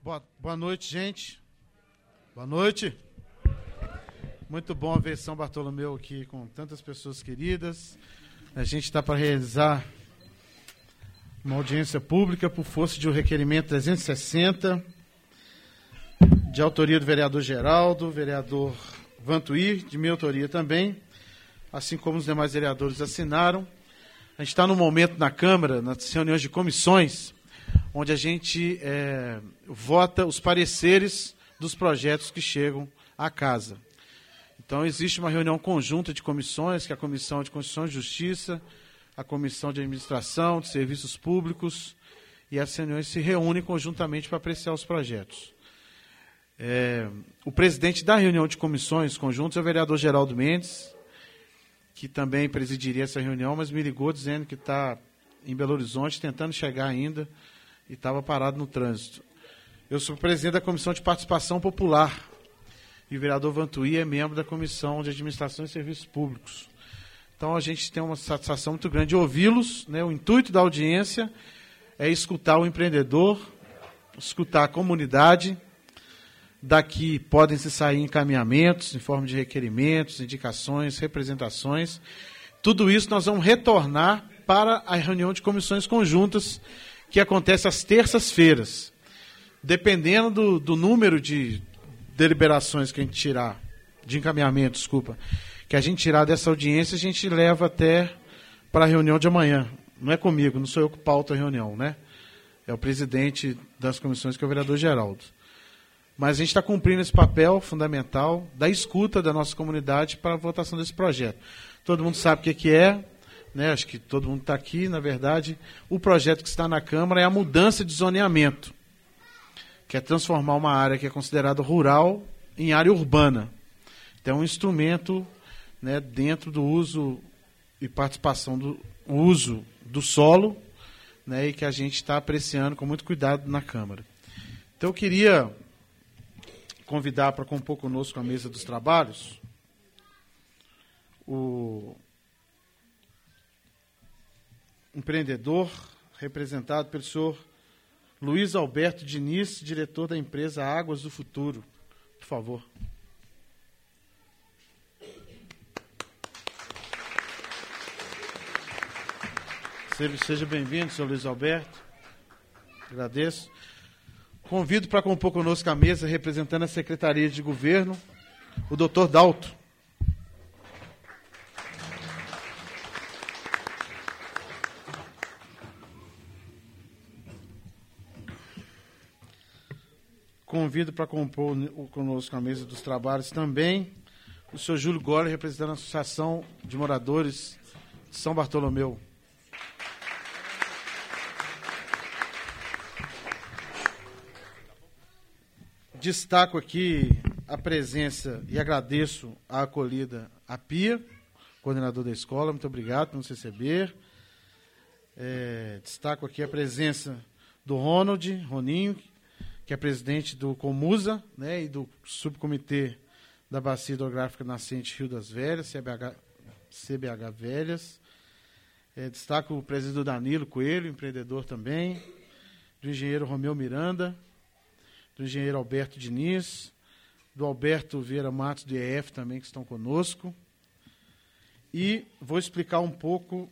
Boa noite, gente. Boa noite. Muito bom ver São Bartolomeu aqui com tantas pessoas queridas. A gente está para realizar uma audiência pública por força de um requerimento 360, de autoria do vereador Geraldo, vereador Vantuir, de minha autoria também, assim como os demais vereadores assinaram. A gente está no momento na Câmara, nas reuniões de comissões, onde a gente vota os pareceres dos projetos que chegam à casa. Então, existe uma reunião conjunta de comissões, que é a Comissão de Constituição e Justiça, a Comissão de Administração, de Serviços Públicos, e as reuniões se reúnem conjuntamente para apreciar os projetos. O presidente da reunião de comissões conjuntas é o vereador Geraldo Mendes, que também presidiria essa reunião, mas me ligou dizendo que está em Belo Horizonte, tentando chegar ainda, e estava parado no trânsito. Eu sou presidente da Comissão de Participação Popular, e o vereador Vantuí é membro da Comissão de Administração e Serviços Públicos. Então, a gente tem uma satisfação muito grande de ouvi-los, né? O intuito da audiência é escutar o empreendedor, escutar a comunidade. Daqui podem se sair encaminhamentos em forma de requerimentos, indicações, representações. Tudo isso nós vamos retornar para a reunião de comissões conjuntas, que acontece às terças-feiras. Dependendo do número de deliberações que a gente tirar, de encaminhamento, desculpa, que a gente tirar dessa audiência, a gente leva até para a reunião de amanhã. Não é comigo, não sou eu que pauto a reunião, né? É o presidente das comissões, que é o vereador Geraldo. Mas a gente está cumprindo esse papel fundamental da escuta da nossa comunidade para a votação desse projeto. Todo mundo sabe o que é, né? Acho que todo mundo está aqui, na verdade. O projeto que está na Câmara é a mudança de zoneamento, que é transformar uma área que é considerada rural em área urbana. Então, é um instrumento, né, dentro do uso e participação do uso do solo, né, e que a gente está apreciando com muito cuidado na Câmara. Então, eu queria convidar para compor conosco a mesa dos trabalhos o empreendedor representado pelo senhor Luiz Alberto Diniz, diretor da empresa Águas do Futuro. Por favor. Seja bem-vindo, senhor Luiz Alberto. Agradeço. Convido para compor conosco a mesa, representando a Secretaria de Governo, o doutor Dalto. Convido para compor conosco a mesa dos trabalhos também o senhor Júlio Goller, representando a Associação de Moradores de São Bartolomeu. Destaco aqui a presença e agradeço a acolhida à Pia, coordenador da escola, muito obrigado por nos receber. Destaco aqui a presença do Roninho, que é presidente do Comusa, né, e do subcomitê da Bacia Hidrográfica Nascente Rio das Velhas, CBH Velhas. Destaco o presidente do Danilo Coelho, empreendedor também, do engenheiro Romeu Miranda, do engenheiro Alberto Diniz, do Alberto Vieira Matos, do IEF, também, que estão conosco. E vou explicar um pouco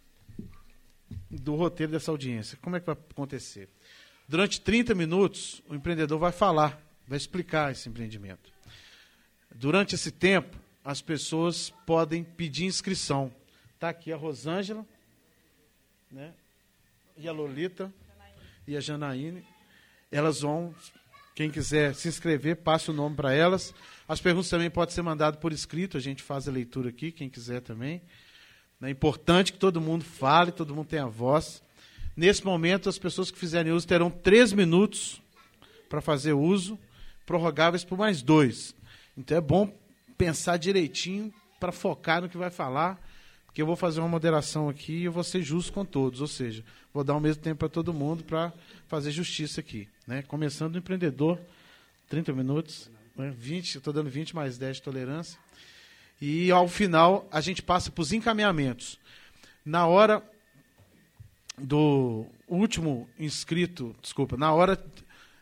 do roteiro dessa audiência. Como é que vai acontecer? Durante 30 minutos, o empreendedor vai falar, vai explicar esse empreendimento. Durante esse tempo, as pessoas podem pedir inscrição. Está aqui a Rosângela, né, e a Lolita, e a Janaíne. Elas vão... Quem quiser se inscrever, passe o nome para elas. As perguntas também podem ser mandadas por escrito, a gente faz a leitura aqui, quem quiser também. É importante que todo mundo fale, todo mundo tenha voz. Nesse momento, as pessoas que fizerem uso terão 3 minutos para fazer uso, prorrogáveis por mais 2. Então é bom pensar direitinho para focar no que vai falar, porque eu vou fazer uma moderação aqui e eu vou ser justo com todos, ou seja, vou dar o mesmo tempo para todo mundo para fazer justiça aqui. Né? Começando do empreendedor, 30 minutos, né? 20, eu estou dando 20 mais 10 de tolerância. E, ao final, a gente passa para os encaminhamentos. Na hora do último inscrito, na hora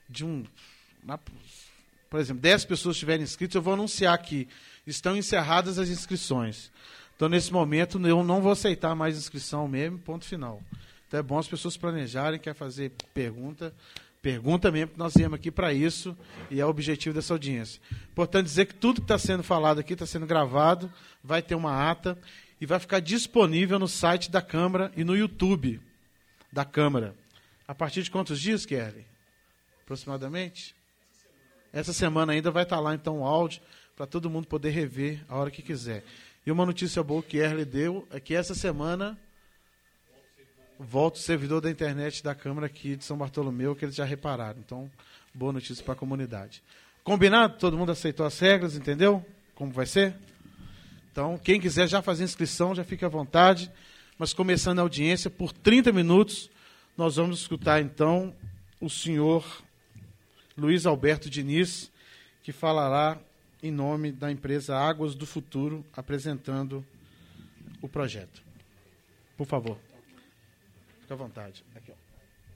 por exemplo, 10 pessoas estiverem inscritas, eu vou anunciar que estão encerradas as inscrições. Então, nesse momento, eu não vou aceitar mais inscrição mesmo, ponto final. Então, é bom as pessoas planejarem, quer fazer pergunta mesmo, que nós viemos aqui para isso e é o objetivo dessa audiência. Importante dizer que tudo que está sendo falado aqui está sendo gravado, vai ter uma ata e vai ficar disponível no site da Câmara e no YouTube da Câmara. A partir de quantos dias, Kerly? Aproximadamente? Essa semana ainda vai estar lá, então, o áudio para todo mundo poder rever a hora que quiser. E uma notícia boa que Kerly deu é que essa semana volta o servidor da internet da Câmara aqui de São Bartolomeu, que eles já repararam. Então, boa notícia para a comunidade. Combinado? Todo mundo aceitou as regras, entendeu? Como vai ser? Então, quem quiser já fazer inscrição, já fique à vontade. Mas começando a audiência, por 30 minutos, nós vamos escutar, então, o senhor Luiz Alberto Diniz, que falará em nome da empresa Águas do Futuro, apresentando o projeto. Por favor. Fique à vontade. Aqui, ó.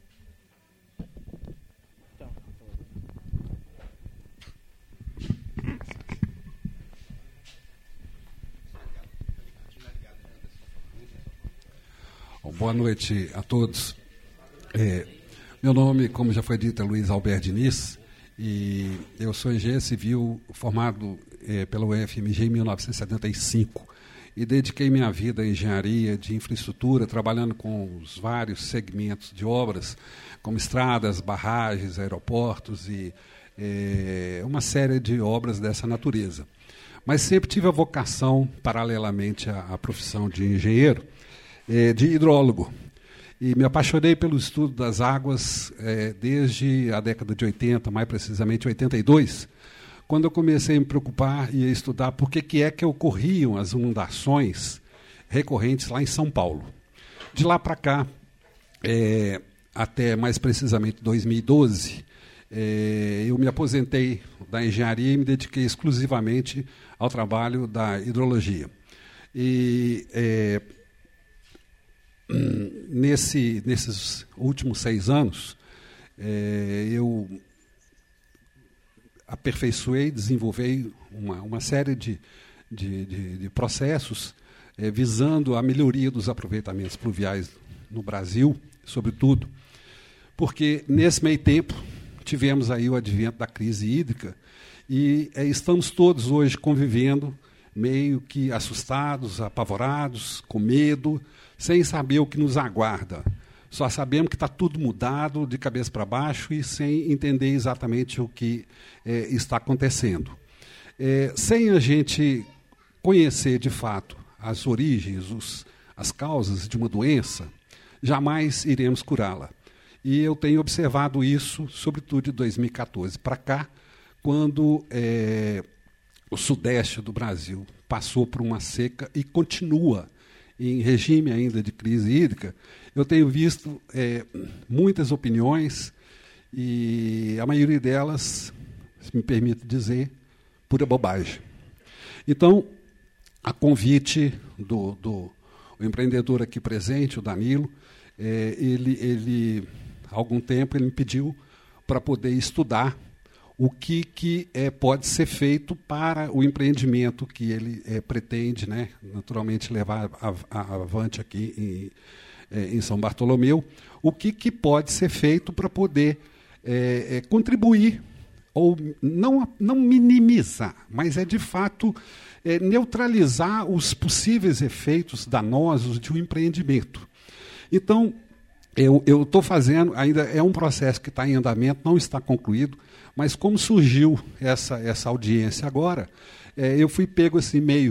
Boa noite a todos. Meu nome, como já foi dito, é Luiz Alberto Diniz, e eu sou engenheiro civil formado pela UFMG em 1975 e dediquei minha vida à engenharia de infraestrutura, trabalhando com os vários segmentos de obras, como estradas, barragens, aeroportos e uma série de obras dessa natureza. Mas sempre tive a vocação, paralelamente à profissão de engenheiro, de hidrólogo. E me apaixonei pelo estudo das águas desde a década de 80, mais precisamente 82, quando eu comecei a me preocupar e a estudar por que é que ocorriam as inundações recorrentes lá em São Paulo. De lá para cá, até mais precisamente 2012, eu me aposentei da engenharia e me dediquei exclusivamente ao trabalho da hidrologia. E nesses últimos 6 anos, eu aperfeiçoei, desenvolvi uma série de processos visando a melhoria dos aproveitamentos pluviais no Brasil, sobretudo, porque nesse meio tempo tivemos aí o advento da crise hídrica e estamos todos hoje convivendo meio que assustados, apavorados, com medo, sem saber o que nos aguarda. Só sabemos que está tudo mudado de cabeça para baixo e sem entender exatamente o que está acontecendo. Sem a gente conhecer, de fato, as origens, as causas de uma doença, jamais iremos curá-la. E eu tenho observado isso, sobretudo de 2014 para cá, quando o sudeste do Brasil passou por uma seca e continua em regime ainda de crise hídrica. Eu tenho visto muitas opiniões e a maioria delas, se me permite dizer, pura bobagem. Então, a convite do empreendedor aqui presente, o Danilo, ele há algum tempo ele me pediu para poder estudar o que pode ser feito para o empreendimento que ele pretende, né, naturalmente, levar avante aqui em São Bartolomeu, o que pode ser feito para poder contribuir, ou não minimizar, mas de fato, neutralizar os possíveis efeitos danosos de um empreendimento. Então, eu estou fazendo, ainda é um processo que está em andamento, não está concluído, mas como surgiu essa audiência agora, eu fui pego assim meio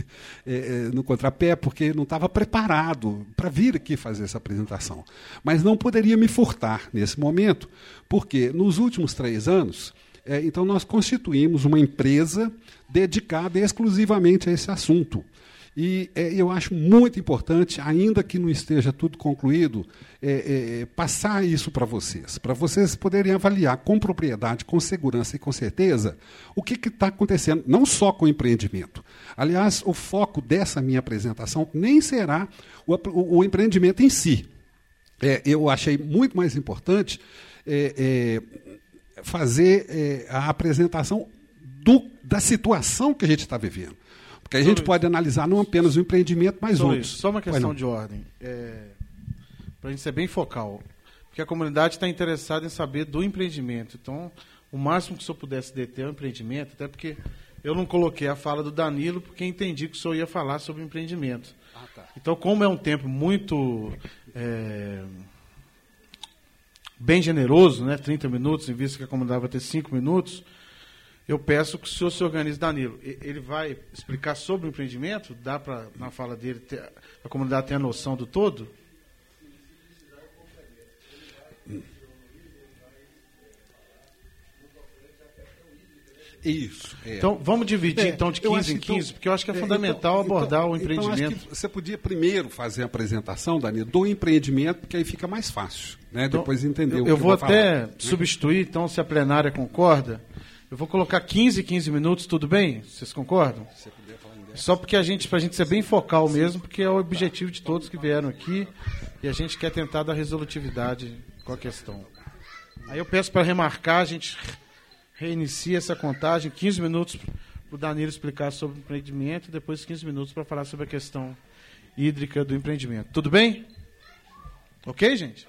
no contrapé, porque não estava preparado para vir aqui fazer essa apresentação. Mas não poderia me furtar nesse momento, porque nos últimos 3 anos, então nós constituímos uma empresa dedicada exclusivamente a esse assunto. E eu acho muito importante, ainda que não esteja tudo concluído, passar isso para vocês poderem avaliar com propriedade, com segurança e com certeza o que está acontecendo, não só com o empreendimento. Aliás, o foco dessa minha apresentação nem será o empreendimento em si. Eu achei muito mais importante fazer a apresentação da situação que a gente está vivendo. Porque a gente pode analisar não apenas o empreendimento, mas outros. Só uma questão de ordem, para a gente ser bem focal. Porque a comunidade está interessada em saber do empreendimento. Então, o máximo que o senhor pudesse deter é o empreendimento, até porque eu não coloquei a fala do Danilo, porque entendi que o senhor ia falar sobre o empreendimento. Tá. Então, como é um tempo muito bem generoso, né, 30 minutos, em vista que a comunidade vai ter 5 minutos, eu peço que o senhor se organize. Danilo, ele vai explicar sobre o empreendimento? Dá para, na fala dele, a comunidade ter a noção do todo? Isso. Então, vamos dividir de 15 em 15, porque eu acho que é fundamental abordar o empreendimento. Acho que você podia primeiro fazer a apresentação, Danilo, do empreendimento, porque aí fica mais fácil, né? Então, depois entender o que eu vou até falar, substituir, então, se a plenária concorda, eu vou colocar 15 minutos, tudo bem? Vocês concordam? Se você puder falar em 10. Só porque pra gente ser bem focal mesmo, porque é o objetivo de todos que vieram aqui, e a gente quer tentar dar resolutividade com a questão. Aí eu peço para remarcar, a gente reinicia essa contagem, 15 minutos para o Danilo explicar sobre o empreendimento e depois 15 minutos para falar sobre a questão hídrica do empreendimento. Tudo bem? Ok, gente?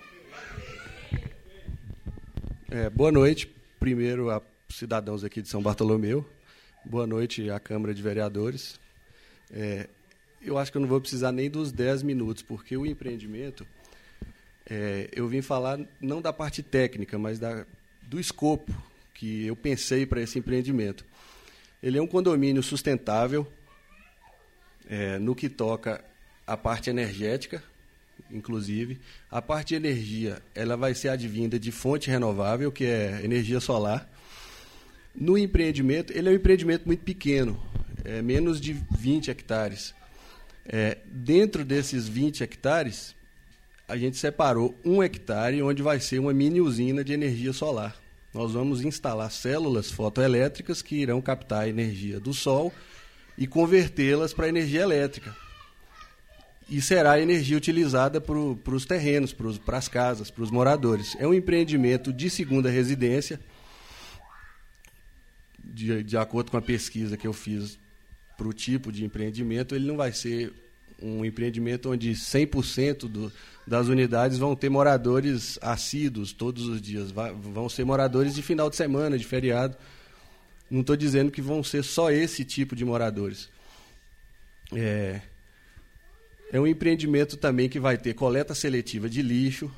Boa noite, primeiro a cidadãos aqui de São Bartolomeu. Boa noite à Câmara de Vereadores. Eu acho que eu não vou precisar nem dos 10 minutos, porque o empreendimento, eu vim falar não da parte técnica, mas do escopo que eu pensei para esse empreendimento. Ele é um condomínio sustentável, no que toca a parte energética, inclusive. A parte de energia, ela vai ser advinda de fonte renovável, que é energia solar. No empreendimento, ele é um empreendimento muito pequeno, menos de 20 hectares. Dentro desses 20 hectares, a gente separou 1 hectare, onde vai ser uma mini usina de energia solar. Nós vamos instalar células fotoelétricas que irão captar a energia do sol e convertê-las para energia elétrica. E será a energia utilizada para os terrenos, para as casas, para os moradores. É um empreendimento de segunda residência, de acordo com a pesquisa que eu fiz para o tipo de empreendimento. Ele não vai ser um empreendimento onde 100% das unidades vão ter moradores assíduos todos os dias. Vão ser moradores de final de semana, de feriado. Não estou dizendo que vão ser só esse tipo de moradores. É um empreendimento também que vai ter coleta seletiva de lixo.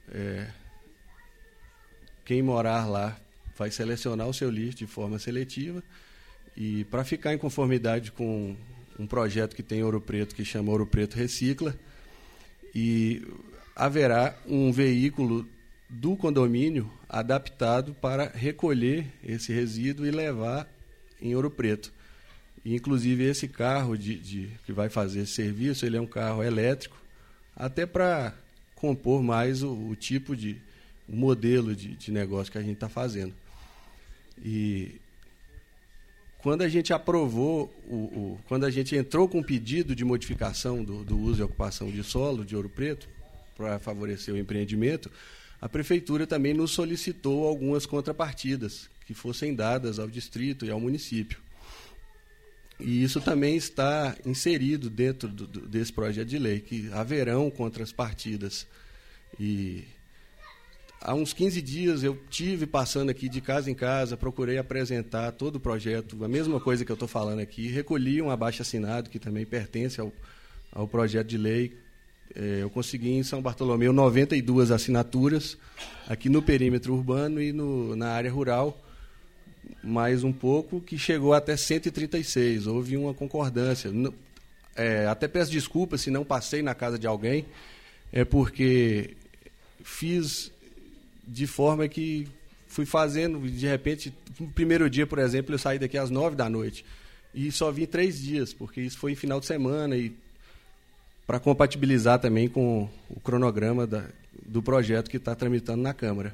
Quem morar lá vai selecionar o seu lixo de forma seletiva. E para ficar em conformidade com um projeto que tem em Ouro Preto, que chama Ouro Preto Recicla, e haverá um veículo do condomínio adaptado para recolher esse resíduo e levar em Ouro Preto. E, inclusive, esse carro que vai fazer esse serviço, ele é um carro elétrico, até para compor mais o tipo o modelo de negócio que a gente está fazendo. E quando a gente aprovou, quando a gente entrou com o pedido de modificação do uso e ocupação de solo de Ouro Preto, para favorecer o empreendimento, a Prefeitura também nos solicitou algumas contrapartidas que fossem dadas ao distrito e ao município. E isso também está inserido dentro desse projeto de lei, que haverão contrapartidas. E há uns 15 dias eu tive passando aqui de casa em casa, procurei apresentar todo o projeto, a mesma coisa que eu estou falando aqui, recolhi um abaixo-assinado que também pertence ao projeto de lei. Eu consegui em São Bartolomeu 92 assinaturas, aqui no perímetro urbano e na área rural, mais um pouco, que chegou até 136. Houve uma concordância. Até peço desculpas se não passei na casa de alguém, porque fiz de forma que fui fazendo, de repente, no primeiro dia, por exemplo, eu saí daqui às 9 da noite e só vim 3 dias, porque isso foi em final de semana e para compatibilizar também com o cronograma do projeto que está tramitando na Câmara.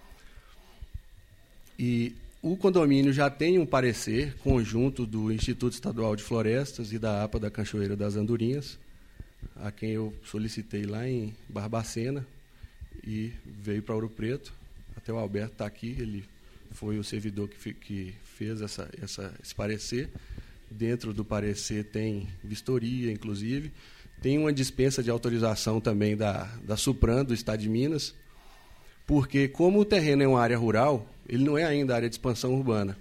E o condomínio já tem um parecer conjunto do Instituto Estadual de Florestas e da APA da Cachoeira das Andorinhas, a quem eu solicitei lá em Barbacena, e veio para Ouro Preto. Até o Alberto está aqui, ele foi o servidor que fez esse parecer. Dentro do parecer tem vistoria, inclusive. Tem uma dispensa de autorização também da Supran, do Estado de Minas, porque, como o terreno é uma área rural, ele não é ainda área de expansão urbana.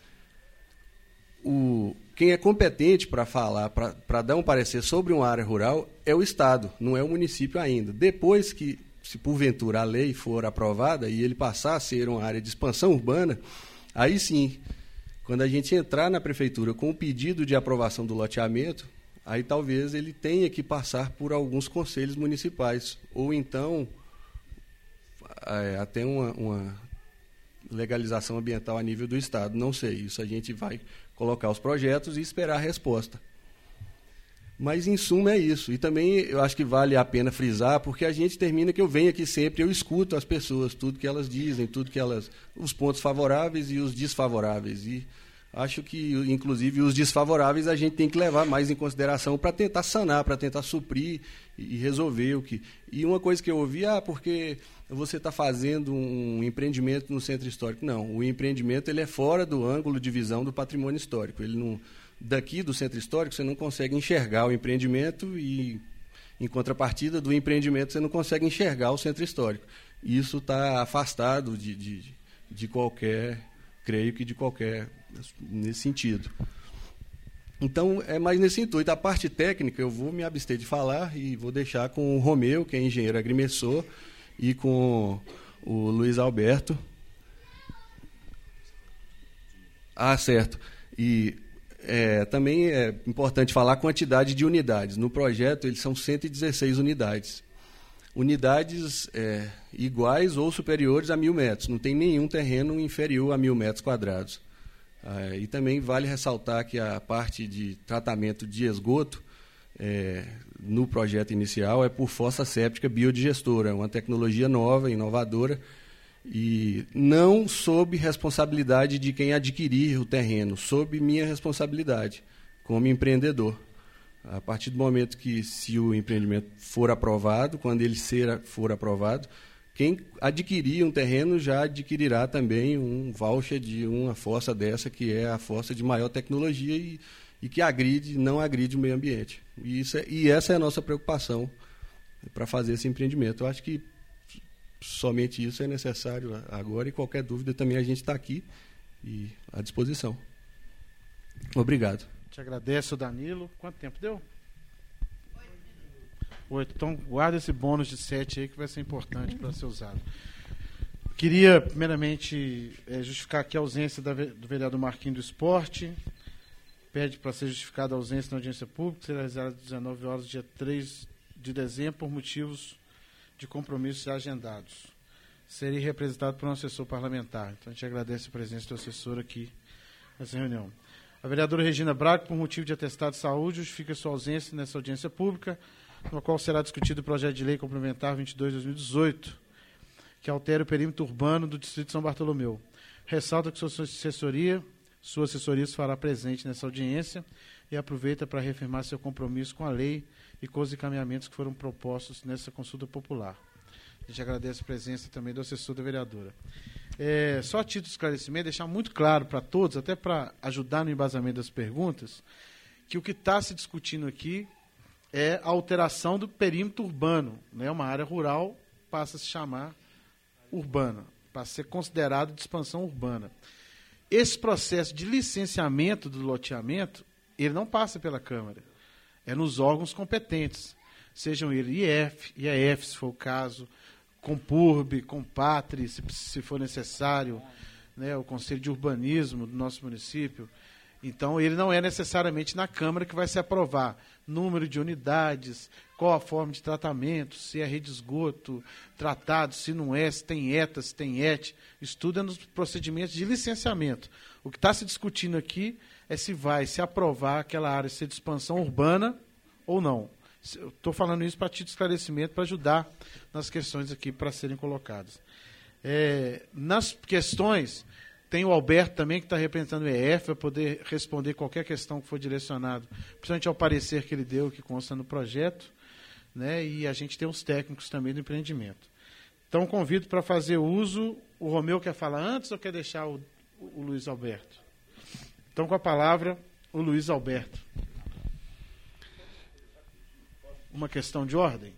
Quem é competente para falar, para dar um parecer sobre uma área rural, é o Estado, não é o município ainda. Depois que, se porventura a lei for aprovada e ele passar a ser uma área de expansão urbana, aí sim, quando a gente entrar na prefeitura com o pedido de aprovação do loteamento, aí talvez ele tenha que passar por alguns conselhos municipais, ou então até uma legalização ambiental a nível do Estado. Não sei, isso a gente vai colocar os projetos e esperar a resposta. Mas, em suma, é isso. E também eu acho que vale a pena frisar, porque a gente termina que eu venho aqui sempre, eu escuto as pessoas, tudo que elas dizem, os pontos favoráveis e os desfavoráveis. E acho que, inclusive, os desfavoráveis a gente tem que levar mais em consideração para tentar sanar, para tentar suprir e resolver o que... E uma coisa que eu ouvi, porque você está fazendo um empreendimento no centro histórico. Não, o empreendimento ele é fora do ângulo de visão do patrimônio histórico. Ele não, daqui do centro histórico você não consegue enxergar o empreendimento e, em contrapartida do empreendimento, você não consegue enxergar o centro histórico. Isso está afastado de qualquer, creio que de qualquer, nesse sentido. Então, é mais nesse intuito. A parte técnica eu vou me abster de falar e vou deixar com o Romeu, que é engenheiro agrimensor, e com o Luiz Alberto. Certo. E também é importante falar a quantidade de unidades. No projeto, eles são 116 unidades. Unidades iguais ou superiores a 1.000 metros. Não tem nenhum terreno inferior a 1.000 metros quadrados. E também vale ressaltar que a parte de tratamento de esgoto, no projeto inicial, é por fossa séptica biodigestora, uma tecnologia nova, inovadora, e não sob responsabilidade de quem adquirir o terreno, sob minha responsabilidade, como empreendedor. A partir do momento que, se o empreendimento for aprovado, quando ele for aprovado, quem adquirir um terreno já adquirirá também um voucher de uma fossa dessa, que é a fossa de maior tecnologia e que não agride o meio ambiente. E essa é a nossa preocupação para fazer esse empreendimento. Eu acho que somente isso é necessário agora, e qualquer dúvida também a gente está aqui e à disposição. Obrigado. Te agradeço, Danilo. Quanto tempo deu? 8. Então, guarda esse bônus de 7 aí, que vai ser importante para ser usado. Queria, primeiramente, justificar aqui a ausência do vereador Marquinhos do Esporte. Pede para ser justificada a ausência na audiência pública, será realizada às 19 horas, dia 3 de dezembro, por motivos de compromissos já agendados. Seria representado por um assessor parlamentar. Então, a gente agradece a presença do assessor aqui nessa reunião. A vereadora Regina Braga, por motivo de atestado de saúde, justifica sua ausência nessa audiência pública, no qual será discutido o projeto de lei complementar 22/2018, que altera o perímetro urbano do Distrito de São Bartolomeu. Ressalta que sua assessoria se fará presente nessa audiência e aproveita para reafirmar seu compromisso com a lei e com os encaminhamentos que foram propostos nessa consulta popular. A gente agradece a presença também do assessor da vereadora. Só a título de esclarecimento, deixar muito claro para todos, até para ajudar no embasamento das perguntas, que o que está se discutindo aqui é a alteração do perímetro urbano. Né? Uma área rural passa a se chamar urbana, passa a ser considerado de expansão urbana. Esse processo de licenciamento do loteamento, ele não passa pela Câmara, é nos órgãos competentes, sejam eles IAF, se for o caso, Compurb, Compatre, se for necessário, né, o Conselho de Urbanismo do nosso município. Então, ele não é necessariamente na Câmara que vai se aprovar número de unidades, qual a forma de tratamento, se é rede de esgoto, tratado, se não é, se tem ETA, se tem ET. Isso tudo é nos procedimentos de licenciamento. O que está se discutindo aqui é se vai se aprovar aquela área ser de expansão urbana ou não. Estou falando isso para título de esclarecimento, para ajudar nas questões aqui para serem colocadas. Nas questões, tem o Alberto também, que está representando o EF, para poder responder qualquer questão que for direcionado, principalmente ao parecer que ele deu, que consta no projeto, né, e a gente tem os técnicos também do empreendimento. Então, convido para fazer uso O Romeu quer falar antes ou quer deixar o Luiz Alberto? Então, com a palavra, o Luiz Alberto. Uma questão de ordem?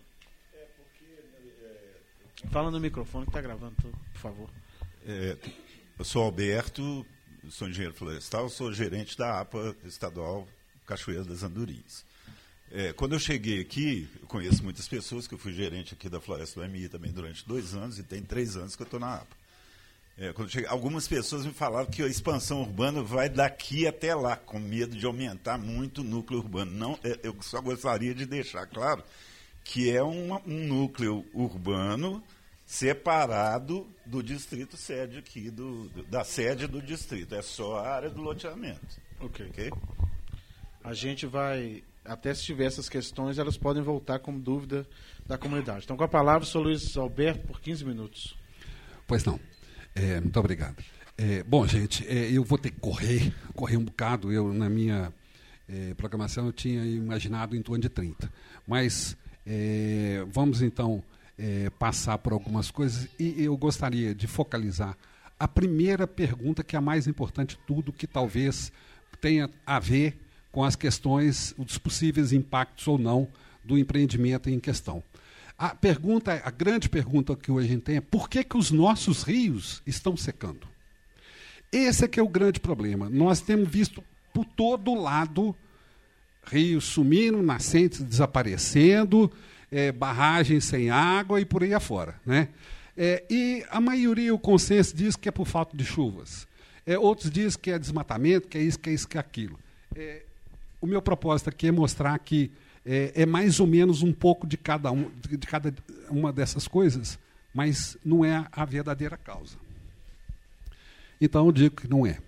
Fala no microfone que está gravando tudo, por favor. Eu sou Alberto, sou engenheiro florestal, sou gerente da APA estadual Cachoeira das Andorinhas. Quando eu cheguei aqui, eu conheço muitas pessoas, que eu fui gerente aqui da Floresta do MI também durante 2 anos, e tem 3 anos que eu estou na APA. Quando eu cheguei, algumas pessoas me falaram que a expansão urbana vai daqui até lá, com medo de aumentar muito o núcleo urbano. Não, eu só gostaria de deixar claro que é um núcleo urbano separado do distrito sede aqui, da sede do distrito. É só a área do loteamento. Ok? A gente vai, até se tiver essas questões, elas podem voltar como dúvida da comunidade. Então, com a palavra, o senhor Luiz Alberto, por 15 minutos. Pois não. Muito obrigado. Bom, gente, eu vou ter que correr um bocado. Eu, na minha programação, eu tinha imaginado em torno de 30. Mas vamos, então, passar por algumas coisas, e eu gostaria de focalizar a primeira pergunta, que é a mais importante de tudo, que talvez tenha a ver com as questões, os possíveis impactos ou não do empreendimento em questão. A grande pergunta que hoje a gente tem é: por que os nossos rios estão secando? Esse é que é o grande problema. Nós temos visto por todo lado rios sumindo, nascentes desaparecendo, barragens sem água e por aí afora, né? E a maioria, o consenso, diz que é por falta de chuvas. Outros dizem que é desmatamento, que é isso, que é isso, que é aquilo. O meu propósito aqui é mostrar que é mais ou menos um pouco de cada uma dessas coisas, mas não é a verdadeira causa. Então, eu digo que não é.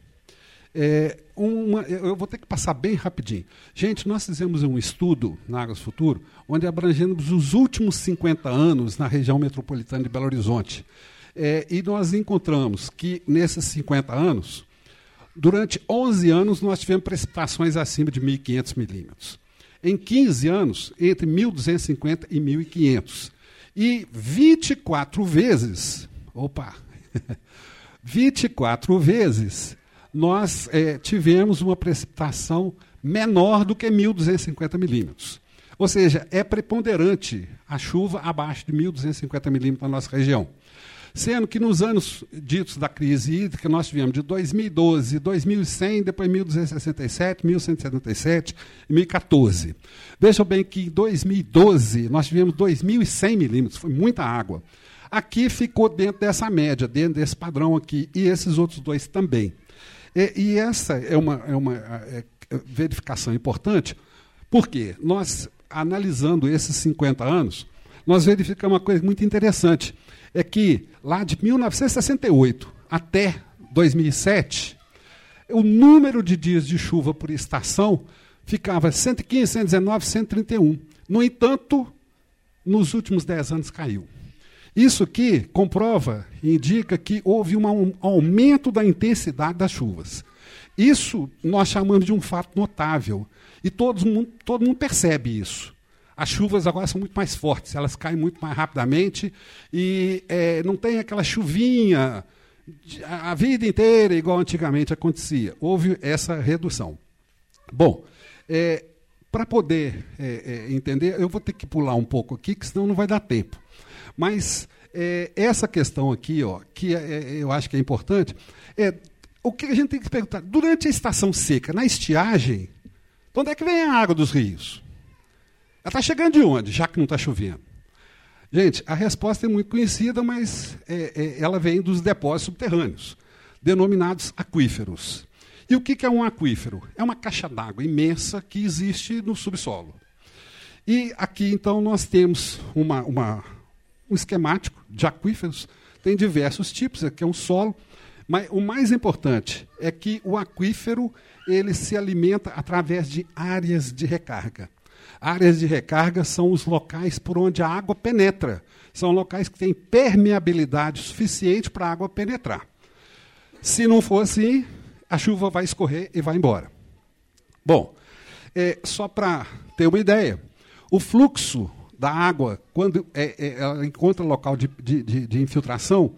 Eu vou ter que passar bem rapidinho. Gente, nós fizemos um estudo na Águas Futuro, onde abrangemos os últimos 50 anos na região metropolitana de Belo Horizonte. E nós encontramos que, nesses 50 anos, durante 11 anos, nós tivemos precipitações acima de 1.500 milímetros. Em 15 anos, entre 1.250 e 1.500. E 24 vezes, 24 vezes, nós tivemos uma precipitação menor do que 1.250 milímetros. Ou seja, é preponderante a chuva abaixo de 1.250 milímetros na nossa região. Sendo que nos anos ditos da crise hídrica, nós tivemos de 2012, 2100, depois 1267, 1177 e 1014. Vejam bem que em 2012 nós tivemos 2.100 milímetros, foi muita água. Aqui ficou dentro dessa média, dentro desse padrão aqui, e esses outros dois também. E essa é uma verificação importante, porque nós, analisando esses 50 anos, nós verificamos uma coisa muito interessante. É que, lá de 1968 até 2007, o número de dias de chuva por estação ficava 115, 119, 131. No entanto, nos últimos 10 anos caiu. Isso aqui comprova e indica que houve um aumento da intensidade das chuvas. Isso nós chamamos de um fato notável. E todo mundo percebe isso. As chuvas agora são muito mais fortes, elas caem muito mais rapidamente e não tem aquela chuvinha a vida inteira, igual antigamente acontecia. Houve essa redução. Bom, para poder entender, eu vou ter que pular um pouco aqui, que senão não vai dar tempo. Mas essa questão aqui, que eu acho que é importante, o que a gente tem que perguntar, durante a estação seca, na estiagem, de onde é que vem a água dos rios? Ela está chegando de onde, já que não está chovendo? Gente, a resposta é muito conhecida, mas ela vem dos depósitos subterrâneos, denominados aquíferos. E o que é um aquífero? É uma caixa d'água imensa que existe no subsolo. E aqui, então, nós temos um esquemático de aquíferos, tem diversos tipos, aqui é um solo, mas o mais importante é que o aquífero ele se alimenta através de áreas de recarga. Áreas de recarga são os locais por onde a água penetra. São locais que têm permeabilidade suficiente para a água penetrar. Se não for assim, a chuva vai escorrer e vai embora. Bom, só para ter uma ideia, o fluxo da água, quando ela encontra local de infiltração,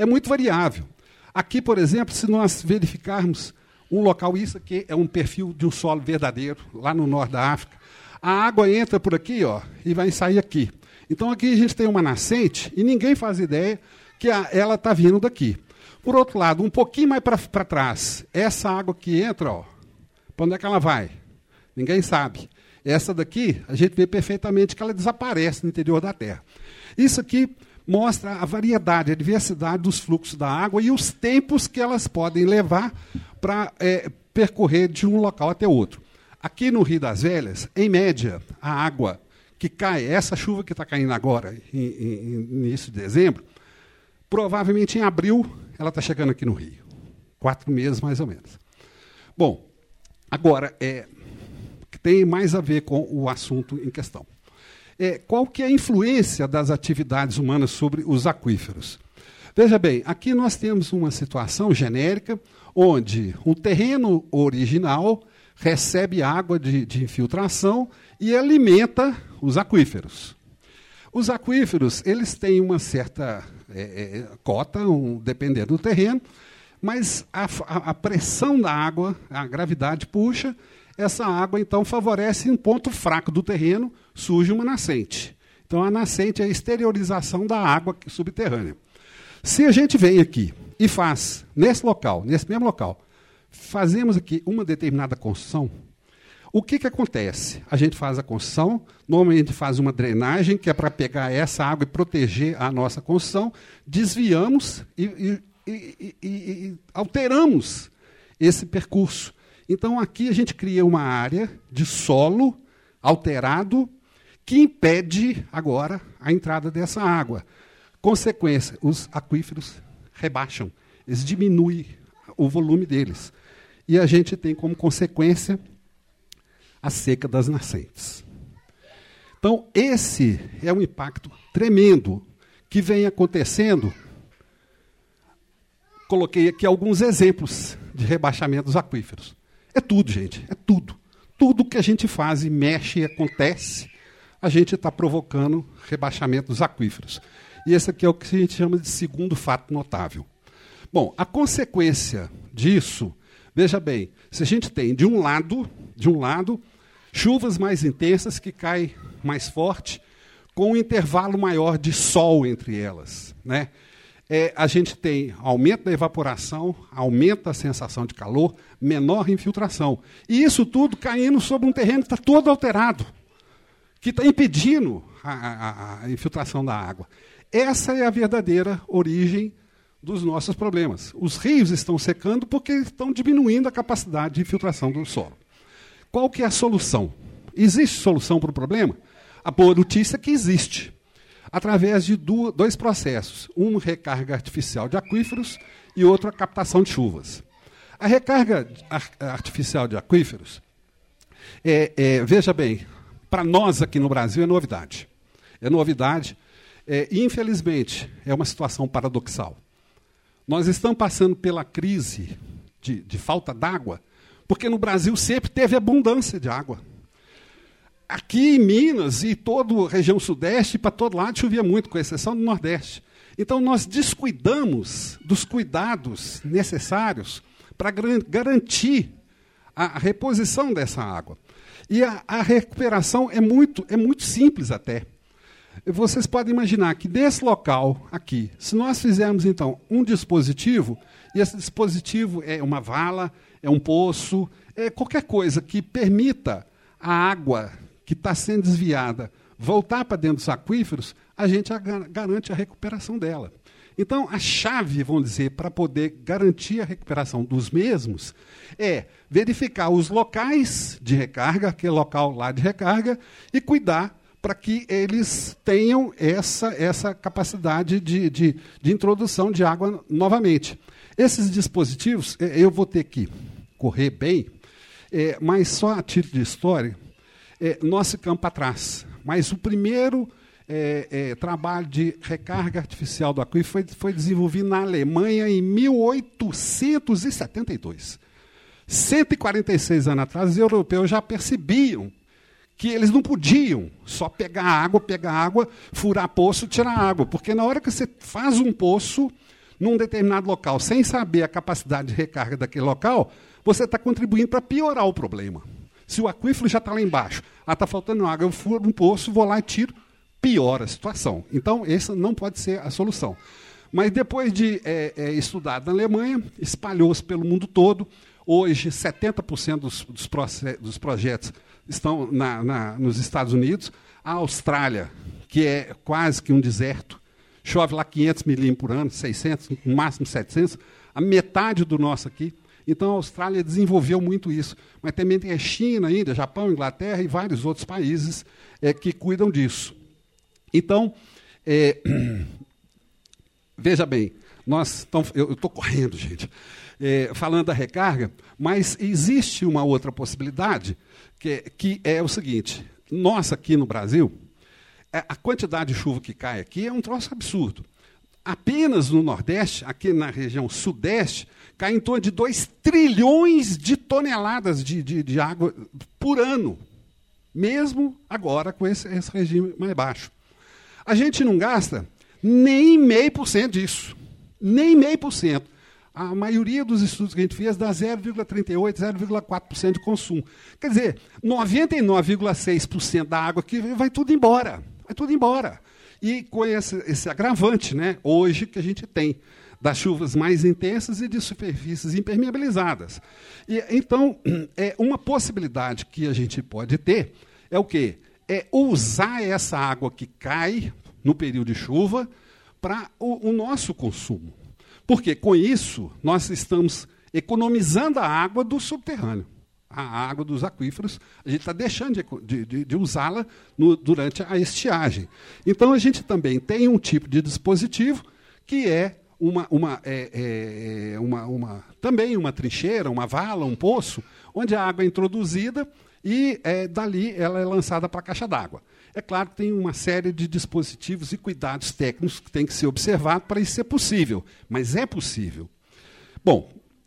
é muito variável. Aqui, por exemplo, se nós verificarmos um local, isso aqui é um perfil de um solo verdadeiro, lá no norte da África, a água entra por aqui, ó, e vai sair aqui. Então aqui a gente tem uma nascente e ninguém faz ideia que ela está vindo daqui. Por outro lado, um pouquinho mais para trás, essa água que entra, ó, para onde é que ela vai? Ninguém sabe. Essa daqui, a gente vê perfeitamente que ela desaparece no interior da Terra. Isso aqui mostra a variedade, a diversidade dos fluxos da água e os tempos que elas podem levar para percorrer de um local até outro. Aqui no Rio das Velhas, em média, a água que cai, essa chuva que está caindo agora, em início de dezembro, provavelmente em abril ela está chegando aqui no Rio. 4 meses, mais ou menos. Bom, agora, tem mais a ver com o assunto em questão. Qual que é a influência das atividades humanas sobre os aquíferos? Veja bem, aqui nós temos uma situação genérica onde um terreno original recebe água de infiltração e alimenta os aquíferos. Os aquíferos, eles têm uma certa cota, dependendo do terreno, mas a pressão da água, a gravidade puxa, essa água, então, favorece um ponto fraco do terreno, surge uma nascente. Então, a nascente é a exteriorização da água subterrânea. Se a gente vem aqui e faz, nesse mesmo local, fazemos aqui uma determinada construção, o que acontece? A gente faz a construção, normalmente faz uma drenagem, que é para pegar essa água e proteger a nossa construção, desviamos e alteramos esse percurso. Então, aqui a gente cria uma área de solo alterado que impede agora a entrada dessa água. Consequência, os aquíferos rebaixam, eles diminuem o volume deles. E a gente tem como consequência a seca das nascentes. Então, esse é um impacto tremendo que vem acontecendo. Coloquei aqui alguns exemplos de rebaixamento dos aquíferos. É tudo, gente, é tudo. Tudo que a gente faz e mexe e acontece, a gente está provocando rebaixamento dos aquíferos. E esse aqui é o que a gente chama de segundo fato notável. Bom, a consequência disso, veja bem, se a gente tem, de um lado, chuvas mais intensas que caem mais forte, com um intervalo maior de sol entre elas, né? A gente tem aumento da evaporação, aumento da sensação de calor, menor infiltração. E isso tudo caindo sobre um terreno que está todo alterado, que está impedindo a infiltração da água. Essa é a verdadeira origem dos nossos problemas. Os rios estão secando porque estão diminuindo a capacidade de infiltração do solo. Qual que é a solução? Existe solução para o problema? A boa notícia é que existe. Através de dois processos, um recarga artificial de aquíferos e outro a captação de chuvas. A recarga artificial de aquíferos, veja bem, para nós aqui no Brasil é novidade. É novidade, infelizmente, é uma situação paradoxal. Nós estamos passando pela crise de falta d'água, porque no Brasil sempre teve abundância de água. Aqui em Minas e toda a região sudeste, para todo lado, chovia muito, com exceção do Nordeste. Então, nós descuidamos dos cuidados necessários para garantir a reposição dessa água. E a recuperação é muito simples até. Vocês podem imaginar que desse local aqui, se nós fizermos, então, um dispositivo, e esse dispositivo é uma vala, é um poço, é qualquer coisa que permita a água que está sendo desviada voltar para dentro dos aquíferos, a gente garante a recuperação dela. Então, a chave, vamos dizer, para poder garantir a recuperação dos mesmos é verificar os locais de recarga, aquele local lá de recarga, e cuidar para que eles tenham essa capacidade de introdução de água novamente. Esses dispositivos, eu vou ter que correr bem, mas só a título de história, nós ficamos para trás. Mas o primeiro trabalho de recarga artificial do aquífero foi desenvolvido na Alemanha em 1872. 146 anos atrás, os europeus já percebiam que eles não podiam só pegar água, furar poço e tirar água. Porque na hora que você faz um poço, num determinado local, sem saber a capacidade de recarga daquele local, você está contribuindo para piorar o problema. Se o aquífero já está lá embaixo, está faltando água, eu furo um poço, vou lá e tiro, piora a situação. Então, essa não pode ser a solução. Mas depois de estudar na Alemanha, espalhou-se pelo mundo todo. Hoje, 70% dos projetos estão nos Estados Unidos. A Austrália, que é quase que um deserto, chove lá 500 milímetros por ano, 600, no máximo 700, a metade do nosso aqui. Então, a Austrália desenvolveu muito isso. Mas também tem a China, a Índia, Japão, Inglaterra e vários outros países que cuidam disso. Então, veja bem, eu estou correndo, gente, falando da recarga, mas existe uma outra possibilidade, que é o seguinte: nós aqui no Brasil, a quantidade de chuva que cai aqui é um troço absurdo. Apenas no Nordeste, aqui na região Sudeste, cai em torno de 2 trilhões de toneladas de água por ano, mesmo agora com esse regime mais baixo. A gente não gasta nem 0,5% disso, nem 0,5%. A maioria dos estudos que a gente fez dá 0,38%, 0,4% de consumo. Quer dizer, 99,6% da água aqui vai tudo embora. Vai tudo embora. E com esse agravante, né, hoje que a gente tem, das chuvas mais intensas e de superfícies impermeabilizadas. Então, uma possibilidade que a gente pode ter é o quê? É usar essa água que cai no período de chuva para o nosso consumo. Porque, com isso, nós estamos economizando a água do subterrâneo. A água dos aquíferos, a gente está deixando de usá-la durante a estiagem. Então, a gente também tem um tipo de dispositivo que é também uma trincheira, uma vala, um poço, onde a água é introduzida e dali ela é lançada para a caixa d'água. É claro que tem uma série de dispositivos e cuidados técnicos que tem que ser observado para isso ser possível, mas é possível. Bom,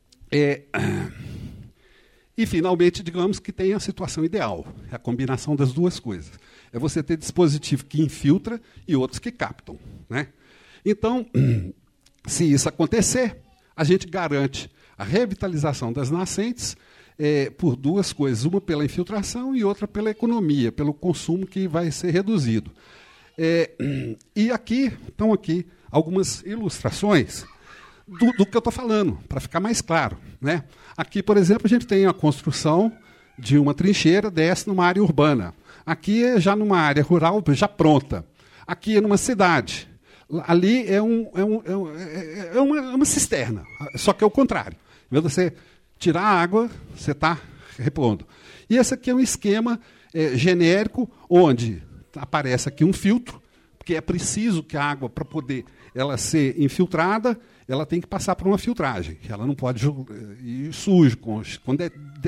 e, finalmente, digamos que tem a situação ideal, é a combinação das duas coisas. É você ter dispositivo que infiltra e outros que captam, né? Então, se isso acontecer, a gente garante a revitalização das nascentes por duas coisas, uma pela infiltração e outra pela economia, pelo consumo que vai ser reduzido. E estão aqui algumas ilustrações do que eu estou falando, para ficar mais claro, né? Aqui, por exemplo, a gente tem a construção de uma trincheira, desce numa área urbana. Aqui é já numa área rural, já pronta. Aqui é numa cidade. Ali é uma cisterna, só que é o contrário. Em vez de você tirar a água, você está repondo. E esse aqui é um esquema genérico, onde aparece aqui um filtro, porque é preciso que a água, para poder ela ser infiltrada, ela tem que passar por uma filtragem. Ela não pode ir sujo, quando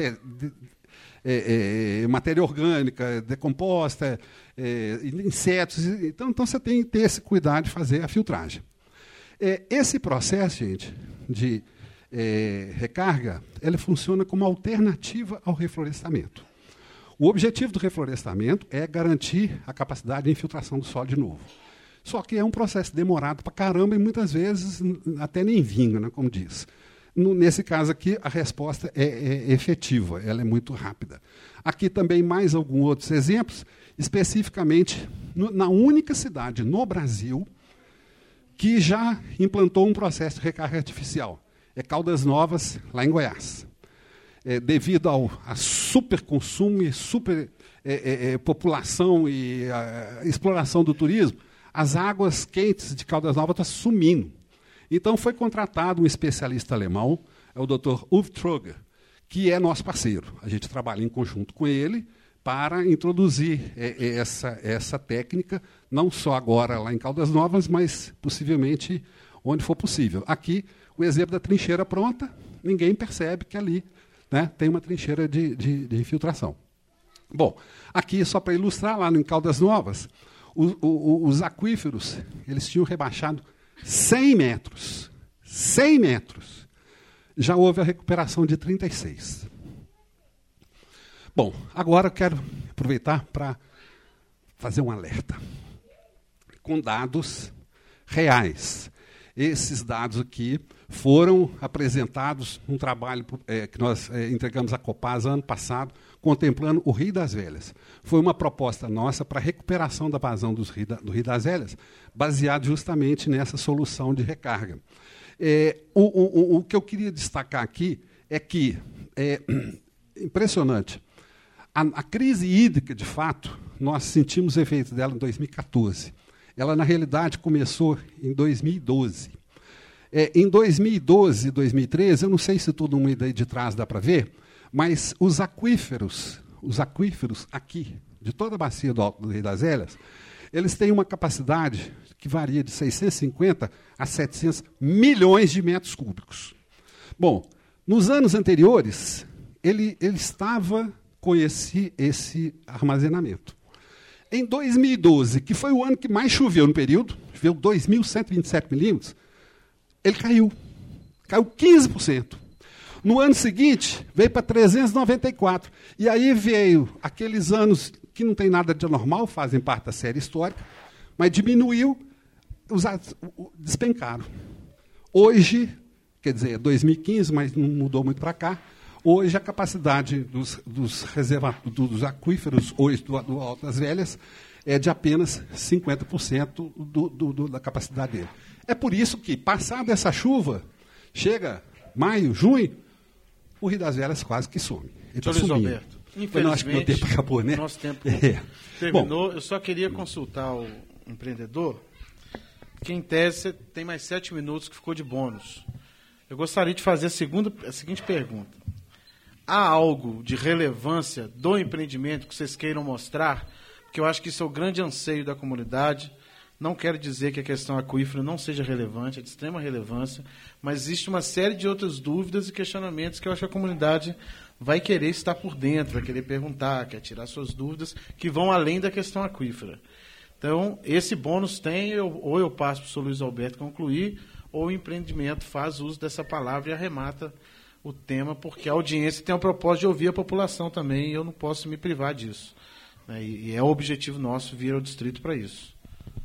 matéria orgânica, decomposta, insetos. Então, você tem que ter esse cuidado de fazer a filtragem. Esse processo, gente, de recarga, ele funciona como alternativa ao reflorestamento. O objetivo do reflorestamento é garantir a capacidade de infiltração do solo de novo. Só que é um processo demorado para caramba e muitas vezes até nem vinga, né, como diz. Nesse caso aqui, a resposta é efetiva, ela é muito rápida. Aqui também mais alguns outros exemplos, especificamente na única cidade no Brasil que já implantou um processo de recarga artificial. É Caldas Novas, lá em Goiás. Devido a superconsumo e superpopulação e a exploração do turismo, as águas quentes de Caldas Novas estão sumindo. Então, foi contratado um especialista alemão, é o Dr. Uwe Troger, que é nosso parceiro. A gente trabalha em conjunto com ele para introduzir essa técnica, não só agora lá em Caldas Novas, mas possivelmente onde for possível. Aqui, o exemplo da trincheira pronta, ninguém percebe que ali, né, tem uma trincheira de infiltração. Bom, aqui, só para ilustrar, lá em Caldas Novas, os aquíferos, eles tinham rebaixado 100 metros. 100 metros. Já houve a recuperação de 36. Bom, agora eu quero aproveitar para fazer um alerta. Com dados reais. Esses dados aqui foram apresentados num trabalho que nós entregamos à Copasa ano passado, contemplando o Rio das Velhas. Foi uma proposta nossa para a recuperação da vazão do Rio das Velhas, baseado justamente nessa solução de recarga. O que eu queria destacar aqui é que, impressionante, a crise hídrica, de fato, nós sentimos o efeito dela em 2014. Ela, na realidade, começou em 2012. Em 2012 e 2013, eu não sei se todo mundo aí de trás dá para ver, mas os aquíferos aqui, de toda a bacia do Rio das Velhas, eles têm uma capacidade que varia de 650 a 700 milhões de metros cúbicos. Bom, nos anos anteriores, ele estava com esse armazenamento. Em 2012, que foi o ano que mais choveu no período, choveu 2.127 milímetros, ele caiu 15%. No ano seguinte, veio para 394. E aí veio aqueles anos que não tem nada de anormal, fazem parte da série histórica, mas diminuiu, despencaram. Hoje, quer dizer, 2015, mas não mudou muito para cá, hoje a capacidade dos aquíferos hoje do Alto das Velhas é de apenas 50% da capacidade dele. É por isso que, passada essa chuva, chega maio, junho, o Rio das Velhas quase que some. Ele está sumindo. Alberto, infelizmente, acho que meu tempo acabou, né? Nosso tempo terminou. Bom, eu só queria consultar o empreendedor, que em tese tem mais 7 minutos que ficou de bônus. Eu gostaria de fazer a seguinte pergunta. Há algo de relevância do empreendimento que vocês queiram mostrar? Porque eu acho que isso é o grande anseio da comunidade. Não quero dizer que a questão aquífera não seja relevante, é de extrema relevância, mas existe uma série de outras dúvidas e questionamentos que eu acho que a comunidade vai querer estar por dentro, vai querer perguntar, quer tirar suas dúvidas, que vão além da questão aquífera. Então, esse bônus tem, ou eu passo para o Sr. Luiz Alberto concluir, ou o empreendimento faz uso dessa palavra e arremata o tema, porque a audiência tem o propósito de ouvir a população também, e eu não posso me privar disso. E é o objetivo nosso vir ao distrito para isso.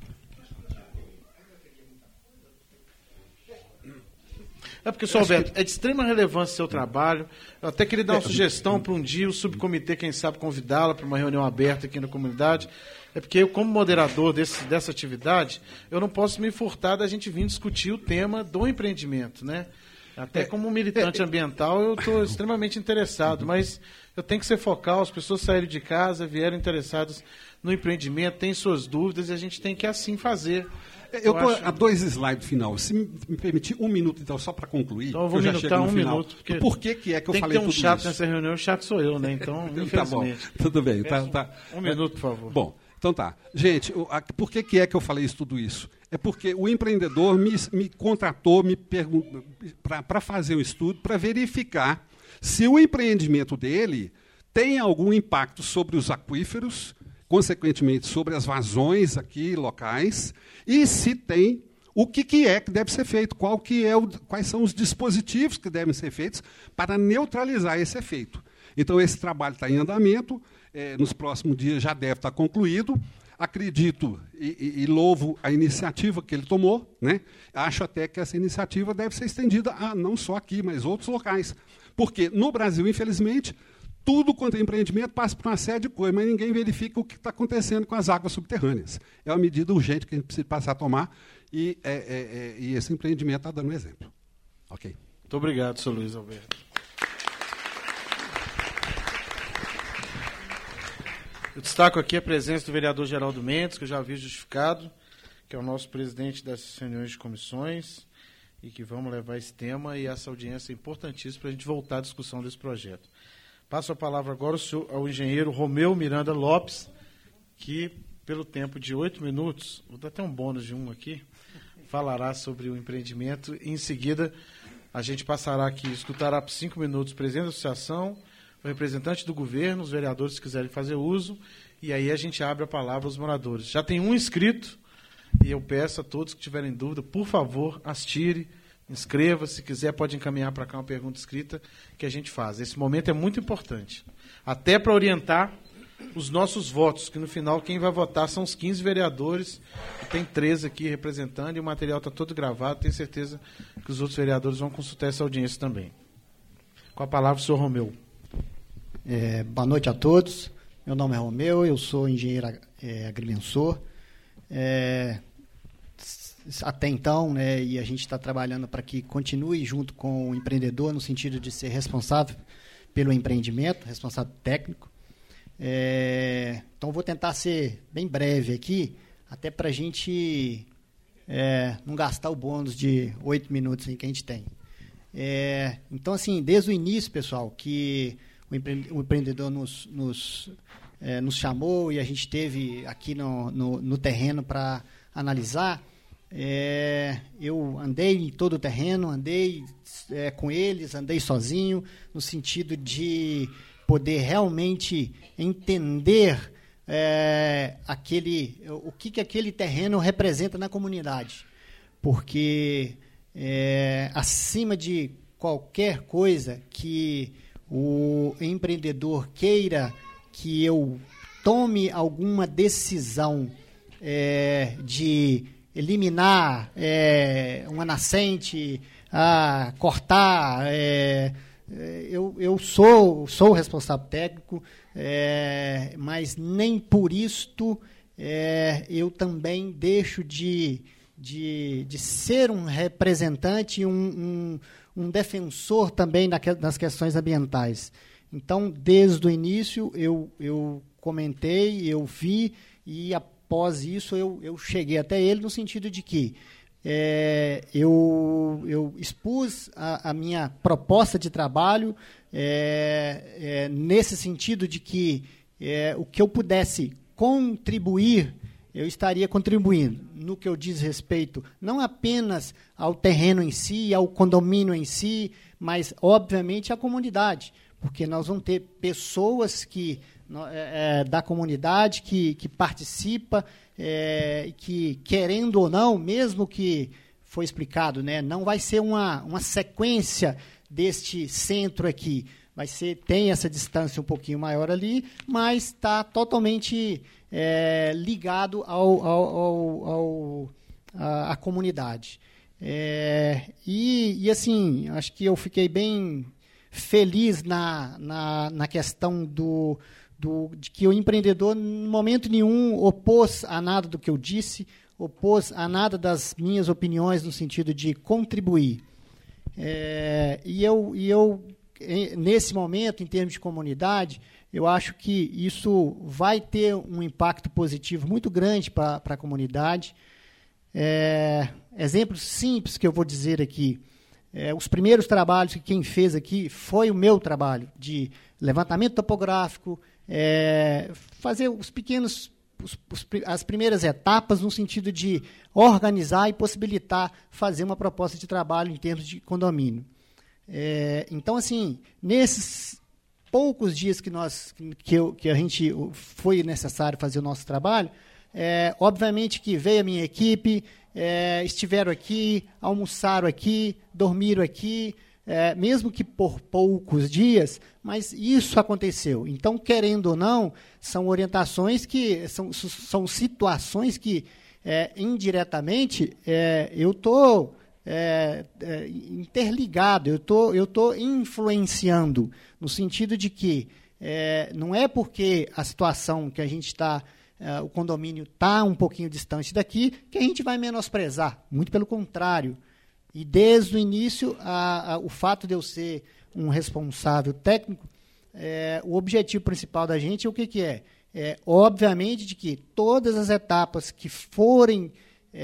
É porque, Sr. Alberto, é de extrema relevância o seu trabalho. Eu até queria dar uma sugestão para um dia o subcomitê, quem sabe, convidá-la para uma reunião aberta aqui na comunidade. É porque eu, como moderador dessa atividade, eu não posso me furtar da gente vir discutir o tema do empreendimento, né? Até como militante ambiental, eu estou extremamente interessado, mas eu tenho que ser focal, as pessoas saíram de casa, vieram interessadas no empreendimento, têm suas dúvidas e a gente tem que assim fazer. Eu estou a 2 slides final. Se me permitir 1 minuto, então, só para concluir. Então eu vou minutar 1 minuto. Por que é que eu falei tudo isso? Tem que ter um chato nessa reunião, o chato sou eu, né? Então, infelizmente. Tá bom, tudo bem. Tá. 1 minuto, por favor. Bom, então tá. Gente, por que é que eu falei tudo isso? É porque o empreendedor me contratou para fazer um estudo, para verificar se o empreendimento dele tem algum impacto sobre os aquíferos, consequentemente sobre as vazões aqui locais, e se tem, o que é que deve ser feito, quais são os dispositivos que devem ser feitos para neutralizar esse efeito. Então, esse trabalho está em andamento, nos próximos dias já deve estar concluído. Acredito e louvo a iniciativa que ele tomou, né? Acho até que essa iniciativa deve ser estendida a não só aqui, mas outros locais. Porque no Brasil, infelizmente, tudo quanto é empreendimento passa por uma série de coisas, mas ninguém verifica o que está acontecendo com as águas subterrâneas. É uma medida urgente que a gente precisa passar a tomar e esse empreendimento está dando um exemplo. Ok. Muito obrigado, Sr. Luiz Alberto. Eu destaco aqui a presença do vereador Geraldo Mendes, que eu já havia justificado, que é o nosso presidente das reuniões de comissões, e que vamos levar esse tema e essa audiência importantíssima para a gente voltar à discussão desse projeto. Passo a palavra agora ao engenheiro Romeu Miranda Lopes, que, pelo tempo de 8 minutos, vou dar até um bônus de 1 aqui, falará sobre o empreendimento, e em seguida a gente passará aqui, escutará por 5 minutos o presidente da associação, o representante do governo, os vereadores que quiserem fazer uso, e aí a gente abre a palavra aos moradores. Já tem um inscrito, e eu peço a todos que tiverem dúvida, por favor, assistirem, inscreva, se quiser pode encaminhar para cá uma pergunta escrita que a gente faz. Esse momento é muito importante, até para orientar os nossos votos, que no final quem vai votar são os 15 vereadores, tem 13 aqui representando, e o material está todo gravado, tenho certeza que os outros vereadores vão consultar essa audiência também. Com a palavra, o senhor Romeu. Boa noite a todos. Meu nome é Romeu, eu sou engenheiro agrimensor. Até então, né, e a gente está trabalhando para que continue junto com o empreendedor, no sentido de ser responsável pelo empreendimento, responsável técnico. Então, vou tentar ser bem breve aqui, até para a gente não gastar o bônus de 8 minutos que a gente tem. Então, assim, desde o início, pessoal, que o empreendedor nos chamou e a gente esteve aqui no terreno para analisar, eu andei em todo o terreno, andei com eles, andei sozinho, no sentido de poder realmente entender o que aquele terreno representa na comunidade. Porque, acima de qualquer coisa que o empreendedor queira que eu tome alguma decisão de eliminar uma nascente, cortar, eu sou o responsável técnico, mas nem por isto eu também deixo de ser um representante, um defensor também das questões ambientais. Então, desde o início, eu comentei, eu vi, e após isso eu cheguei até ele no sentido de que eu expus a minha proposta de trabalho nesse sentido de que o que eu pudesse contribuir, eu estaria contribuindo no que eu diz respeito não apenas ao terreno em si, ao condomínio em si, mas, obviamente, à comunidade, porque nós vamos ter pessoas da comunidade que participa, que, querendo ou não, mesmo que foi explicado, né, não vai ser uma sequência deste centro aqui, tem essa distância um pouquinho maior ali, mas está totalmente ligado à comunidade. E assim, acho que eu fiquei bem feliz na questão de que o empreendedor, em momento nenhum, opôs a nada do que eu disse, opôs a nada das minhas opiniões no sentido de contribuir. E eu, nesse momento, em termos de comunidade, eu acho que isso vai ter um impacto positivo muito grande para a comunidade. Exemplos simples que eu vou dizer aqui. Os primeiros trabalhos que quem fez aqui foi o meu trabalho de levantamento topográfico, fazer as primeiras etapas no sentido de organizar e possibilitar fazer uma proposta de trabalho em termos de condomínio. Então, assim, nesses poucos dias que a gente foi necessário fazer o nosso trabalho, obviamente que veio a minha equipe, estiveram aqui, almoçaram aqui, dormiram aqui, mesmo que por poucos dias, mas isso aconteceu. Então, querendo ou não, são orientações que são situações que, indiretamente, eu estou interligado, eu estou influenciando, no sentido de que não é porque a situação que a gente está, o condomínio está um pouquinho distante daqui, que a gente vai menosprezar, muito pelo contrário. E desde o início, o fato de eu ser um responsável técnico, o objetivo principal da gente é o que é? Obviamente, de que todas as etapas que forem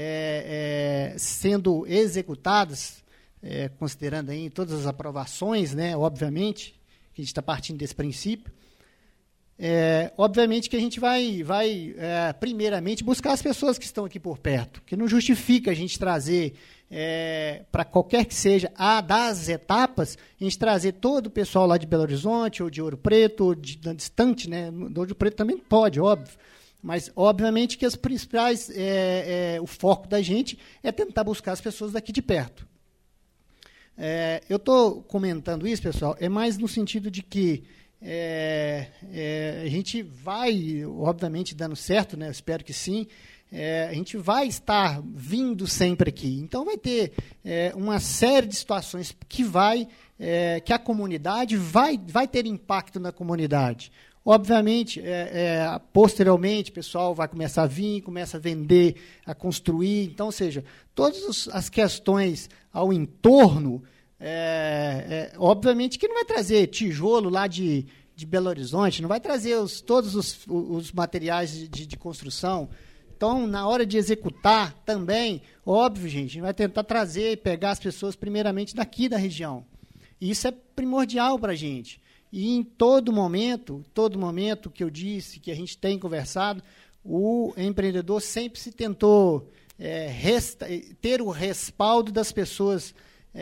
sendo executadas, considerando aí todas as aprovações, né, obviamente, que a gente está partindo desse princípio, obviamente que a gente vai primeiramente, buscar as pessoas que estão aqui por perto, que não justifica a gente trazer, para qualquer que seja das etapas, a gente trazer todo o pessoal lá de Belo Horizonte, ou de Ouro Preto, ou distante, né? Do Ouro Preto também pode, óbvio, mas obviamente que as principais, o foco da gente é tentar buscar as pessoas daqui de perto. Eu estou comentando isso, pessoal, mais no sentido de que a gente vai, obviamente, dando certo, né? Eu espero que sim. A gente vai estar vindo sempre aqui. Então, vai ter uma série de situações que a comunidade vai ter impacto na comunidade. Obviamente, posteriormente, o pessoal vai começar a vir, começa a vender, a construir. Então, ou seja, todas as questões ao entorno, obviamente que não vai trazer tijolo lá de Belo Horizonte, não vai trazer todos os materiais de construção. Então, na hora de executar também, óbvio, gente, a gente vai tentar trazer e pegar as pessoas primeiramente daqui da região. E isso é primordial para a gente. E em todo momento que eu disse, que a gente tem conversado, o empreendedor sempre se tentou ter o respaldo das pessoas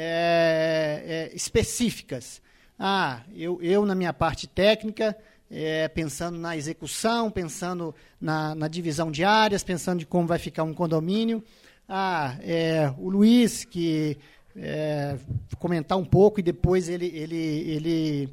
específicas. Eu na minha parte técnica, pensando na execução, pensando na divisão de áreas, pensando de como vai ficar um condomínio. O Luiz, que comentar um pouco e depois ele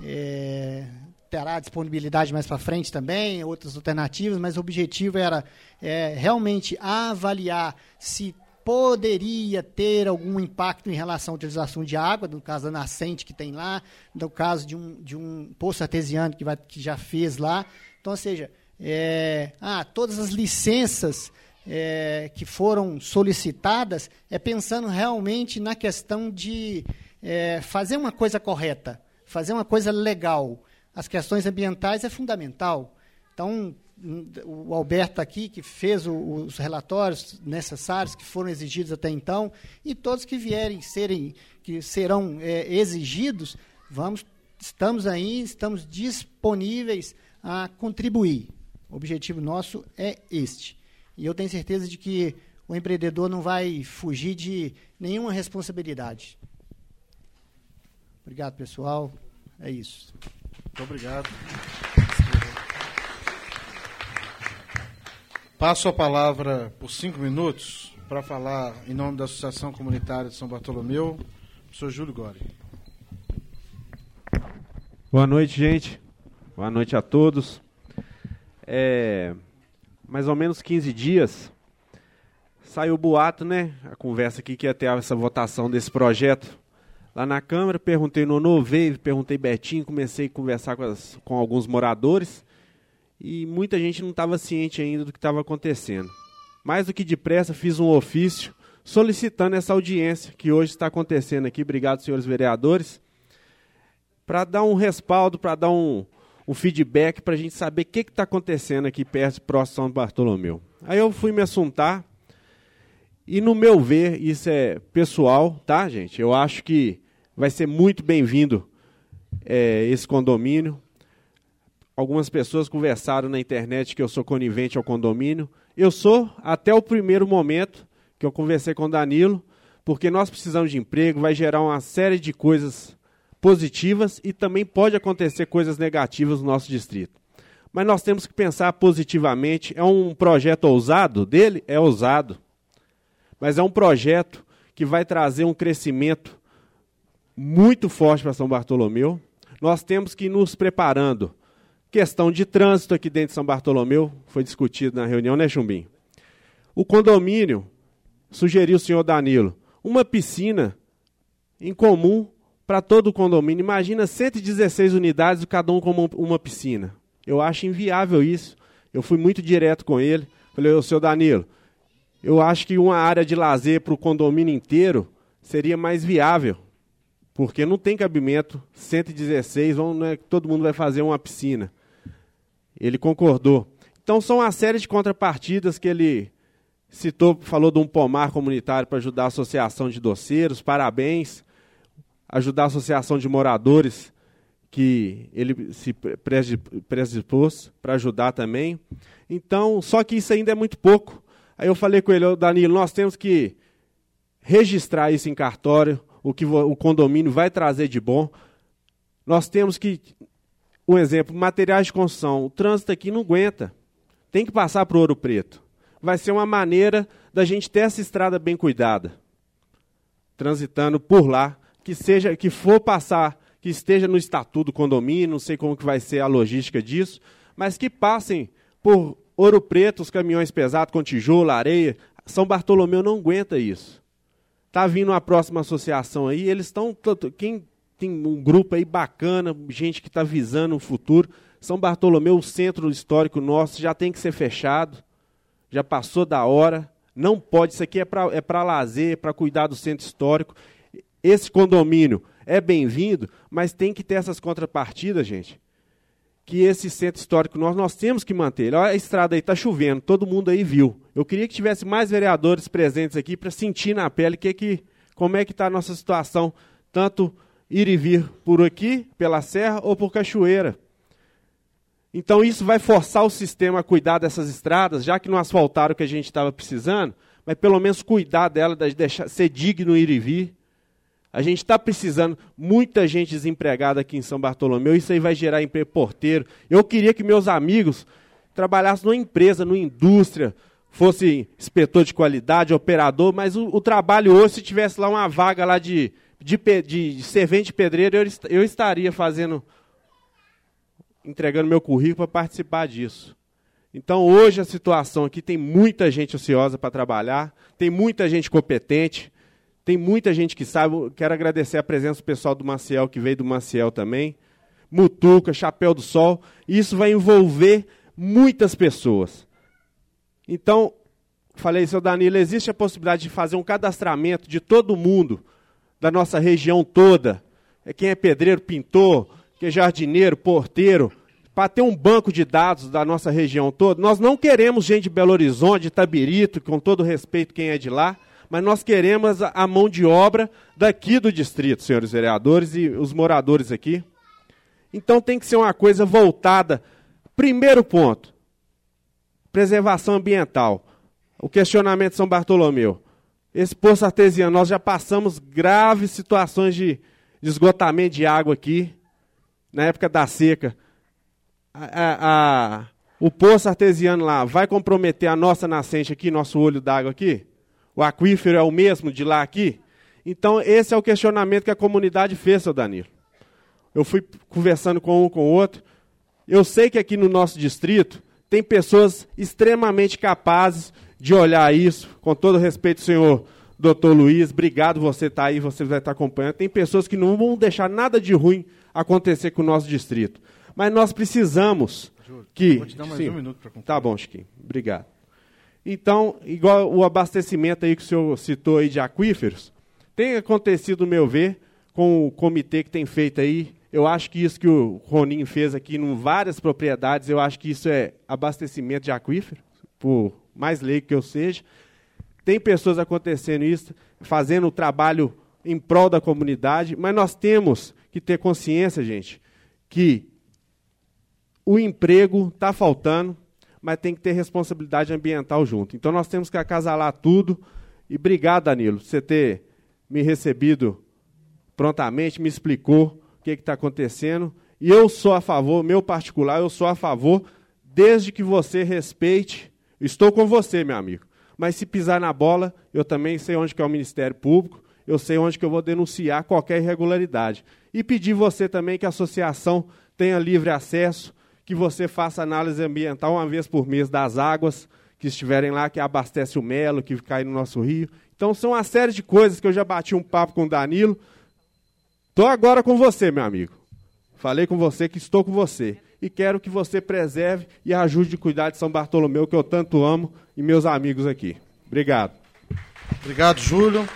terá disponibilidade mais para frente também, outras alternativas, mas o objetivo era realmente avaliar se poderia ter algum impacto em relação à utilização de água, no caso da nascente que tem lá, no caso de um poço artesiano que já fez lá. Então, ou seja, todas as licenças que foram solicitadas pensando realmente na questão de fazer uma coisa correta, fazer uma coisa legal. As questões ambientais é fundamental. Então, o Alberto aqui, que fez os relatórios necessários que foram exigidos até então, e todos que que serão exigidos, estamos disponíveis a contribuir. O objetivo nosso é este. E eu tenho certeza de que o empreendedor não vai fugir de nenhuma responsabilidade. Obrigado, pessoal. É isso. Muito obrigado. Passo a palavra por 5 minutos para falar em nome da Associação Comunitária de São Bartolomeu, o professor Júlio Gori. Boa noite, gente. Boa noite a todos. Mais ou menos 15 dias, saiu o boato, né? A conversa aqui que ia ter essa votação desse projeto lá na Câmara. Perguntei no Noveio, perguntei Betinho, comecei a conversar com alguns moradores. E muita gente não estava ciente ainda do que estava acontecendo. Mais do que depressa, fiz um ofício solicitando essa audiência que hoje está acontecendo aqui. Obrigado, senhores vereadores. Para dar um respaldo, para dar um feedback, para a gente saber o que está acontecendo aqui perto, próximo de São Bartolomeu. Aí eu fui me assuntar e, no meu ver, isso é pessoal, tá, gente? Eu acho que vai ser muito bem-vindo esse condomínio. Algumas pessoas conversaram na internet que eu sou conivente ao condomínio. Eu sou até o primeiro momento que eu conversei com o Danilo, porque nós precisamos de emprego, vai gerar uma série de coisas positivas e também pode acontecer coisas negativas no nosso distrito. Mas nós temos que pensar positivamente. É um projeto ousado dele? É ousado. Mas é um projeto que vai trazer um crescimento muito forte para São Bartolomeu. Nós temos que ir nos preparando. Questão de trânsito aqui dentro de São Bartolomeu, foi discutido na reunião, né, Chumbinho? O condomínio sugeriu o senhor Danilo uma piscina em comum para todo o condomínio. Imagina 116 unidades, cada um com uma piscina. Eu acho inviável isso. Eu fui muito direto com ele. Falei, ô, senhor Danilo, eu acho que uma área de lazer para o condomínio inteiro seria mais viável, porque não tem cabimento, 116, todo mundo vai fazer uma piscina. Ele concordou. Então, são uma série de contrapartidas que ele citou, falou de um pomar comunitário para ajudar a associação de doceiros, parabéns. Ajudar a associação de moradores, que ele se predispôs para ajudar também. Então, só que isso ainda é muito pouco. Aí eu falei com ele, Danilo, nós temos que registrar isso em cartório, o que o condomínio vai trazer de bom. Nós temos que, um exemplo, materiais de construção. O trânsito aqui não aguenta. Tem que passar para o Ouro Preto. Vai ser uma maneira da gente ter essa estrada bem cuidada. Transitando por lá, que for passar, que esteja no estatuto do condomínio, não sei como que vai ser a logística disso, mas que passem por Ouro Preto, os caminhões pesados com tijolo, areia. São Bartolomeu não aguenta isso. Está vindo uma próxima associação aí, eles estão... Quem tem um grupo aí bacana, gente que está visando o futuro. São Bartolomeu, o centro histórico nosso, já tem que ser fechado. Já passou da hora. Não pode, isso aqui é para lazer, para cuidar do centro histórico. Esse condomínio é bem-vindo, mas tem que ter essas contrapartidas, gente. Que esse centro histórico nós temos que manter. Olha a estrada aí, está chovendo, todo mundo aí viu. Eu queria que tivesse mais vereadores presentes aqui para sentir na pele como é que está a nossa situação, tanto ir e vir por aqui, pela serra, ou por Cachoeira. Então isso vai forçar o sistema a cuidar dessas estradas, já que não asfaltaram o que a gente estava precisando, mas pelo menos cuidar dela, deixar ser digno ir e vir. A gente está precisando, muita gente desempregada aqui em São Bartolomeu, isso aí vai gerar emprego porteiro. Eu queria que meus amigos trabalhassem numa empresa, numa indústria, fosse inspetor de qualidade, operador, mas o trabalho hoje, se tivesse lá uma vaga lá de servente de pedreiro, eu estaria entregando meu currículo para participar disso. Então, hoje, a situação aqui, tem muita gente ociosa para trabalhar, tem muita gente competente, tem muita gente que sabe. Quero agradecer a presença do pessoal do Maciel, que veio do Maciel também, Mutuca, Chapéu do Sol, e isso vai envolver muitas pessoas. Então, falei, seu Danilo, existe a possibilidade de fazer um cadastramento de todo mundo, da nossa região toda, quem é pedreiro, pintor, quem é jardineiro, porteiro, para ter um banco de dados da nossa região toda. Nós não queremos gente de Belo Horizonte, de Itabirito, com todo respeito quem é de lá, mas nós queremos a mão de obra daqui do distrito, senhores vereadores e os moradores aqui. Então tem que ser uma coisa voltada. Primeiro ponto, preservação ambiental. O questionamento de São Bartolomeu. Esse poço artesiano, nós já passamos graves situações de esgotamento de água aqui, na época da seca. O poço artesiano lá vai comprometer a nossa nascente aqui, nosso olho d'água aqui? O aquífero é o mesmo de lá aqui? Então, esse é o questionamento que a comunidade fez, seu Danilo. Eu fui conversando com um com o outro. Eu sei que aqui no nosso distrito tem pessoas extremamente capazes de olhar isso, com todo respeito, senhor doutor Luiz, obrigado, você está aí, você vai estar acompanhando. Tem pessoas que não vão deixar nada de ruim acontecer com o nosso distrito. Mas nós precisamos que... Vou te dar mais um minuto para concluir. Tá bom, Chiquinho, obrigado. Então, igual o abastecimento aí que o senhor citou aí de aquíferos, tem acontecido, no meu ver, com o comitê que tem feito aí. Eu acho que isso que o Roninho fez aqui em várias propriedades, eu acho que isso é abastecimento de aquífero, por mais leigo que eu seja. Tem pessoas acontecendo isso, fazendo o trabalho em prol da comunidade, mas nós temos que ter consciência, gente, que o emprego está faltando, mas tem que ter responsabilidade ambiental junto. Então nós temos que acasalar tudo. E obrigado, Danilo, por você ter me recebido prontamente, me explicou o que está acontecendo. E eu sou a favor, meu particular, eu sou a favor, desde que você respeite. Estou com você, meu amigo. Mas se pisar na bola, eu também sei onde que é o Ministério Público, eu sei onde que eu vou denunciar qualquer irregularidade. E pedir você também que a associação tenha livre acesso, que você faça análise ambiental uma vez por mês das águas que estiverem lá, que abastece o Melo, que cai no nosso rio. Então, são uma série de coisas que eu já bati um papo com o Danilo. Estou agora com você, meu amigo. Falei com você que estou com você. E quero que você preserve e ajude a cuidar de São Bartolomeu, que eu tanto amo, e meus amigos aqui. Obrigado. Obrigado, Júlio.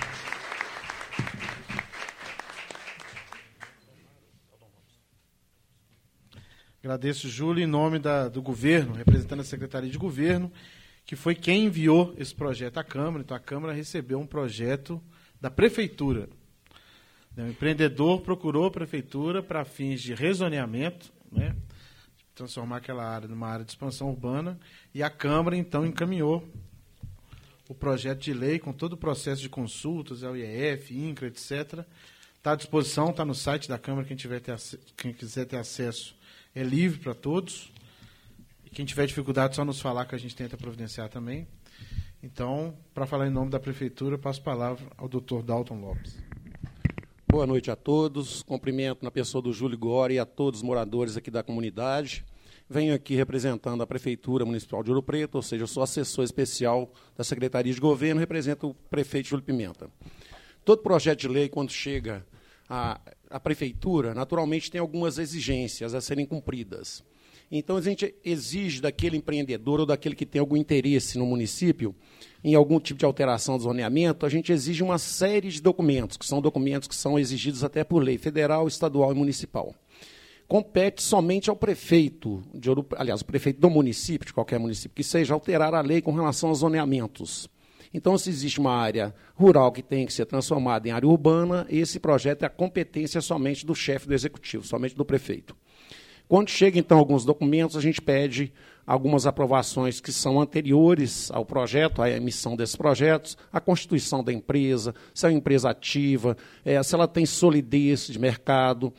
Agradeço, Júlio, em nome do governo, representando a Secretaria de Governo, que foi quem enviou esse projeto à Câmara. Então, a Câmara recebeu um projeto da Prefeitura. O empreendedor procurou a Prefeitura para fins de rezoneamento, né, transformar aquela área numa área de expansão urbana, e a Câmara, então, encaminhou o projeto de lei com todo o processo de consultas, ao IEF, INCRA, etc. Está à disposição, está no site da Câmara, quem quiser ter acesso é livre para todos. E quem tiver dificuldade, só nos falar que a gente tenta providenciar também. Então, para falar em nome da Prefeitura, passo a palavra ao Dr. Dalton Lopes. Boa noite a todos. Cumprimento na pessoa do Júlio Gori e a todos os moradores aqui da comunidade. Venho aqui representando a Prefeitura Municipal de Ouro Preto, ou seja, eu sou assessor especial da Secretaria de Governo, represento o prefeito Júlio Pimenta. Todo projeto de lei, quando chega à Prefeitura, naturalmente tem algumas exigências a serem cumpridas. Então, a gente exige daquele empreendedor ou daquele que tem algum interesse no município, em algum tipo de alteração do zoneamento, a gente exige uma série de documentos que são exigidos até por lei federal, estadual e municipal. Compete somente ao prefeito, o prefeito do município, de qualquer município que seja, alterar a lei com relação aos zoneamentos. Então, se existe uma área rural que tem que ser transformada em área urbana, esse projeto é a competência somente do chefe do executivo, somente do prefeito. Quando chega, então, alguns documentos, a gente pede algumas aprovações que são anteriores ao projeto, à emissão desses projetos, a constituição da empresa, se é uma empresa ativa, se ela tem solidez de mercado.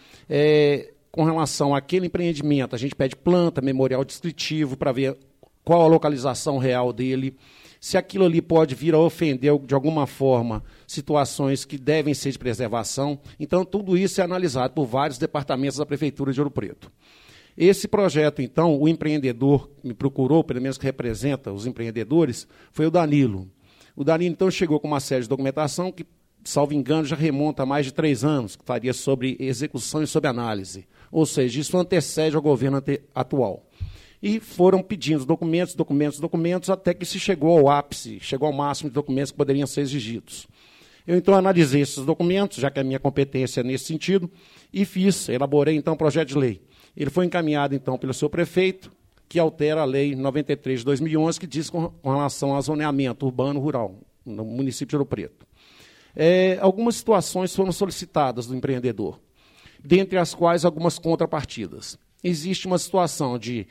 Com relação àquele empreendimento, a gente pede planta, memorial descritivo, para ver qual a localização real dele, se aquilo ali pode vir a ofender, de alguma forma, situações que devem ser de preservação. Então, tudo isso é analisado por vários departamentos da Prefeitura de Ouro Preto. Esse projeto, então, o empreendedor que me procurou, pelo menos que representa os empreendedores, foi o Danilo. O Danilo, então, chegou com uma série de documentação que, salvo engano, já remonta a mais de 3 anos, que faria sobre execução e sobre análise. Ou seja, isso antecede ao governo atual. E foram pedindo documentos, até que se chegou ao ápice, chegou ao máximo de documentos que poderiam ser exigidos. Eu, então, analisei esses documentos, já que a minha competência é nesse sentido, e elaborei, então, o projeto de lei. Ele foi encaminhado, então, pelo seu prefeito, que altera a Lei 93 de 2011, que diz com relação ao zoneamento urbano-rural, no município de Ouro Preto. Algumas situações foram solicitadas do empreendedor, dentre as quais algumas contrapartidas. Existe uma situação de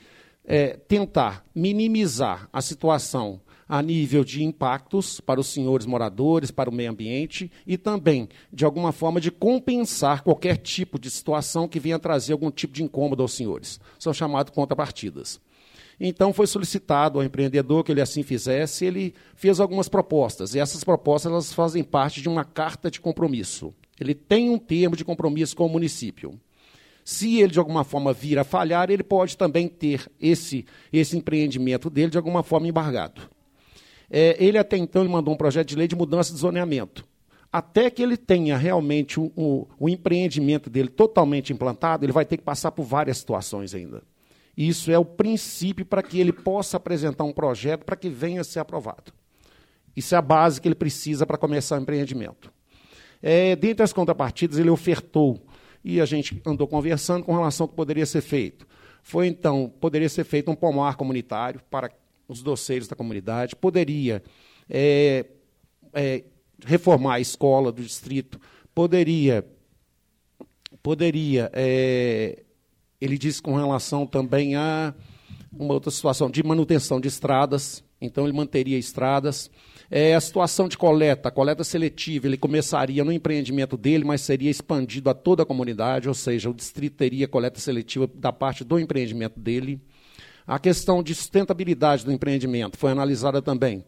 tentar minimizar a situação a nível de impactos para os senhores moradores, para o meio ambiente, e também, de alguma forma, de compensar qualquer tipo de situação que venha trazer algum tipo de incômodo aos senhores. São chamadas contrapartidas. Então, foi solicitado ao empreendedor que ele assim fizesse, ele fez algumas propostas, e essas propostas elas fazem parte de uma carta de compromisso. Ele tem um termo de compromisso com o município. Se ele, de alguma forma, vir a falhar, ele pode também ter esse empreendimento dele, de alguma forma, embargado. Ele, até então, ele mandou um projeto de lei de mudança de zoneamento. Até que ele tenha realmente o empreendimento dele totalmente implantado, ele vai ter que passar por várias situações ainda. Isso é o princípio para que ele possa apresentar um projeto para que venha a ser aprovado. Isso é a base que ele precisa para começar o empreendimento. Dentre as contrapartidas, ele ofertou, e a gente andou conversando com relação ao que poderia ser feito. Poderia ser feito um pomar comunitário para os doceiros da comunidade, poderia reformar a escola do distrito, ele disse com relação também a uma outra situação de manutenção de estradas, então ele manteria estradas. A situação de coleta, a coleta seletiva, ele começaria no empreendimento dele, mas seria expandido a toda a comunidade, ou seja, o distrito teria coleta seletiva da parte do empreendimento dele. A questão de sustentabilidade do empreendimento foi analisada também.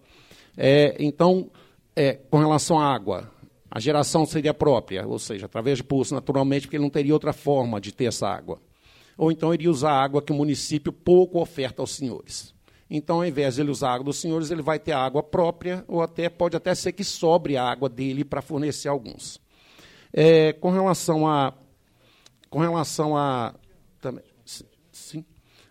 Com relação à água, a geração seria própria, ou seja, através de poço, naturalmente, porque ele não teria outra forma de ter essa água. Ou então iria usar a água que o município pouco oferta aos senhores. Então, ao invés de ele usar a água dos senhores, ele vai ter a água própria, ou pode até ser que sobre a água dele para fornecer alguns. Com relação a também, sim,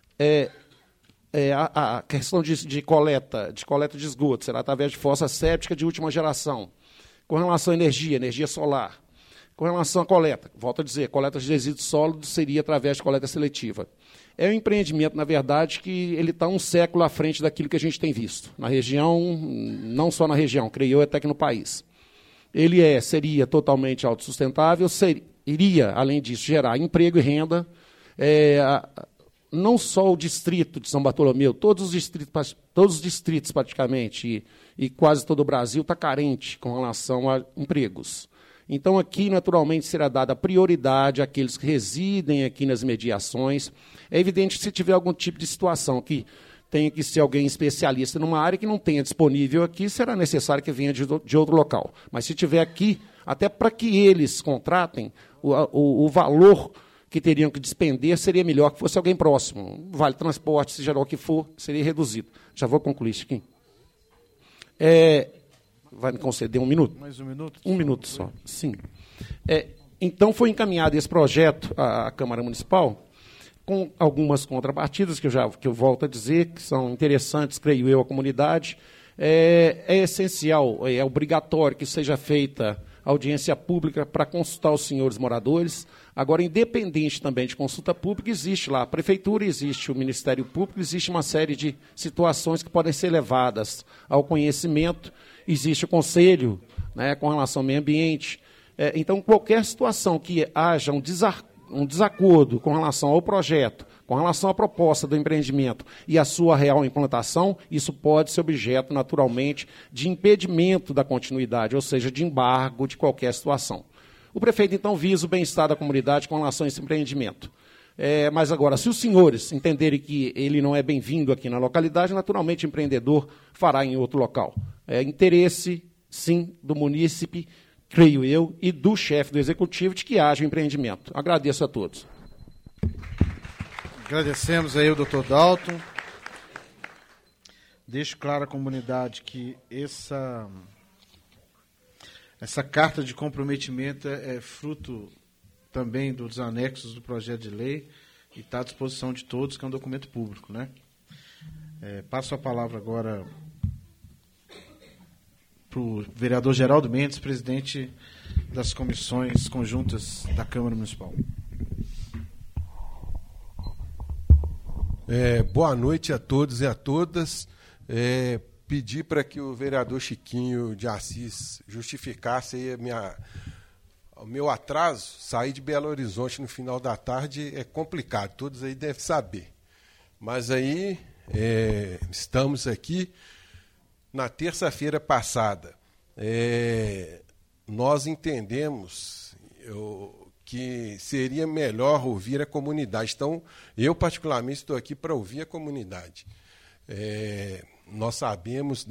a questão de coleta de esgoto, será através de fossa séptica de última geração. Com relação à energia solar. Com relação à coleta, volto a dizer, coleta de resíduos sólidos seria através de coleta seletiva. É um empreendimento, na verdade, que ele está um século à frente daquilo que a gente tem visto. Na região, não só na região, creio eu, até que no país. Ele seria totalmente autossustentável, iria, além disso, gerar emprego e renda. Não só o distrito de São Bartolomeu, todos os distritos praticamente, e quase todo o Brasil está carente com relação a empregos. Então, aqui, naturalmente, será dada prioridade àqueles que residem aqui nas mediações. É evidente que, se tiver algum tipo de situação que tenha que ser alguém especialista numa área que não tenha disponível aqui, será necessário que venha de outro local. Mas, se tiver aqui até para que eles contratem, o valor que teriam que despender seria melhor que fosse alguém próximo. Vale transporte, seja lá o que for, seria reduzido. Já vou concluir, Chiquinho. Vai me conceder 1 minuto? Mais 1 minuto? 1 minuto só, sim. Então, foi encaminhado esse projeto à Câmara Municipal, com algumas contrapartidas, que eu volto a dizer, que são interessantes, creio eu, à comunidade. É essencial, é obrigatório que seja feita audiência pública para consultar os senhores moradores. Agora, independente também de consulta pública, existe lá a Prefeitura, existe o Ministério Público, existe uma série de situações que podem ser levadas ao conhecimento, existe o Conselho, né, com relação ao meio ambiente. Então, qualquer situação que haja um desacordo com relação ao projeto, com relação à proposta do empreendimento e à sua real implantação, isso pode ser objeto, naturalmente, de impedimento da continuidade, ou seja, de embargo de qualquer situação. O prefeito, então, visa o bem-estar da comunidade com relação a esse empreendimento. Mas agora, se os senhores entenderem que ele não é bem-vindo aqui na localidade, naturalmente o empreendedor fará em outro local. É interesse, sim, do munícipe, creio eu, e do chefe do executivo de que haja o empreendimento. Agradeço a todos. Agradecemos aí o doutor Dalton. Deixo claro à comunidade que essa carta de comprometimento é fruto também dos anexos do projeto de lei e está à disposição de todos, que é um documento público, né? Passo a palavra agora para o vereador Geraldo Mendes, presidente das comissões conjuntas da Câmara Municipal. Boa noite a todos e a todas. Pedir para que o vereador Chiquinho de Assis justificasse aí o meu atraso. Sair de Belo Horizonte no final da tarde é complicado, todos aí devem saber. Mas aí estamos aqui. Na terça-feira passada, nós entendemos que seria melhor ouvir a comunidade. Então, eu particularmente estou aqui para ouvir a comunidade. Nós sabemos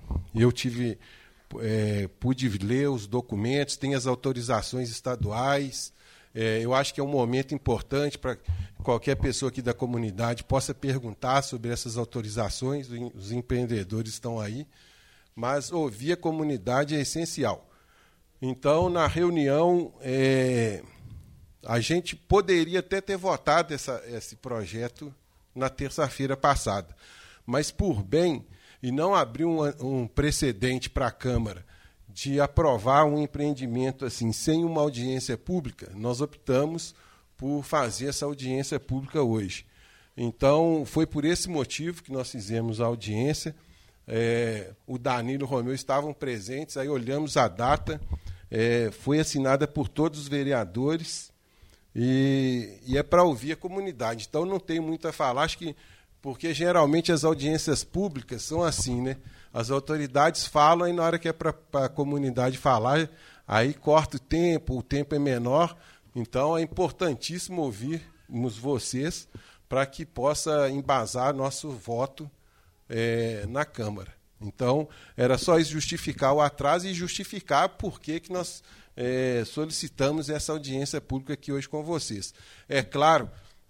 pude ler os documentos, tem as autorizações estaduais. Eu acho que é um momento importante para qualquer pessoa aqui da comunidade possa perguntar sobre essas autorizações, os empreendedores estão aí, mas ouvir a comunidade é essencial. Então, na reunião, a gente poderia até ter votado esse projeto na terça-feira passada, mas por bem, e não abrir um precedente para a Câmara de aprovar um empreendimento assim, sem uma audiência pública, nós optamos por fazer essa audiência pública hoje. Então, foi por esse motivo que nós fizemos a audiência. O Danilo e o Romeu estavam presentes, aí olhamos a data, foi assinada por todos os vereadores e é para ouvir a comunidade. Então, não tem muito a falar, acho que porque geralmente as audiências públicas são assim, né? As autoridades falam e na hora que é para a comunidade falar, aí corta o tempo é menor. Então, é importantíssimo ouvirmos vocês para que possa embasar nosso voto na Câmara. Então, era só isso, justificar o atraso e justificar por que nós solicitamos essa audiência pública aqui hoje com vocês. É claro,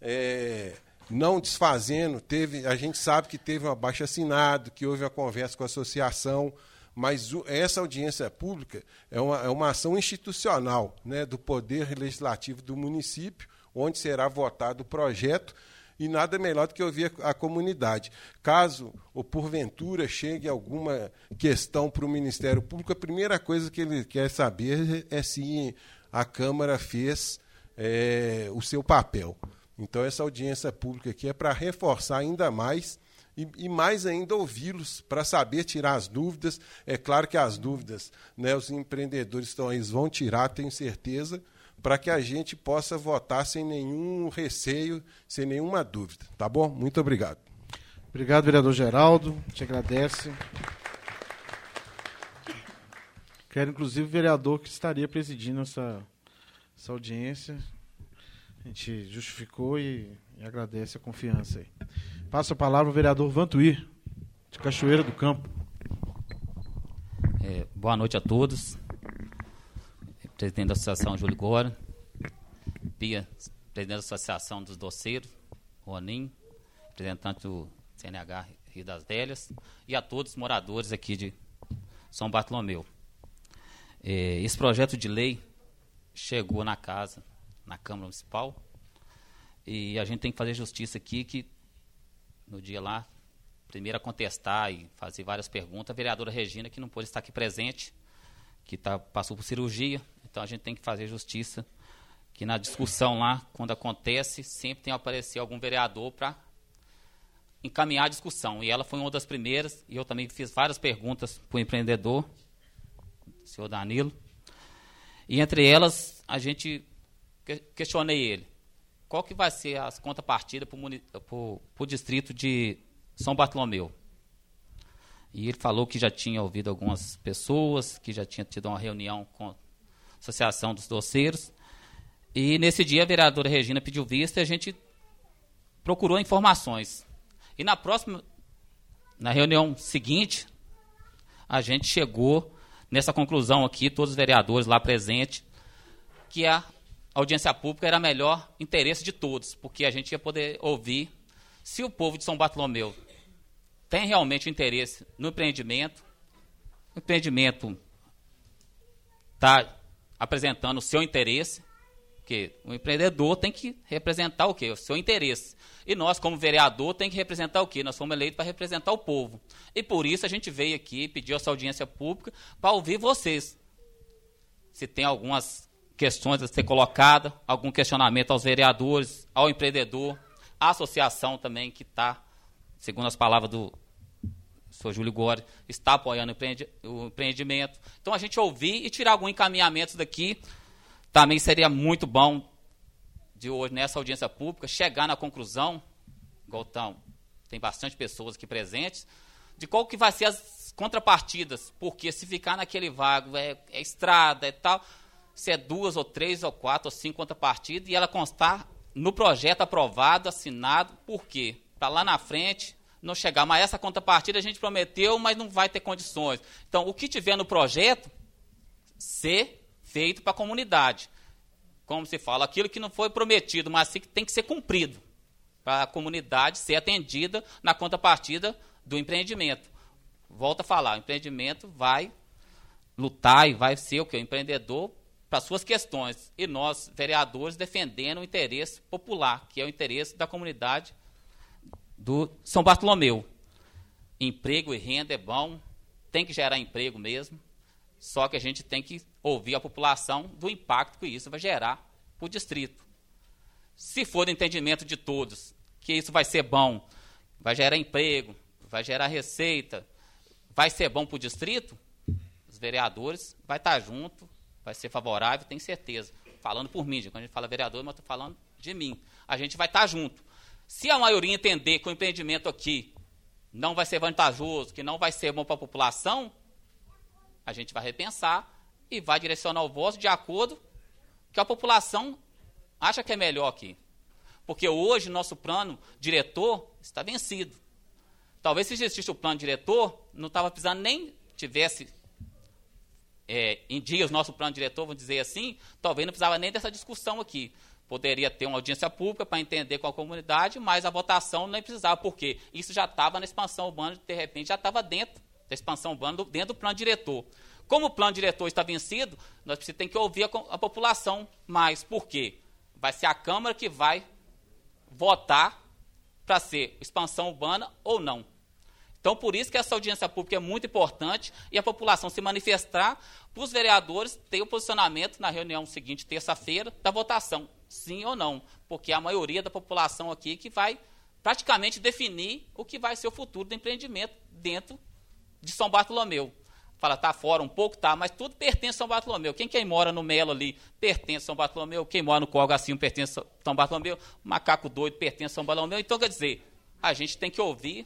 não desfazendo, a gente sabe que teve um abaixo-assinado, que houve uma conversa com a associação, mas essa audiência pública é uma ação institucional, né, do Poder Legislativo do município, onde será votado o projeto, e nada melhor do que ouvir a comunidade. Caso, ou porventura, chegue alguma questão para o Ministério Público, a primeira coisa que ele quer saber é se a Câmara fez o seu papel. Então, essa audiência pública aqui é para reforçar ainda mais e mais ainda ouvi-los para saber tirar as dúvidas. É claro que as dúvidas, né, os empreendedores estão aí, vão tirar, tenho certeza, para que a gente possa votar sem nenhum receio, sem nenhuma dúvida. Tá bom? Muito obrigado. Obrigado, vereador Geraldo. Te agradece. Quero, inclusive, o vereador que estaria presidindo essa audiência. A gente justificou e agradece a confiança aí. Passo a palavra ao vereador Vantuir, de Cachoeira do Campo. Boa noite a todos. presidente da Associação Júlio Góra, Pia, presidente da Associação dos Doceiros, Roninho, representante do CNH Rio das Velhas, e a todos os moradores aqui de São Bartolomeu. Esse projeto de lei chegou na casa, na Câmara Municipal, e a gente tem que fazer justiça aqui, que no dia lá, primeiro a contestar e fazer várias perguntas, a vereadora Regina, que não pôde estar aqui presente, que passou por cirurgia, então a gente tem que fazer justiça, que na discussão lá, quando acontece, sempre tem que aparecer algum vereador para encaminhar a discussão, e ela foi uma das primeiras, e eu também fiz várias perguntas para o empreendedor, o senhor Danilo, e entre elas, a gente questionei ele, qual que vai ser as contrapartidas para o distrito de São Bartolomeu. E ele falou que já tinha ouvido algumas pessoas, que já tinha tido uma reunião com a Associação dos Doceiros, e nesse dia a vereadora Regina pediu vista e a gente procurou informações. E na reunião seguinte, a gente chegou nessa conclusão aqui, todos os vereadores lá presentes, que a audiência pública era melhor interesse de todos, porque a gente ia poder ouvir se o povo de São Bartolomeu tem realmente interesse no empreendimento, o empreendimento está apresentando o seu interesse, porque o empreendedor tem que representar o quê? O seu interesse. E nós, como vereador, tem que representar o quê? Nós fomos eleitos para representar o povo. E por isso a gente veio aqui, pediu essa audiência pública para ouvir vocês. Se tem algumas questões a ser colocadas, algum questionamento aos vereadores, ao empreendedor, à associação também, que está, segundo as palavras do senhor Júlio Góra, está apoiando o empreendimento. Então, a gente ouvir e tirar algum encaminhamento daqui, também seria muito bom, de hoje, nessa audiência pública, chegar na conclusão, igual tem bastante pessoas aqui presentes, de qual que vai ser as contrapartidas, porque se ficar naquele vago, é estrada, é tal, se é 2 ou 3 ou 4 ou 5 contrapartidas, e ela constar no projeto aprovado, assinado, por quê? Para lá na frente não chegar, mas essa contrapartida a gente prometeu, mas não vai ter condições. Então, o que tiver no projeto, ser feito para a comunidade. Como se fala, aquilo que não foi prometido, mas que tem que ser cumprido, para a comunidade ser atendida na contrapartida do empreendimento. Volto a falar, o empreendimento vai lutar e vai ser o que? O empreendedor para suas questões. E nós, vereadores, defendendo o interesse popular, que é o interesse da comunidade do São Bartolomeu. Emprego e renda é bom, tem que gerar emprego mesmo, só que a gente tem que ouvir a população do impacto que isso vai gerar para o distrito. Se for do entendimento de todos que isso vai ser bom, vai gerar emprego, vai gerar receita, vai ser bom para o distrito, os vereadores vai estar junto, vai ser favorável, tenho certeza. Falando por mim, quando a gente fala vereador, mas estou falando de mim. A gente vai estar junto. Se a maioria entender que o empreendimento aqui não vai ser vantajoso, que não vai ser bom para a população, a gente vai repensar e vai direcionar o voto de acordo com que a população acha que é melhor aqui. Porque hoje o nosso plano diretor está vencido. Talvez se existisse o plano diretor, não estava precisando nem tivesse em dias nosso plano diretor, vamos dizer assim, talvez não precisava nem dessa discussão aqui. Poderia ter uma audiência pública para entender com a comunidade, mas a votação nem precisava, porque isso já estava na expansão urbana, de repente já estava dentro da expansão urbana, dentro do plano diretor. Como o plano diretor está vencido, nós temos que ouvir a população mais. Por quê? Vai ser a Câmara que vai votar para ser expansão urbana ou não. Então, por isso que essa audiência pública é muito importante e a população se manifestar para os vereadores ter o posicionamento na reunião seguinte, terça-feira, da votação, sim ou não. Porque é a maioria da população aqui que vai praticamente definir o que vai ser o futuro do empreendimento dentro de São Bartolomeu. Fala, tá fora um pouco, tá, mas tudo pertence a São Bartolomeu. Quem mora no Melo ali pertence a São Bartolomeu, quem mora no Colgacinho pertence a São Bartolomeu, Macaco Doido pertence a São Bartolomeu. Então, quer dizer, a gente tem que ouvir.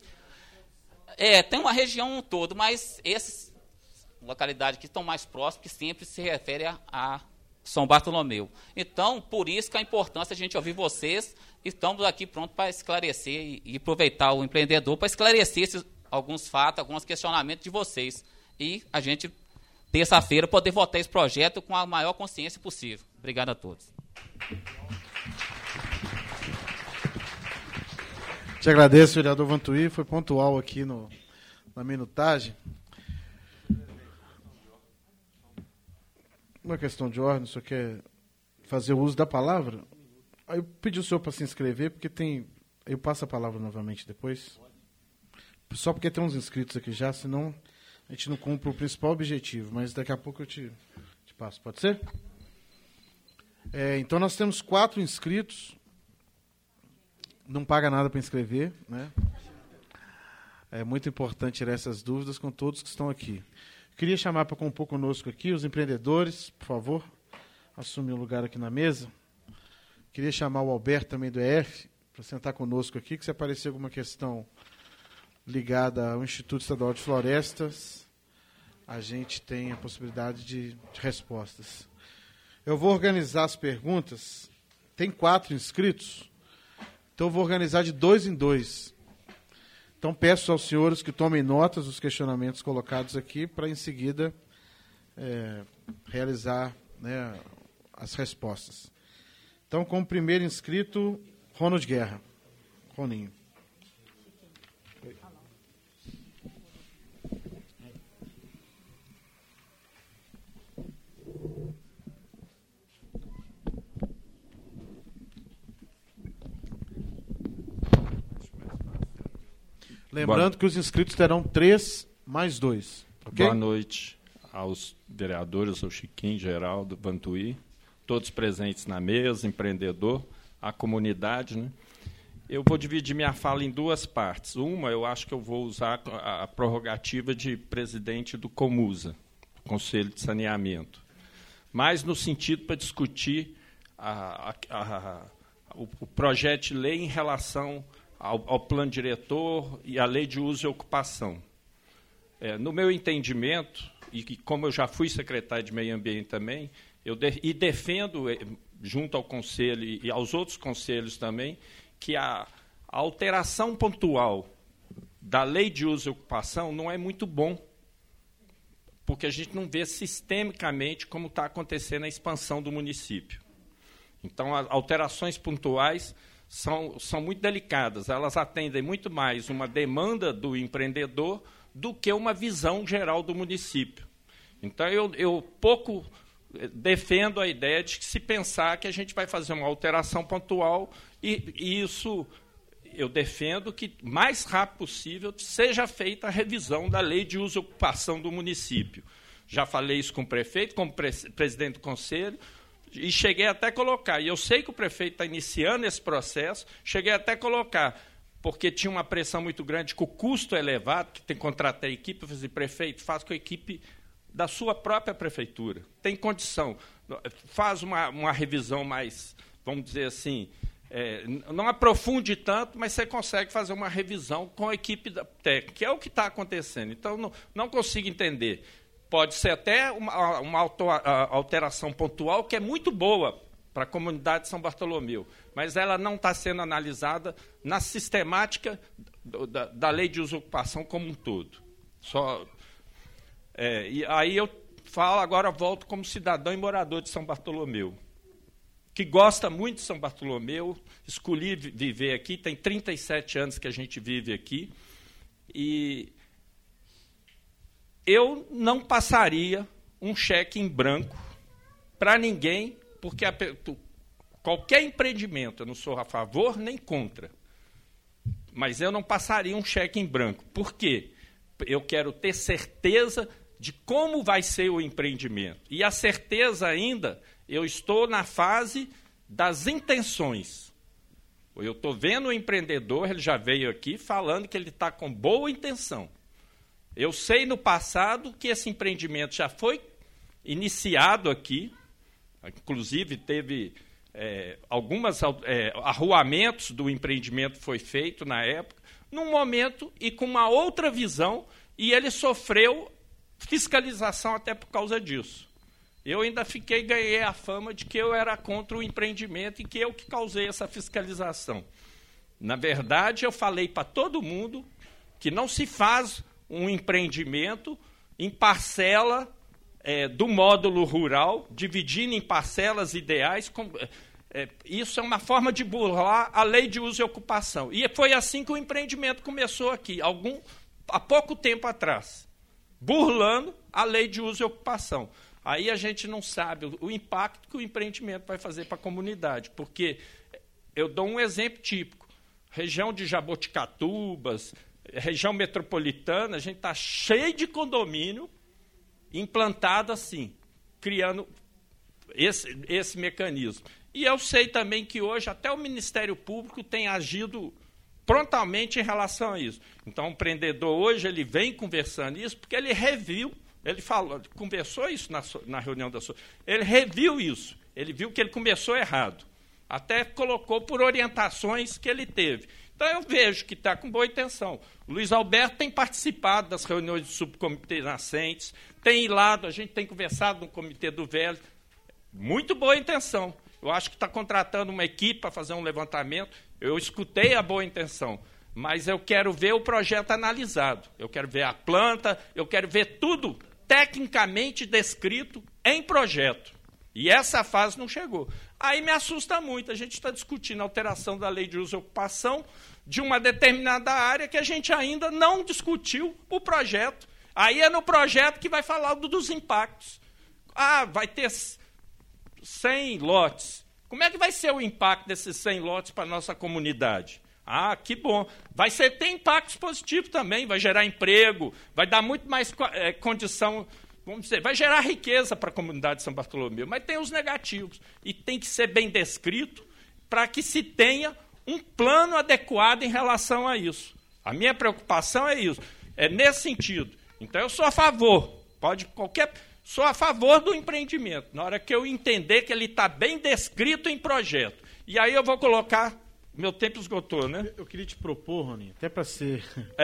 Tem uma região toda, mas essas localidades que estão mais próximas, que sempre se refere a São Bartolomeu. Então, por isso que a importância de a gente ouvir vocês, estamos aqui prontos para esclarecer e aproveitar o empreendedor para esclarecer alguns fatos, alguns questionamentos de vocês. E a gente terça-feira, poder votar esse projeto com a maior consciência possível. Obrigado a todos. Te agradeço, vereador Vantuí, foi pontual aqui na minutagem. Uma questão de ordem, o senhor quer fazer o uso da palavra? Aí eu pedi o senhor para se inscrever, porque tem... Eu passo a palavra novamente depois. Só porque tem uns inscritos aqui já, senão a gente não cumpre o principal objetivo, mas daqui a pouco eu te passo. Pode ser? Então nós temos 4 inscritos. Não paga nada para inscrever, né? É muito importante tirar essas dúvidas com todos que estão aqui. Queria chamar para compor conosco aqui os empreendedores, por favor, assumir o lugar aqui na mesa. Queria chamar o Alberto também do EF para sentar conosco aqui, que se aparecer alguma questão ligada ao Instituto Estadual de Florestas, a gente tem a possibilidade de respostas. Eu vou organizar as perguntas. Tem 4 inscritos. Então, eu vou organizar de 2 em 2. Então, peço aos senhores que tomem notas dos questionamentos colocados aqui para, em seguida, realizar, né, as respostas. Então, como primeiro inscrito, Ronald Guerra. Roninho. Lembrando que os inscritos terão 3 mais 2. Okay? Boa noite aos vereadores, ao Chiquinho, Geraldo, Vantuí, todos presentes na mesa, empreendedor, a comunidade, né? Eu vou dividir minha fala em 2 partes. Uma, eu acho que eu vou usar a prerrogativa de presidente do Comusa, Conselho de Saneamento, mas no sentido para discutir o projeto de lei em relação ao plano diretor e à lei de uso e ocupação. No meu entendimento, e como eu já fui secretário de Meio Ambiente também, e defendo, junto ao Conselho e aos outros conselhos também, que a alteração pontual da lei de uso e ocupação não é muito bom, porque a gente não vê sistemicamente como está acontecendo a expansão do município. Então, as alterações pontuais são muito delicadas, elas atendem muito mais uma demanda do empreendedor do que uma visão geral do município. Então, eu pouco defendo a ideia de que se pensar que a gente vai fazer uma alteração pontual e isso eu defendo que, mais rápido possível, seja feita a revisão da lei de uso e ocupação do município. Já falei isso com o prefeito, como presidente do conselho, e cheguei até a colocar, e eu sei que o prefeito está iniciando esse processo, cheguei até a colocar, porque tinha uma pressão muito grande, que o custo é elevado, que tem que contratar a equipe, eu falei, prefeito, faz com a equipe da sua própria prefeitura, tem condição, faz uma revisão mais, vamos dizer assim, não aprofunde tanto, mas você consegue fazer uma revisão com a equipe técnica, que é o que está acontecendo. Então, não consigo entender. Pode ser até uma alteração pontual que é muito boa para a comunidade de São Bartolomeu, mas ela não está sendo analisada na sistemática da lei de uso e ocupação como um todo. E aí eu falo, agora volto como cidadão e morador de São Bartolomeu, que gosta muito de São Bartolomeu, escolhi viver aqui, tem 37 anos que a gente vive aqui, e eu não passaria um cheque em branco para ninguém, porque qualquer empreendimento, eu não sou a favor nem contra, mas eu não passaria um cheque em branco. Por quê? Eu quero ter certeza de como vai ser o empreendimento. E a certeza ainda, eu estou na fase das intenções. Eu estou vendo o empreendedor, ele já veio aqui falando que ele está com boa intenção. Eu sei no passado que esse empreendimento já foi iniciado aqui, inclusive teve alguns arruamentos do empreendimento foi feito na época, num momento e com uma outra visão, e ele sofreu fiscalização até por causa disso. Eu ainda ganhei a fama de que eu era contra o empreendimento e que eu que causei essa fiscalização. Na verdade, eu falei para todo mundo que não se faz um empreendimento em parcela do módulo rural, dividindo em parcelas ideais. Isso é uma forma de burlar a lei de uso e ocupação. E foi assim que o empreendimento começou aqui, há pouco tempo atrás, burlando a lei de uso e ocupação. Aí a gente não sabe o impacto que o empreendimento vai fazer para a comunidade, porque eu dou um exemplo típico. Região de Jaboticatubas, região metropolitana, a gente está cheio de condomínio implantado assim, criando esse mecanismo. E eu sei também que hoje até o Ministério Público tem agido prontamente em relação a isso. Então, o empreendedor hoje ele vem conversando isso porque ele reviu, ele falou, conversou isso na reunião da sua, ele reviu isso, ele viu que ele começou errado, até colocou por orientações que ele teve. Então, eu vejo que está com boa intenção. O Luiz Alberto tem participado das reuniões do subcomitê nascentes, tem ido lá, a gente tem conversado no Comitê do Velho, muito boa intenção. Eu acho que está contratando uma equipe para fazer um levantamento. Eu escutei a boa intenção, mas eu quero ver o projeto analisado. Eu quero ver a planta, eu quero ver tudo tecnicamente descrito em projeto. E essa fase não chegou. Aí me assusta muito. A gente está discutindo a alteração da lei de uso e ocupação de uma determinada área que a gente ainda não discutiu o projeto. Aí é no projeto que vai falar dos impactos. Vai ter 100 lotes. Como é que vai ser o impacto desses 100 lotes para a nossa comunidade? Que bom. Ter impactos positivos também, vai gerar emprego, vai dar muito mais condição, vamos dizer, vai gerar riqueza para a comunidade de São Bartolomeu, mas tem os negativos. E tem que ser bem descrito para que se tenha um plano adequado em relação a isso. A minha preocupação é isso, é nesse sentido. Então, eu sou a favor, sou a favor do empreendimento, na hora que eu entender que ele está bem descrito em projeto. E aí eu vou colocar... Meu tempo esgotou, né? Eu queria te propor, Rony, até para ser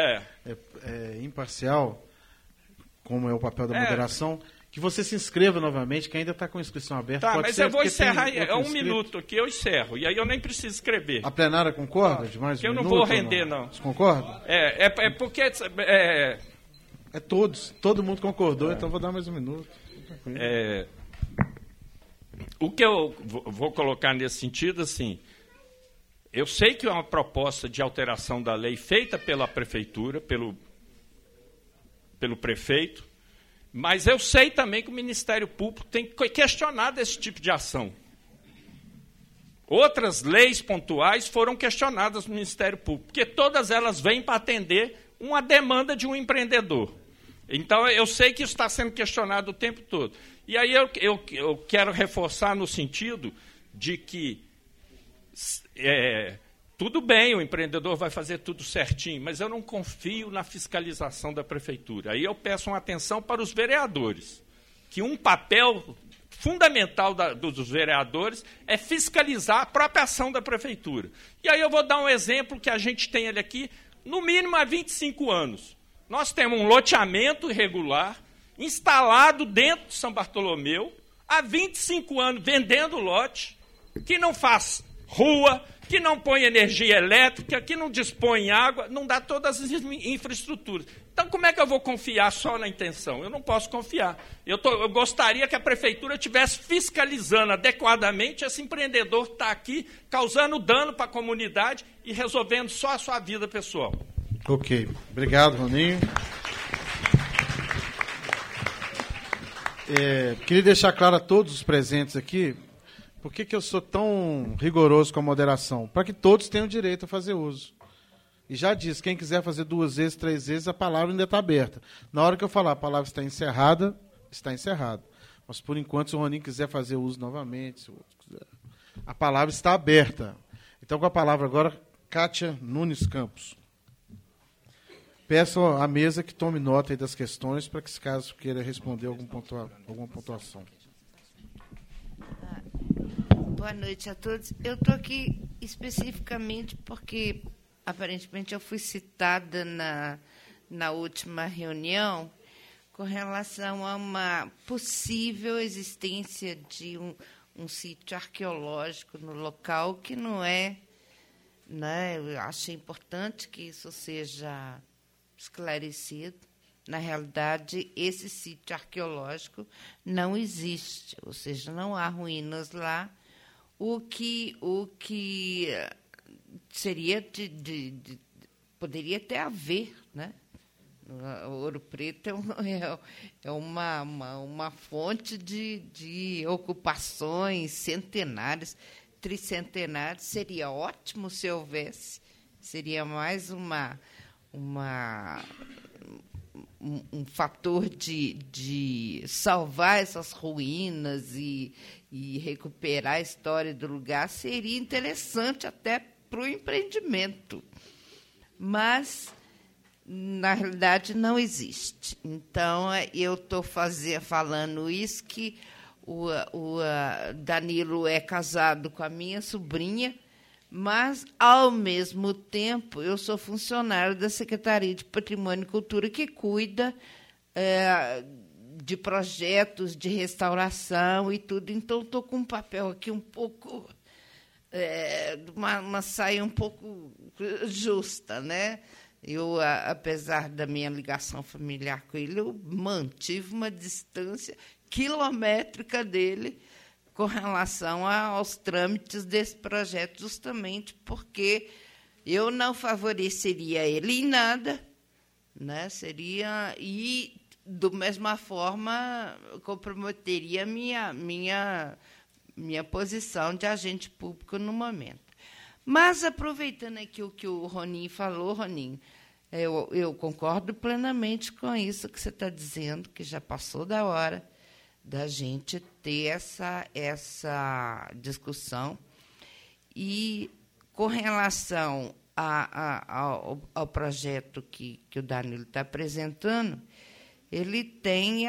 imparcial, como é o papel da moderação, que você se inscreva novamente, que ainda está com a inscrição aberta. Tá, mas eu vou encerrar, um minuto aqui, eu encerro, e aí eu nem preciso escrever. A plenária concorda de mais um minuto? Eu não vou render, não. Você concorda? Porque... todo mundo concordou, então vou dar mais um minuto. O que eu vou colocar nesse sentido, assim, eu sei que é uma proposta de alteração da lei feita pela prefeitura, pelo prefeito, mas eu sei também que o Ministério Público tem questionado esse tipo de ação. Outras leis pontuais foram questionadas no Ministério Público, porque todas elas vêm para atender uma demanda de um empreendedor. Então, eu sei que isso está sendo questionado o tempo todo. E aí eu quero reforçar no sentido de que tudo bem, o empreendedor vai fazer tudo certinho, mas eu não confio na fiscalização da prefeitura. Aí eu peço uma atenção para os vereadores, que um papel fundamental dos vereadores é fiscalizar a própria ação da prefeitura. E aí eu vou dar um exemplo que a gente tem ele aqui, no mínimo há 25 anos. Nós temos um loteamento irregular instalado dentro de São Bartolomeu, há 25 anos vendendo lote, que não faz rua, que não põe energia elétrica, que não dispõe água, não dá todas as infraestruturas. Então, como é que eu vou confiar só na intenção? Eu não posso confiar. Eu gostaria que a prefeitura estivesse fiscalizando adequadamente esse empreendedor que está aqui, causando dano para a comunidade e resolvendo só a sua vida pessoal. Ok. Obrigado, Roninho. Queria deixar claro a todos os presentes aqui, por que eu sou tão rigoroso com a moderação? Para que todos tenham direito a fazer uso. E já disse, quem quiser fazer 2 vezes, 3 vezes, a palavra ainda está aberta. Na hora que eu falar a palavra está encerrada, está encerrada. Mas, por enquanto, se o Roninho quiser fazer uso novamente, se o outro quiser, a palavra está aberta. Então, com a palavra agora, Kátia Nunes Campos. Peço à mesa que tome nota aí das questões, para que, se caso queira responder alguma pontuação. Boa noite a todos. Eu estou aqui especificamente porque, aparentemente, eu fui citada na última reunião com relação a uma possível existência de um sítio arqueológico no local, que não é, né? Eu achei importante que isso seja esclarecido, na realidade, esse sítio arqueológico não existe, ou seja, não há ruínas lá, o que seria poderia até haver, né? O Ouro Preto é uma fonte de ocupações centenárias, tricentenárias. Seria ótimo se houvesse, seria mais um fator de salvar essas ruínas e recuperar a história do lugar. Seria interessante até para o empreendimento, mas na realidade não existe. Então eu estou falando isso, que o Danilo é casado com a minha sobrinha, mas, ao mesmo tempo, eu sou funcionário da Secretaria de Patrimônio e Cultura, que cuida de projetos de restauração e tudo. Então, estou com um papel aqui um pouco... uma saia um pouco justa, né? Eu, apesar da minha ligação familiar com ele, eu mantive uma distância quilométrica dele com relação aos trâmites desse projeto, justamente porque eu não favoreceria ele em nada, né? E, da mesma forma, comprometeria minha posição de agente público no momento. Mas, aproveitando aqui o que o Roninho falou, Roninho, eu concordo plenamente com isso que você está dizendo, que já passou da hora da gente ter essa discussão. E, com relação ao projeto que o Danilo está apresentando, ele tem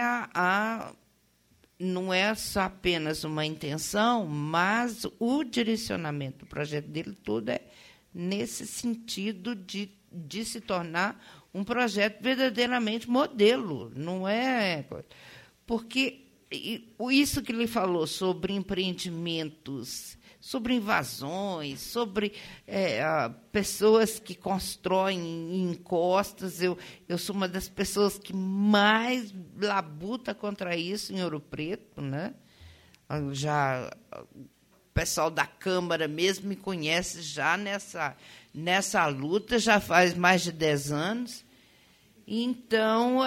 não é só apenas uma intenção, mas o direcionamento do projeto dele todo é nesse sentido de se tornar um projeto verdadeiramente modelo. Não é... Porque isso que ele falou sobre empreendimentos, sobre invasões, sobre pessoas que constroem em encostas. Eu sou uma das pessoas que mais labuta contra isso em Ouro Preto, né? O pessoal da Câmara mesmo me conhece já nessa luta, já faz mais de 10 anos. Então,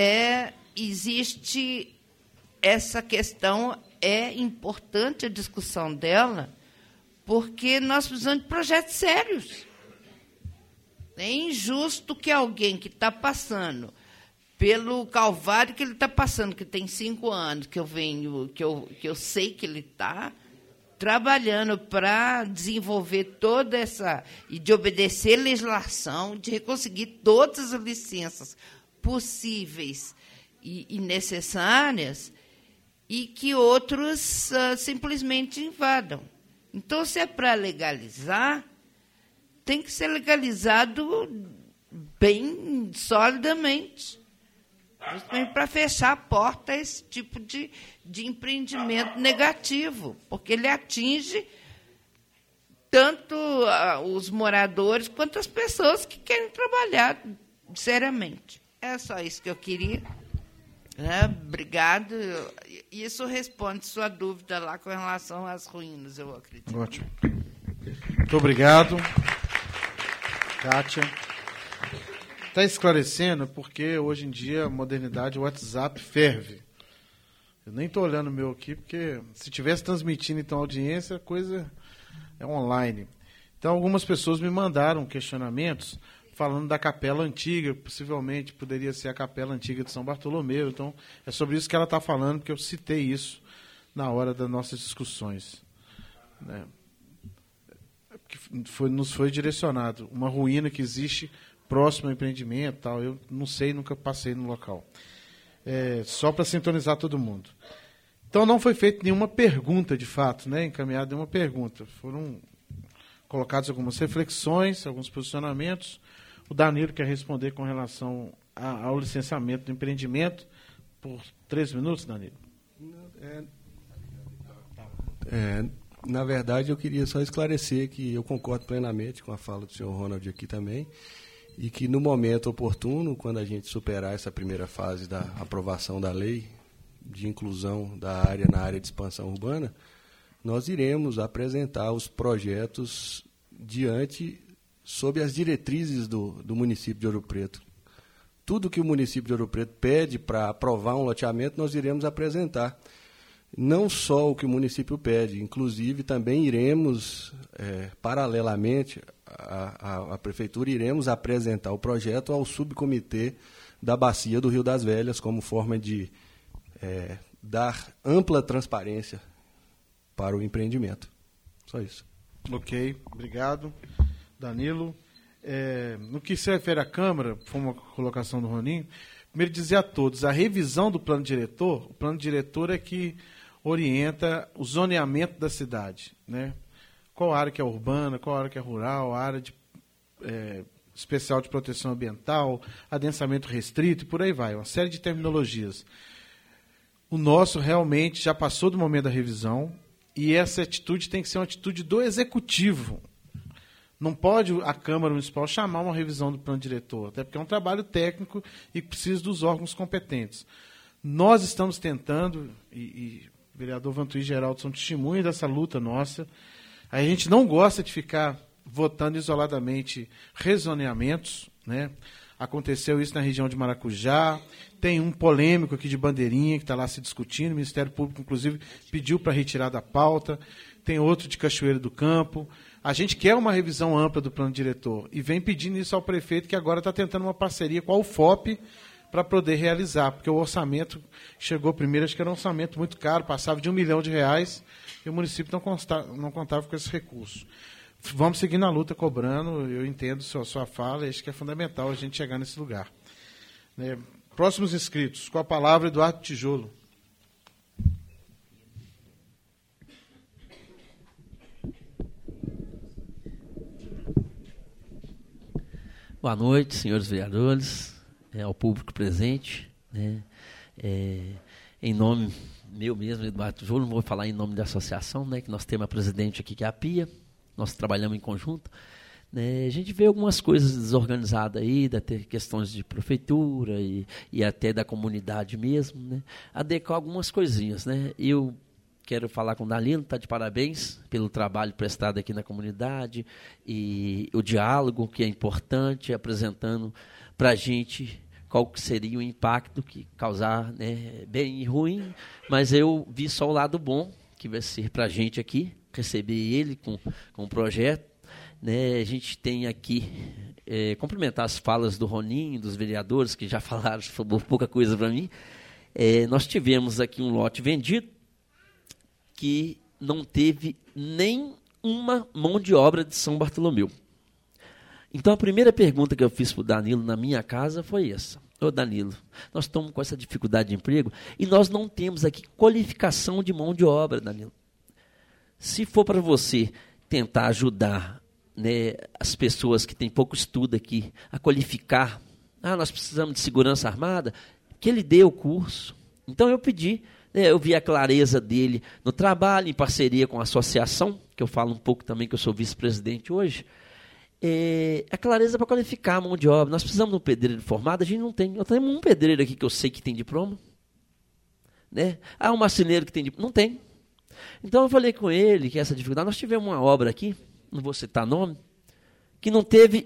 existe essa questão, é importante a discussão dela, porque nós precisamos de projetos sérios. É injusto que alguém que está passando pelo calvário que ele está passando, que tem 5 anos, que eu sei que ele está trabalhando para desenvolver toda essa... e de obedecer a legislação, de conseguir todas as licenças possíveis e necessárias, e que outros simplesmente invadam. Então, se é para legalizar, tem que ser legalizado bem solidamente, justamente para fechar a porta a esse tipo de empreendimento negativo, porque ele atinge tanto os moradores quanto as pessoas que querem trabalhar seriamente. É só isso que eu queria. Obrigado. Isso responde sua dúvida lá com relação às ruínas, eu acredito. Ótimo. Muito obrigado, Kátia. Está esclarecendo porque hoje em dia a modernidade, o WhatsApp ferve. Eu nem estou olhando o meu aqui, porque se tivesse transmitindo então a audiência, a coisa é online. Então algumas pessoas me mandaram questionamentos falando da capela antiga, possivelmente poderia ser a capela antiga de São Bartolomeu. Então, é sobre isso que ela está falando, porque eu citei isso na hora das nossas discussões. Né? Nos foi direcionado uma ruína que existe próximo ao empreendimento. Tal. Eu não sei, nunca passei no local. Só para sintonizar todo mundo. Então, não foi feita nenhuma pergunta, de fato, né? Encaminhada nenhuma pergunta. Foram colocadas algumas reflexões, alguns posicionamentos. O Danilo quer responder com relação ao licenciamento do empreendimento por 3 minutos, Danilo. Na verdade, eu queria só esclarecer que eu concordo plenamente com a fala do senhor Ronald aqui também, e que no momento oportuno, quando a gente superar essa primeira fase da aprovação da lei de inclusão da área na área de expansão urbana, nós iremos apresentar os projetos sob as diretrizes do município de Ouro Preto. Tudo que o município de Ouro Preto pede para aprovar um loteamento, nós iremos apresentar. Não só o que o município pede, inclusive também iremos, paralelamente à prefeitura, iremos apresentar o projeto ao subcomitê da Bacia do Rio das Velhas, como forma de dar ampla transparência para o empreendimento. Só isso. Ok, obrigado. Danilo. No que se refere à Câmara, foi uma colocação do Roninho, primeiro dizer a todos, a revisão do plano diretor, o plano diretor é que orienta o zoneamento da cidade, né? Qual área que é urbana, qual área que é rural, área especial de proteção ambiental, adensamento restrito e por aí vai, uma série de terminologias. O nosso realmente já passou do momento da revisão e essa atitude tem que ser uma atitude do Executivo. Não pode a Câmara Municipal chamar uma revisão do plano diretor, até porque é um trabalho técnico e precisa dos órgãos competentes. Nós estamos tentando, e o vereador Vantuí e Geraldo são testemunhas dessa luta nossa. A gente não gosta de ficar votando isoladamente rezoneamentos, né? Aconteceu isso na região de Maracujá, tem um polêmico aqui de Bandeirinha que está lá se discutindo, o Ministério Público, inclusive, pediu para retirar da pauta, tem outro de Cachoeiro do Campo. A gente quer uma revisão ampla do plano diretor e vem pedindo isso ao prefeito, que agora está tentando uma parceria com a UFOP para poder realizar, porque o orçamento chegou primeiro, acho que era um orçamento muito caro, passava de R$1 milhão, e o município não contava com esse recurso. Vamos seguir na luta cobrando, eu entendo sua fala, acho que é fundamental a gente chegar nesse lugar. Próximos inscritos, com a palavra, Eduardo Tijolo. Boa noite, senhores vereadores, ao público presente, né? Em nome meu mesmo, Eduardo Tijolo, não vou falar em nome da associação, né, que nós temos a presidente aqui, que é a Pia, nós trabalhamos em conjunto, né? A gente vê algumas coisas desorganizadas aí, ter questões de prefeitura e até da comunidade mesmo, né? Adequar algumas coisinhas, né? Eu quero falar com o Danilo, está de parabéns pelo trabalho prestado aqui na comunidade e o diálogo, que é importante, apresentando para a gente qual que seria o impacto que causar, né, bem e ruim, mas eu vi só o lado bom, que vai ser para a gente aqui, receber ele com o projeto. Né? A gente tem aqui, cumprimentar as falas do Roninho, dos vereadores, que já falaram, falou pouca coisa para mim. Nós tivemos aqui um lote vendido, que não teve nem uma mão de obra de São Bartolomeu. Então, a primeira pergunta que eu fiz para o Danilo na minha casa foi essa. Ô, Danilo, nós estamos com essa dificuldade de emprego e nós não temos aqui qualificação de mão de obra, Danilo. Se for para você tentar ajudar, né, as pessoas que têm pouco estudo aqui a qualificar, nós precisamos de segurança armada, que ele dê o curso. Então, eu pedi... Eu vi a clareza dele no trabalho, em parceria com a associação, que eu falo um pouco também, que eu sou vice-presidente hoje. A clareza para qualificar a mão de obra. Nós precisamos de um pedreiro formado, a gente não tem. Eu tenho um pedreiro aqui que eu sei que tem diploma. Né? Um marceneiro que tem diploma. Não tem. Então eu falei com ele que essa dificuldade. Nós tivemos uma obra aqui, não vou citar nome, que não teve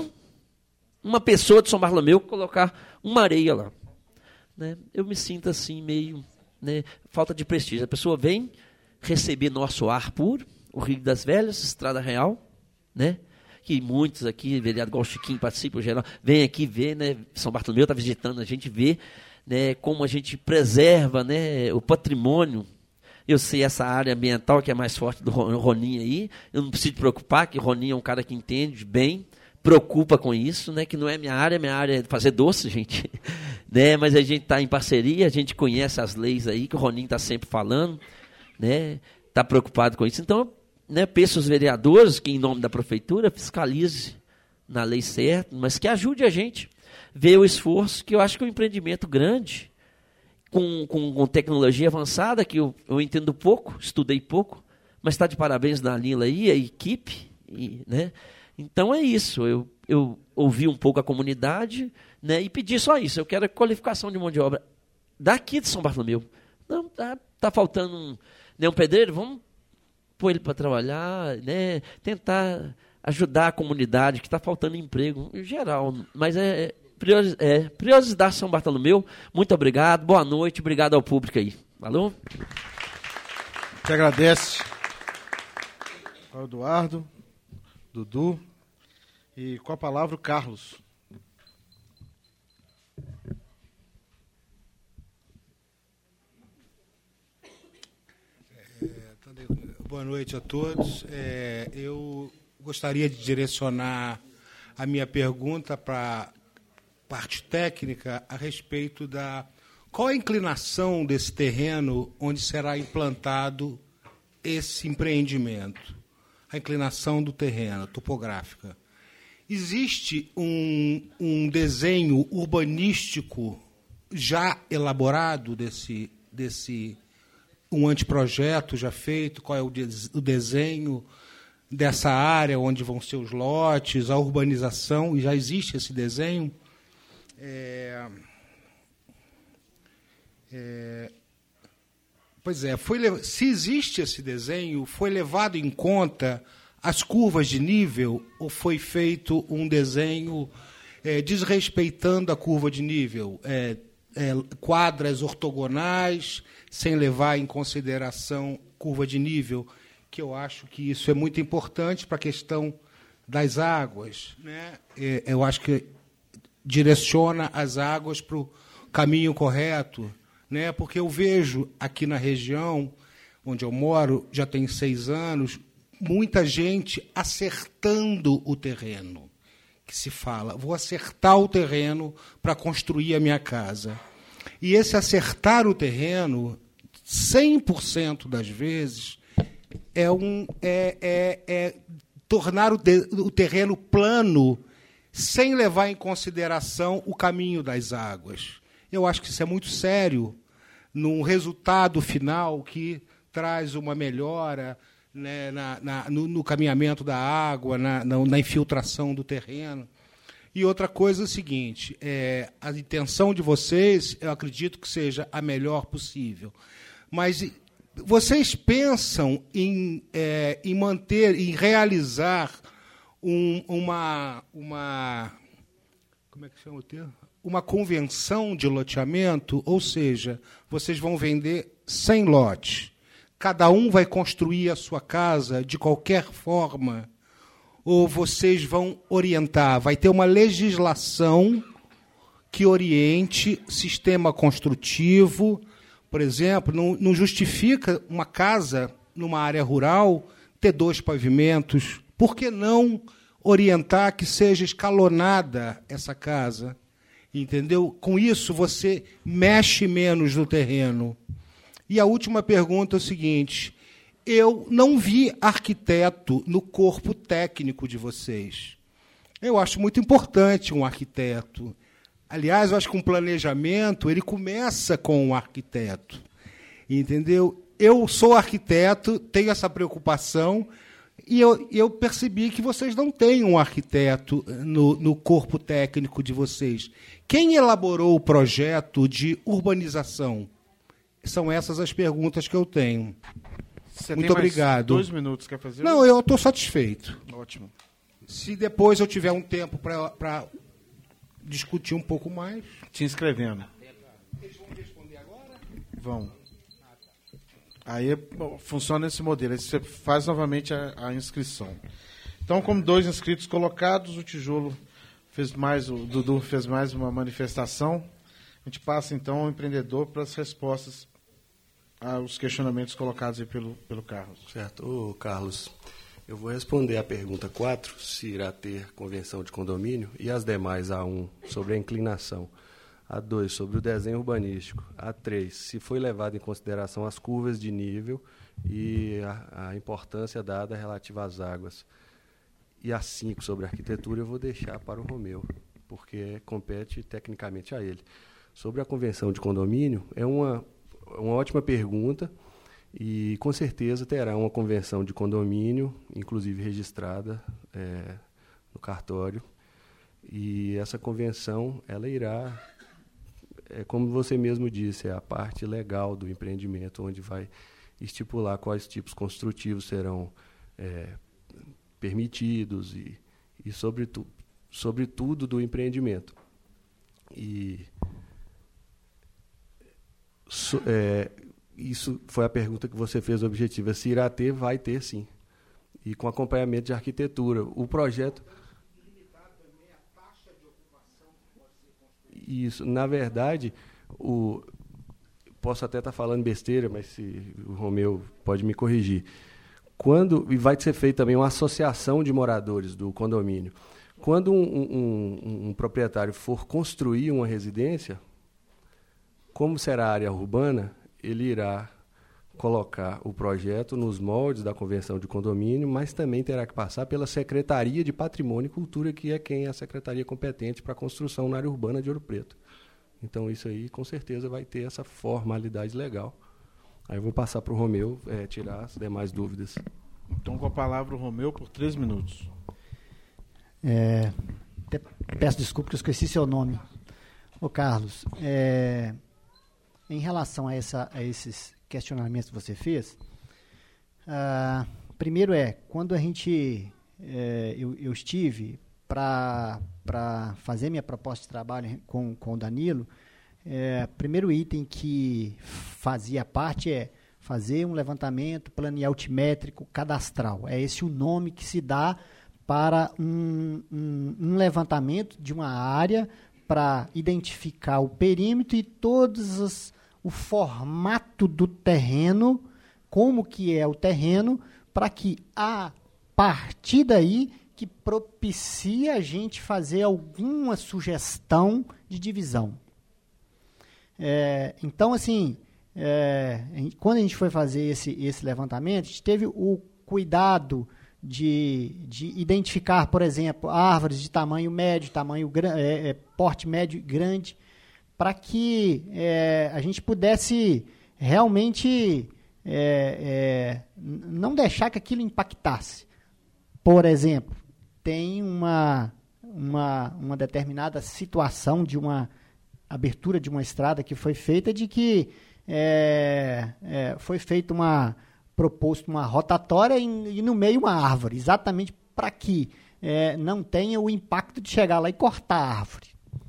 uma pessoa de São Bartolomeu colocar uma areia lá. Né? Eu me sinto assim meio... Né, falta de prestígio. A pessoa vem receber nosso ar puro, o Rio das Velhas, Estrada Real, né, que muitos aqui, vereador igual o Chiquinho participa, o geral, vem aqui ver, né, São Bartolomeu está visitando, a gente vê, né, como a gente preserva, né, o patrimônio. Eu sei essa área ambiental que é mais forte do Roninho aí, eu não preciso me preocupar, que o Roninho é um cara que entende bem, preocupa com isso, né, que não é minha área é fazer doce, gente, né, mas a gente está em parceria, a gente conhece as leis aí, que o Roninho está sempre falando, né, está preocupado com isso. Então, né, peço aos vereadores que, em nome da prefeitura, fiscalize na lei certa, mas que ajude a gente a ver o esforço, que eu acho que é um empreendimento grande, com tecnologia avançada, que eu entendo pouco, estudei pouco, mas está de parabéns na Lila aí, a equipe, né. Então é isso, eu eu ouvi um pouco a comunidade, né, e pedi só isso. Eu quero a qualificação de mão de obra daqui de São Bartolomeu. Não, tá faltando um pedreiro, vamos pôr ele para trabalhar, né, tentar ajudar a comunidade que está faltando emprego em geral. Mas prioridade São Bartolomeu. Muito obrigado, boa noite, obrigado ao público aí. Alô? Te agradece, Eduardo, Dudu, e com a palavra o Carlos. Boa noite a todos. Eu gostaria de direcionar a minha pergunta para a parte técnica a respeito da qual a inclinação desse terreno onde será implantado esse empreendimento, a inclinação do terreno, topográfica. Existe um desenho urbanístico já elaborado desse um anteprojeto já feito? Qual é o desenho dessa área onde vão ser os lotes, a urbanização? E já existe esse desenho? Pois é, se existe esse desenho, foi levado em conta as curvas de nível ou foi feito um desenho desrespeitando a curva de nível? Quadras ortogonais, sem levar em consideração curva de nível, que eu acho que isso é muito importante para a questão das águas, né? Eu acho que direciona as águas para o caminho correto, né? Porque eu vejo aqui na região onde eu moro, já tem 6 anos, muita gente acertando o terreno, que se fala, vou acertar o terreno para construir a minha casa. E esse acertar o terreno, 100% das vezes, é tornar o terreno plano sem levar em consideração o caminho das águas. Eu acho que isso é muito sério num resultado final que traz uma melhora, né, no caminhamento da água, na infiltração do terreno. E outra coisa é o seguinte, a intenção de vocês, eu acredito que seja a melhor possível. Mas vocês pensam em manter, em realizar uma como é que chama o termo? Uma convenção de loteamento, ou seja, vocês vão vender 100 lotes. Cada um vai construir a sua casa de qualquer forma, ou vocês vão orientar? Vai ter uma legislação que oriente sistema construtivo. Por exemplo, não justifica uma casa numa área rural ter 2 pavimentos. Por que não orientar que seja escalonada essa casa? Entendeu? Com isso, você mexe menos no terreno. E a última pergunta é o seguinte: eu não vi arquiteto no corpo técnico de vocês. Eu acho muito importante um arquiteto. Aliás, eu acho que um planejamento ele começa com um arquiteto. Entendeu? Eu sou arquiteto, tenho essa preocupação, e eu percebi que vocês não têm um arquiteto no corpo técnico de vocês. Quem elaborou o projeto de urbanização? São essas as perguntas que eu tenho. Você muito tem mais obrigado. 2 minutos, quer fazer? Não, eu estou satisfeito. Ótimo. Se depois eu tiver um tempo para discutir um pouco mais. Te inscrevendo. Eles vão responder agora? Vão. Aí funciona esse modelo. Aí você faz novamente a inscrição. Então, como 2 inscritos colocados, o Tijolo fez mais, o Dudu fez mais uma manifestação. A gente passa, então, ao empreendedor para as respostas aos questionamentos colocados aí pelo Carlos. Certo. Ô, Carlos, eu vou responder a pergunta 4, se irá ter convenção de condomínio, e as demais, A1, sobre a inclinação, A2, sobre o desenho urbanístico, A3, se foi levado em consideração as curvas de nível e a importância dada relativa às águas, e A5, sobre a arquitetura, eu vou deixar para o Romeu, porque compete tecnicamente a ele. Sobre a convenção de condomínio, é uma ótima pergunta e, com certeza, terá uma convenção de condomínio, inclusive registrada no cartório, E essa convenção, ela irá, como você mesmo disse, é a parte legal do empreendimento, onde vai estipular quais tipos construtivos serão permitidos e sobretudo do empreendimento. E isso foi a pergunta que você fez objetiva. Se irá ter, vai ter sim. E com acompanhamento de arquitetura. O projeto... Isso, na verdade, posso até estar falando besteira, mas se o Romeu pode me corrigir. E vai ser feita também uma associação de moradores do condomínio. Quando um proprietário for construir uma residência, como será a área urbana, ele irá colocar o projeto nos moldes da convenção de condomínio, mas também terá que passar pela Secretaria de Patrimônio e Cultura, que é quem é a secretaria competente para a construção na área urbana de Ouro Preto. Então, isso aí, com certeza, vai ter essa formalidade legal. Aí eu vou passar para o Romeu tirar as demais dúvidas. Então, com a palavra, o Romeu, por 3 minutos. Peço desculpa que eu esqueci seu nome. Ô, Carlos, em relação a esses questionamentos que você fez, primeiro quando eu estive para fazer minha proposta de trabalho com o Danilo, primeiro item que fazia parte fazer um levantamento plano altimétrico cadastral. É esse o nome que se dá para um levantamento de uma área para identificar o perímetro e o formato do terreno, como que é o terreno, para que a partir daí que propicia a gente fazer alguma sugestão de divisão. Então, assim, quando a gente foi fazer esse levantamento, a gente teve o cuidado de identificar, por exemplo, árvores de tamanho médio, porte médio e grande, para que a gente pudesse realmente não deixar que aquilo impactasse. Por exemplo, tem uma determinada situação de uma abertura de uma estrada que foi feita, de que foi feita proposto uma rotatória e no meio uma árvore, exatamente para que não tenha o impacto de chegar lá e cortar a árvore.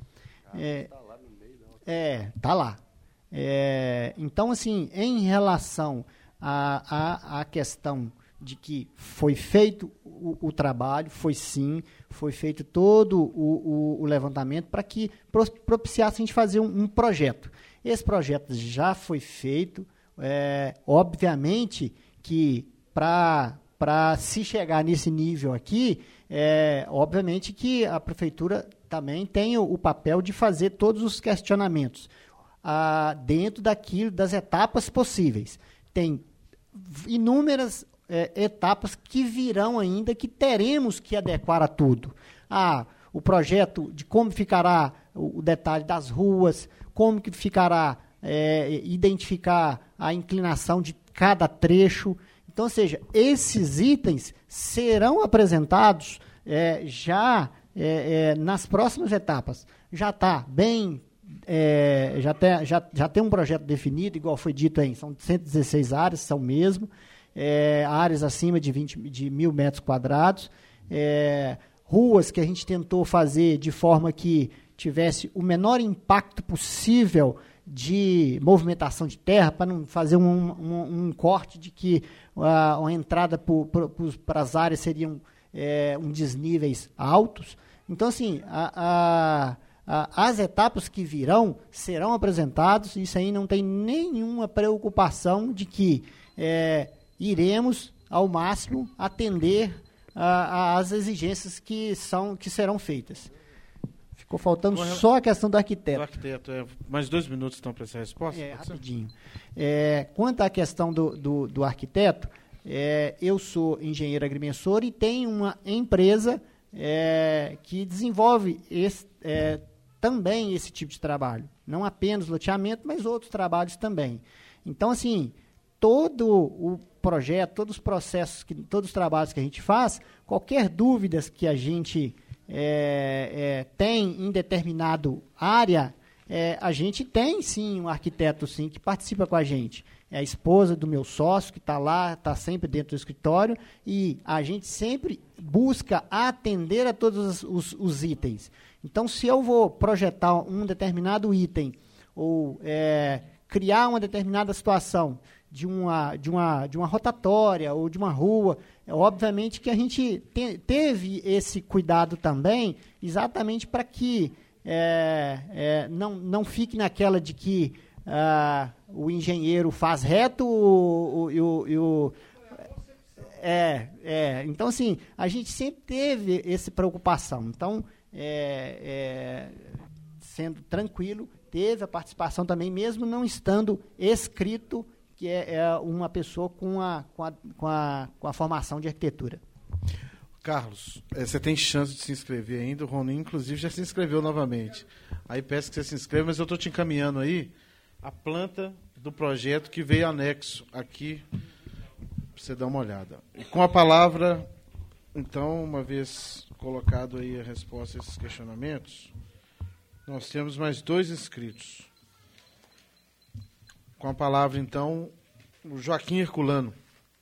Está lá. Então, assim, em relação à questão de que foi feito o trabalho, foi feito todo o levantamento para que propiciasse a gente fazer um projeto. Esse projeto já foi feito, obviamente que para se chegar nesse nível aqui, obviamente que a prefeitura também tem o papel de fazer todos os questionamentos dentro das etapas possíveis. Tem inúmeras etapas que virão ainda, que teremos que adequar a tudo. O projeto de como ficará o detalhe das ruas, como que ficará identificar a inclinação de cada trecho. Então, ou seja, esses itens serão apresentados já nas próximas etapas. Já está bem, já tem um projeto definido, igual foi dito aí, são 116 áreas, são mesmo, áreas acima de 1.000 metros quadrados, ruas que a gente tentou fazer de forma que tivesse o menor impacto possível de movimentação de terra, para não fazer um corte de que a entrada para as áreas seriam desníveis altos. Então, assim, as etapas que virão serão apresentadas, isso aí não tem nenhuma preocupação de que iremos, ao máximo, atender às exigências que serão feitas. Ficou faltando só a questão do arquiteto. Mais 2 minutos, então, para essa resposta? Rapidinho. Quanto à questão do arquiteto, eu sou engenheiro agrimensor e tenho uma empresa que desenvolve também esse tipo de trabalho. Não apenas loteamento, mas outros trabalhos também. Então, assim, todo o projeto, todos os processos, todos os trabalhos que a gente faz, qualquer dúvida que a gente tem em determinado área, a gente tem, sim, um arquiteto, sim, que participa com a gente. É a esposa do meu sócio, que está lá, está sempre dentro do escritório, e a gente sempre busca atender a todos os itens. Então, se eu vou projetar um determinado item, ou criar uma determinada situação de uma rotatória ou de uma rua, obviamente que a gente teve esse cuidado também, exatamente para que não fique naquela de que o engenheiro faz reto então, assim, a gente sempre teve essa preocupação. Então, sendo tranquilo, teve a participação também, mesmo não estando escrito que é uma pessoa com a formação de arquitetura. Carlos, você tem chance de se inscrever ainda. O Roninho, inclusive, já se inscreveu novamente. Aí peço que você se inscreva, mas eu estou te encaminhando aí a planta do projeto que veio anexo aqui, para você dar uma olhada. E com a palavra, então, uma vez colocado aí a resposta a esses questionamentos, nós temos mais 2 inscritos. Com a palavra, então, o Joaquim Herculano.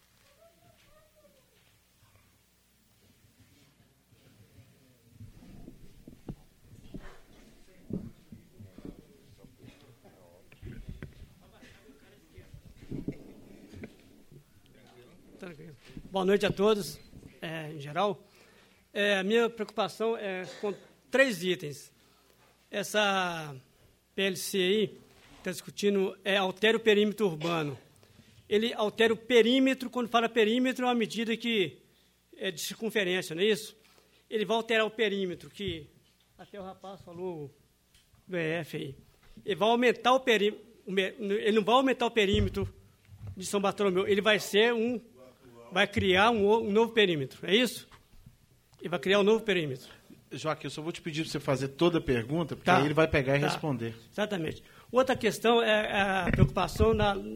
Boa noite a todos, em geral. A minha preocupação é com 3 itens. Essa PLC aí, está discutindo, altera o perímetro urbano. Ele altera o perímetro, quando fala perímetro, é uma medida que é de circunferência, não é isso? Ele vai alterar o perímetro, que até o rapaz falou do EF aí. Ele vai aumentar o perímetro, ele não vai aumentar o perímetro de São Bartolomeu, ele vai criar um novo perímetro, é isso? Ele vai criar um novo perímetro. Joaquim, eu só vou te pedir para você fazer toda a pergunta, porque aí ele vai pegar e responder. Exatamente. Outra questão é a preocupação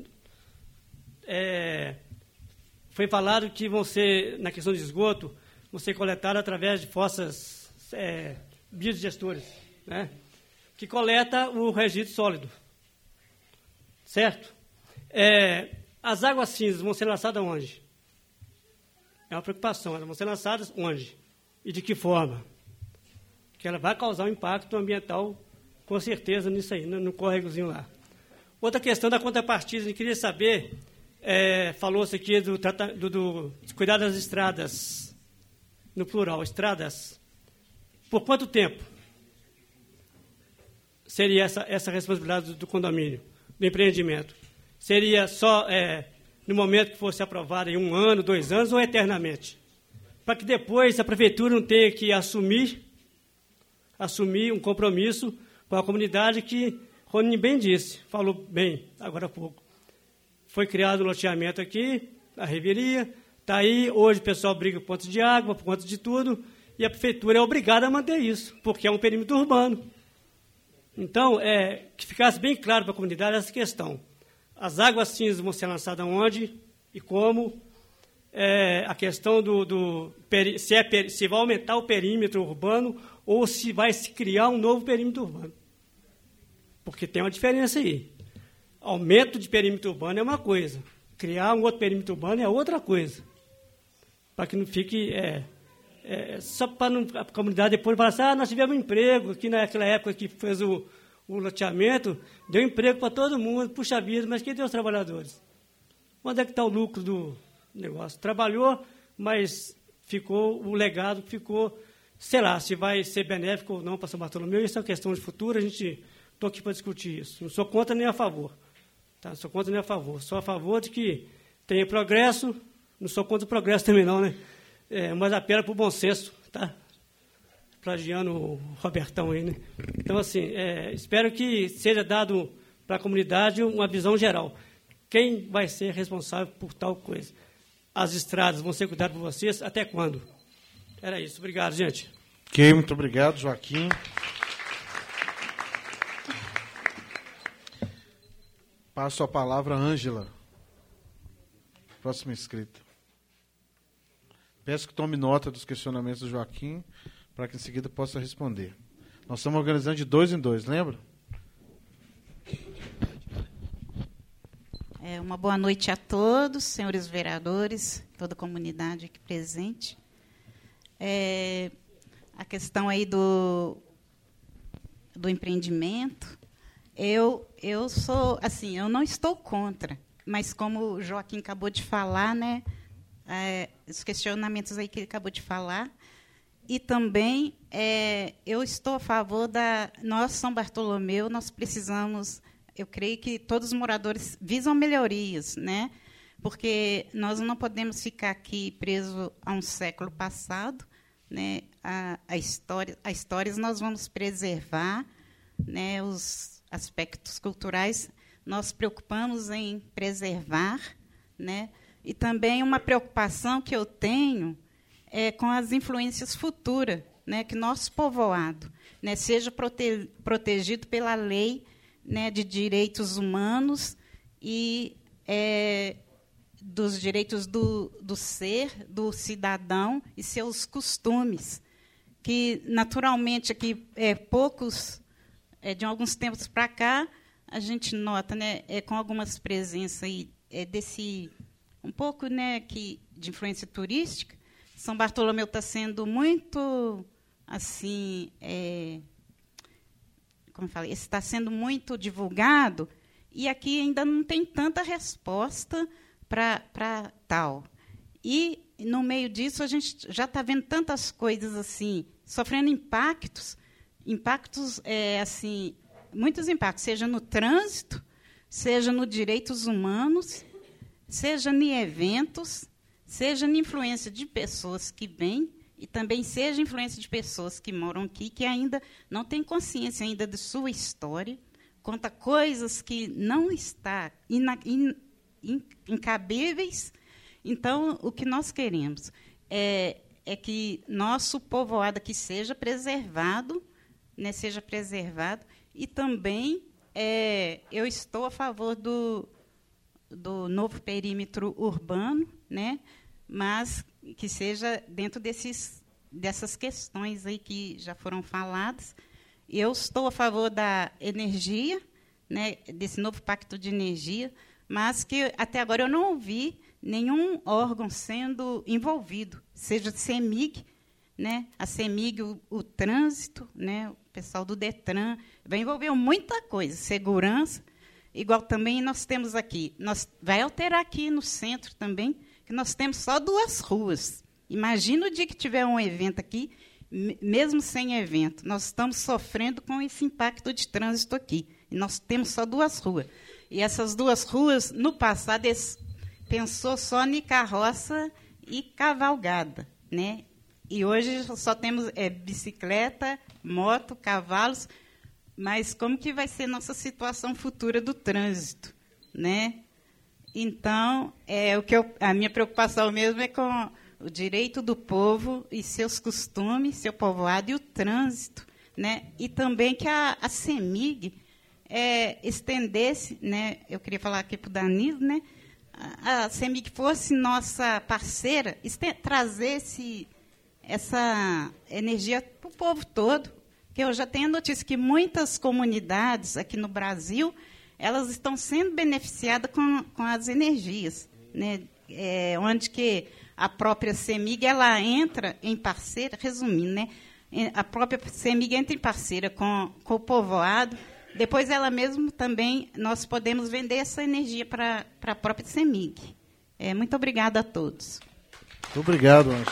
foi falado que vão ser, na questão de esgoto, vão ser coletados através de fossas biodigestores, né? Que coleta o resíduo sólido. Certo? As águas cinzas vão ser lançadas onde? É uma preocupação. Elas vão ser lançadas onde? E de que forma? Que ela vai causar um impacto ambiental, com certeza, nisso aí, no córregozinho lá. Outra questão da contrapartida, a gente queria saber, falou-se aqui do cuidar das estradas, no plural, estradas. Por quanto tempo seria essa responsabilidade do condomínio, do empreendimento? Seria só no momento que fosse aprovado em 1 ano, 2 anos, ou eternamente? Para que depois a prefeitura não tenha que assumir um compromisso com a comunidade que Rony bem disse, falou bem agora há pouco. Foi criado um loteamento aqui, a reveria, está aí, hoje o pessoal briga por conta de água, por conta de tudo, e a prefeitura é obrigada a manter isso, porque é um perímetro urbano. Então, que ficasse bem claro para a comunidade essa questão. As águas cinzas vão ser lançadas onde e como? A questão se vai aumentar o perímetro urbano ou se vai se criar um novo perímetro urbano. Porque tem uma diferença aí. Aumento de perímetro urbano é uma coisa, criar um outro perímetro urbano é outra coisa. Para que não fique... só para a comunidade depois falar assim, nós tivemos um emprego aqui naquela época que fez o loteamento, deu emprego para todo mundo, puxa vida, mas quem deu os trabalhadores? Onde é que está o lucro do negócio? Trabalhou, mas o legado ficou, sei lá, se vai ser benéfico ou não para São Bartolomeu, isso é uma questão de futuro, estou aqui para discutir isso. Não sou contra nem a favor. Tá? Não sou contra nem a favor. Sou a favor de que tenha progresso, não sou contra o progresso também não, né? Mas apela para o bom senso, tá? Plagiando o Robertão aí, né? Então, assim, espero que seja dado para a comunidade uma visão geral. Quem vai ser responsável por tal coisa? As estradas vão ser cuidadas por vocês? Até quando? Era isso. Obrigado, gente. Ok, muito obrigado, Joaquim. Passo a palavra a Ângela. Próxima inscrita. Peço que tome nota dos questionamentos do Joaquim, para que em seguida possa responder. Nós estamos organizando de 2 em 2, lembra? Uma boa noite a todos, senhores vereadores, toda a comunidade aqui presente. A questão aí do empreendimento, eu sou, assim, eu não estou contra, mas como o Joaquim acabou de falar, né, os questionamentos aí que ele acabou de falar, e também eu estou a favor nós, São Bartolomeu, nós precisamos, eu creio que todos os moradores visam melhorias, né, porque nós não podemos ficar aqui presos a um século passado, né, a histórias nós vamos preservar, né, os aspectos culturais nós preocupamos em preservar, né, e também uma preocupação que eu tenho com as influências futuras, né, que nosso povoado, né, seja protegido pela lei, né, de direitos humanos e dos direitos do ser, do cidadão e seus costumes, que, naturalmente, aqui, de alguns tempos para cá, a gente nota, né, com algumas presenças aí, um pouco, né, de influência turística, São Bartolomeu está sendo muito, assim, como eu falei, está sendo muito divulgado, e aqui ainda não tem tanta resposta para tal. E, no meio disso, a gente já está vendo tantas coisas assim, sofrendo impactos, assim, muitos impactos, seja no trânsito, seja nos direitos humanos, seja em eventos, seja na influência de pessoas que vêm, e também seja influência de pessoas que moram aqui, que ainda não têm consciência ainda de sua história, conta coisas que não estão incabíveis. Então, o que nós queremos é que nosso povoado aqui seja preservado, né, e também eu estou a favor do novo perímetro urbano, né, mas que seja dentro dessas questões aí que já foram faladas. Eu estou a favor da energia, né, desse novo pacto de energia, mas que até agora eu não ouvi nenhum órgão sendo envolvido, seja a CEMIG, né, a CEMIG, o trânsito, né, o pessoal do DETRAN, vai envolver muita coisa, segurança, igual também nós temos aqui, vai alterar aqui no centro também, que nós temos só 2 ruas. Imagina o dia que tiver um evento aqui, mesmo sem evento, nós estamos sofrendo com esse impacto de trânsito aqui, e nós temos só 2 ruas. E essas 2 ruas, no passado, pensou só em carroça e cavalgada, né? E hoje só temos bicicleta, moto, cavalos, mas como que vai ser nossa situação futura do trânsito, né? Então, a minha preocupação mesmo é com o direito do povo e seus costumes, seu povoado e o trânsito, né? E também que a CEMIG estendesse, né? Eu queria falar aqui para o Danilo, né? A CEMIG fosse nossa parceira, trazesse essa energia para o povo todo, que eu já tenho notícia que muitas comunidades aqui no Brasil, elas estão sendo beneficiadas com as energias, né? Onde que a própria CEMIG ela entra em parceira, resumindo, né? A própria CEMIG entra em parceira com o povoado, depois ela mesma também, nós podemos vender essa energia para a própria CEMIG. Muito obrigada a todos. Muito obrigado, Ângela.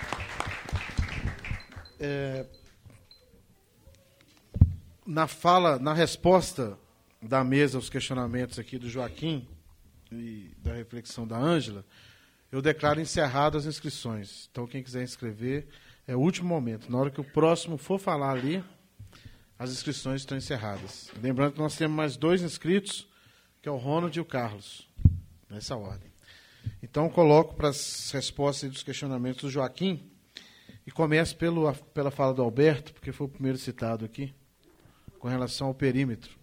Na resposta da mesa aos questionamentos aqui do Joaquim e da reflexão da Ângela, eu declaro encerradas as inscrições. Então, quem quiser inscrever, é o último momento. Na hora que o próximo for falar ali, as inscrições estão encerradas. Lembrando que nós temos mais 2 inscritos, que é o Ronald e o Carlos, nessa ordem. Então, coloco para as respostas dos questionamentos do Joaquim, e começo pela fala do Alberto, porque foi o primeiro citado aqui, com relação ao perímetro.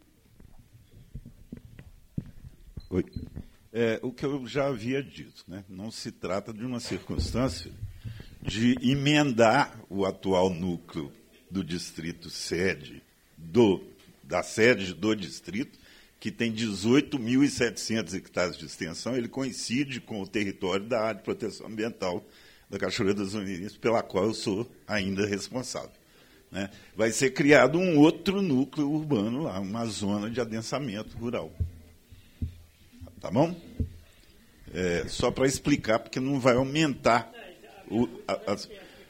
Oi. O que eu já havia dito, né? Não se trata de uma circunstância de emendar o atual núcleo do distrito sede, da sede do distrito, que tem 18.700 hectares de extensão. Ele coincide com o território da área de proteção ambiental da Cachoeira das Andorinhas, pela qual eu sou ainda responsável. Né? Vai ser criado um outro núcleo urbano lá, uma zona de adensamento rural. Tá bom? Só para explicar, porque não vai aumentar as...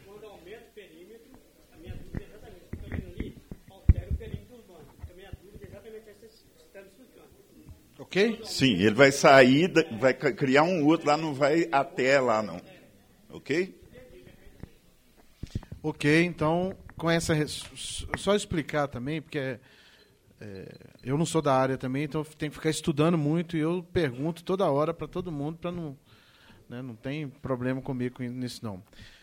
Ok? Sim, ele vai sair, vai criar um outro lá, não vai até lá, não. Ok? Ok, então, com essa... Só explicar também, porque eu não sou da área também, então eu tenho que ficar estudando muito e eu pergunto toda hora para todo mundo, para não... Né, não tem problema comigo nisso, não.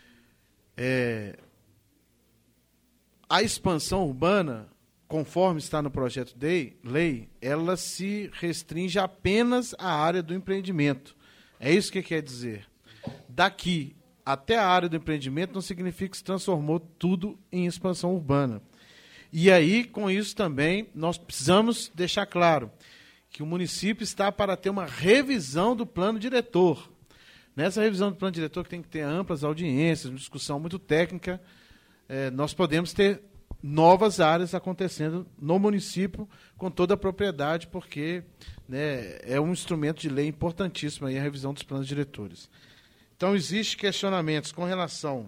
A expansão urbana, conforme está no projeto de lei, ela se restringe apenas à área do empreendimento. É isso que quer dizer. Daqui até a área do empreendimento não significa que se transformou tudo em expansão urbana. E aí, com isso também, nós precisamos deixar claro que o município está para ter uma revisão do plano diretor. Nessa revisão do plano diretor, que tem que ter amplas audiências, uma discussão muito técnica, nós podemos ter novas áreas acontecendo no município com toda a propriedade, porque, né, é um instrumento de lei importantíssimo aí, a revisão dos planos diretores. Então, existem questionamentos com relação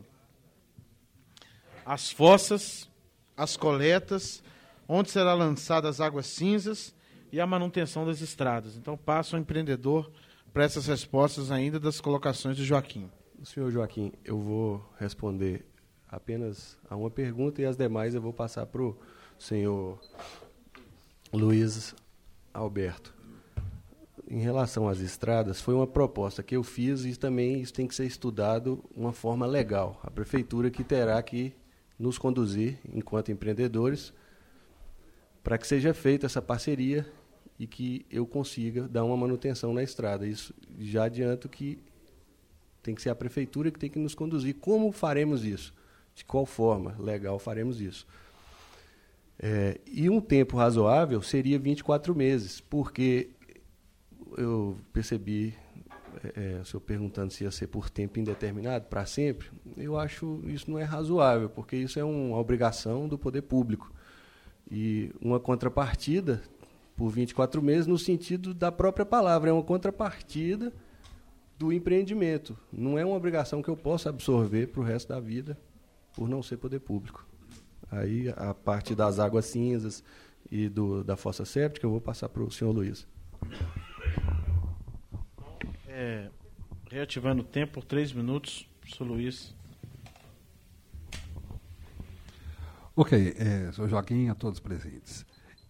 às fossas, às coletas, onde será lançadas as águas cinzas e a manutenção das estradas. Então, passo ao empreendedor para essas respostas ainda das colocações do Joaquim. Senhor Joaquim, eu vou responder apenas a uma pergunta e as demais eu vou passar para o senhor Luiz Alberto. Em relação às estradas, foi uma proposta que eu fiz e também isso tem que ser estudado de uma forma legal. A prefeitura que terá que nos conduzir, enquanto empreendedores, para que seja feita essa parceria e que eu consiga dar uma manutenção na estrada. Isso já adianto que tem que ser a prefeitura que tem que nos conduzir. Como faremos isso? De qual forma legal faremos isso? E um tempo razoável seria 24 meses, porque eu percebi, o senhor perguntando se ia ser por tempo indeterminado, para sempre, eu acho isso não é razoável, porque isso é uma obrigação do poder público. E uma contrapartida por 24 meses, no sentido da própria palavra, é uma contrapartida do empreendimento. Não é uma obrigação que eu possa absorver para o resto da vida, por não ser poder público. Aí, a parte das águas cinzas e da fossa séptica, eu vou passar para o senhor Luiz. Reativando o tempo por 3 minutos, senhor Luiz. Ok, senhor Joaquim, a todos presentes.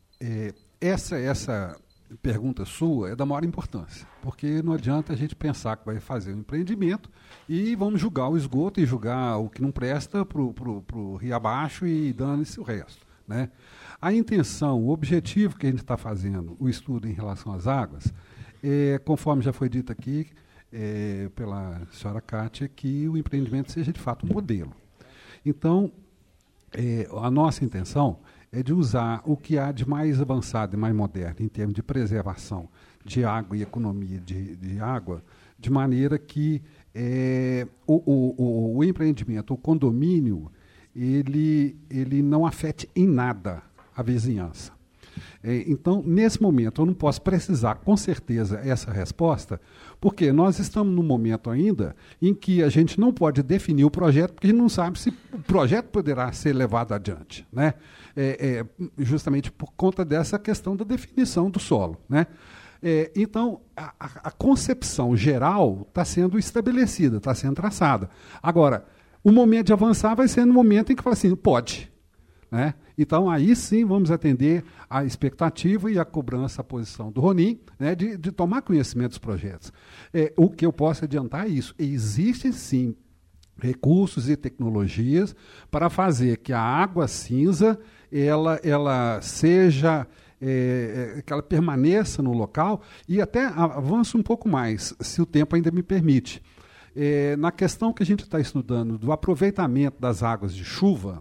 Essa pergunta sua é da maior importância, porque não adianta a gente pensar que vai fazer um empreendimento e vamos julgar o esgoto e julgar o que não presta para o rio abaixo e dane-se o resto. Né? A intenção, o objetivo que a gente está fazendo, o estudo em relação às águas, conforme já foi dito aqui pela senhora Kátia, que o empreendimento seja de fato um modelo. Então, a nossa intenção é de usar o que há de mais avançado e mais moderno em termos de preservação de água e economia de água, de maneira que o empreendimento, o condomínio, ele não afete em nada a vizinhança. Então, nesse momento, eu não posso precisar com certeza essa resposta, porque nós estamos num momento ainda em que a gente não pode definir o projeto, porque a gente não sabe se o projeto poderá ser levado adiante, né? Justamente por conta dessa questão da definição do solo, né? Então, a concepção geral está sendo estabelecida, está sendo traçada. Agora, o momento de avançar vai ser no momento em que fala assim, pode. Né? Então, aí sim vamos atender à expectativa e à cobrança, à posição do Ronim, né, de tomar conhecimento dos projetos. O que eu posso adiantar é isso. Existem sim recursos e tecnologias para fazer que a água cinza ela seja, que ela permaneça no local e até avance um pouco mais, se o tempo ainda me permite. Na questão que a gente está estudando do aproveitamento das águas de chuva,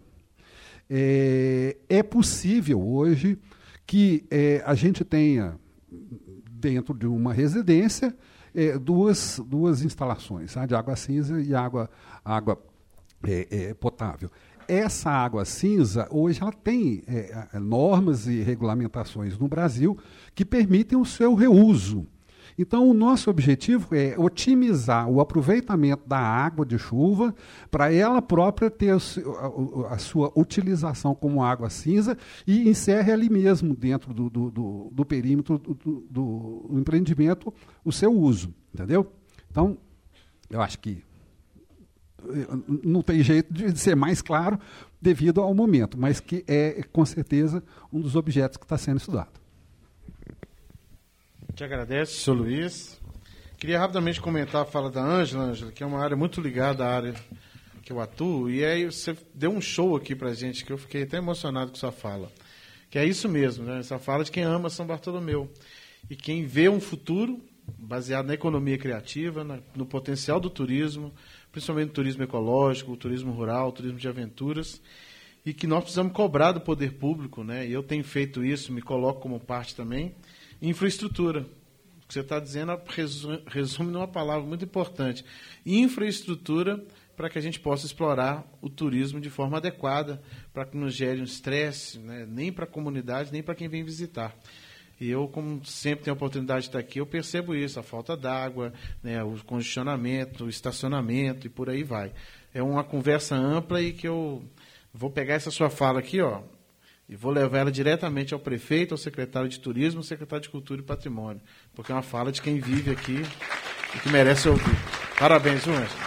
é possível hoje que a gente tenha, dentro de uma residência, duas instalações, de água cinza e água potável. Essa água cinza, hoje, ela tem normas e regulamentações no Brasil que permitem o seu reuso. Então, o nosso objetivo é otimizar o aproveitamento da água de chuva para ela própria ter a sua utilização como água cinza e encerre ali mesmo, dentro do perímetro do empreendimento, o seu uso. Entendeu? Então, eu acho que não tem jeito de ser mais claro devido ao momento, mas que é, com certeza, um dos objetos que está sendo estudado. Te agradeço, senhor Luiz. Queria rapidamente comentar a fala da Ângela, que é uma área muito ligada à área que eu atuo, e aí você deu um show aqui para a gente, que eu fiquei até emocionado com sua fala. Que é isso mesmo, né? Essa fala de quem ama São Bartolomeu. E quem vê um futuro baseado na economia criativa, no potencial do turismo, principalmente no turismo ecológico, o turismo rural, o turismo de aventuras, e que nós precisamos cobrar do poder público, né? E eu tenho feito isso, me coloco como parte também. Infraestrutura. O que você está dizendo resume numa palavra muito importante. Infraestrutura para que a gente possa explorar o turismo de forma adequada, para que não gere um estresse, né, nem para a comunidade, nem para quem vem visitar. E eu, como sempre tenho a oportunidade de estar aqui, eu percebo isso, a falta d'água, né, o congestionamento, o estacionamento e por aí vai. É uma conversa ampla e que eu vou pegar essa sua fala aqui, e vou levar ela diretamente ao prefeito, ao secretário de turismo, ao secretário de cultura e patrimônio, porque é uma fala de quem vive aqui e que merece ouvir. Parabéns, viu, Ângela?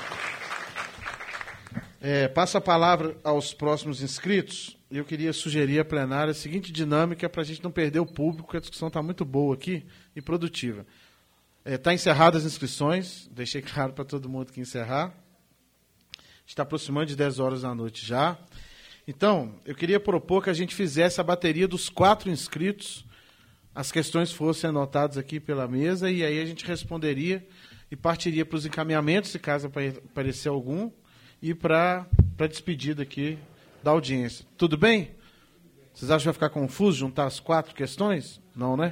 Passo a palavra aos próximos inscritos. Eu queria sugerir à plenária a seguinte dinâmica para a gente não perder o público, porque a discussão está muito boa aqui e produtiva. Está encerradas as inscrições, deixei claro para todo mundo que encerrar. Está aproximando de 10 horas da noite já. Então, eu queria propor que a gente fizesse a bateria dos 4 inscritos, as questões fossem anotadas aqui pela mesa, e aí a gente responderia e partiria para os encaminhamentos, se caso aparecer algum, e para a despedida aqui da audiência. Tudo bem? Vocês acham que vai ficar confuso juntar as 4 questões? Não, né?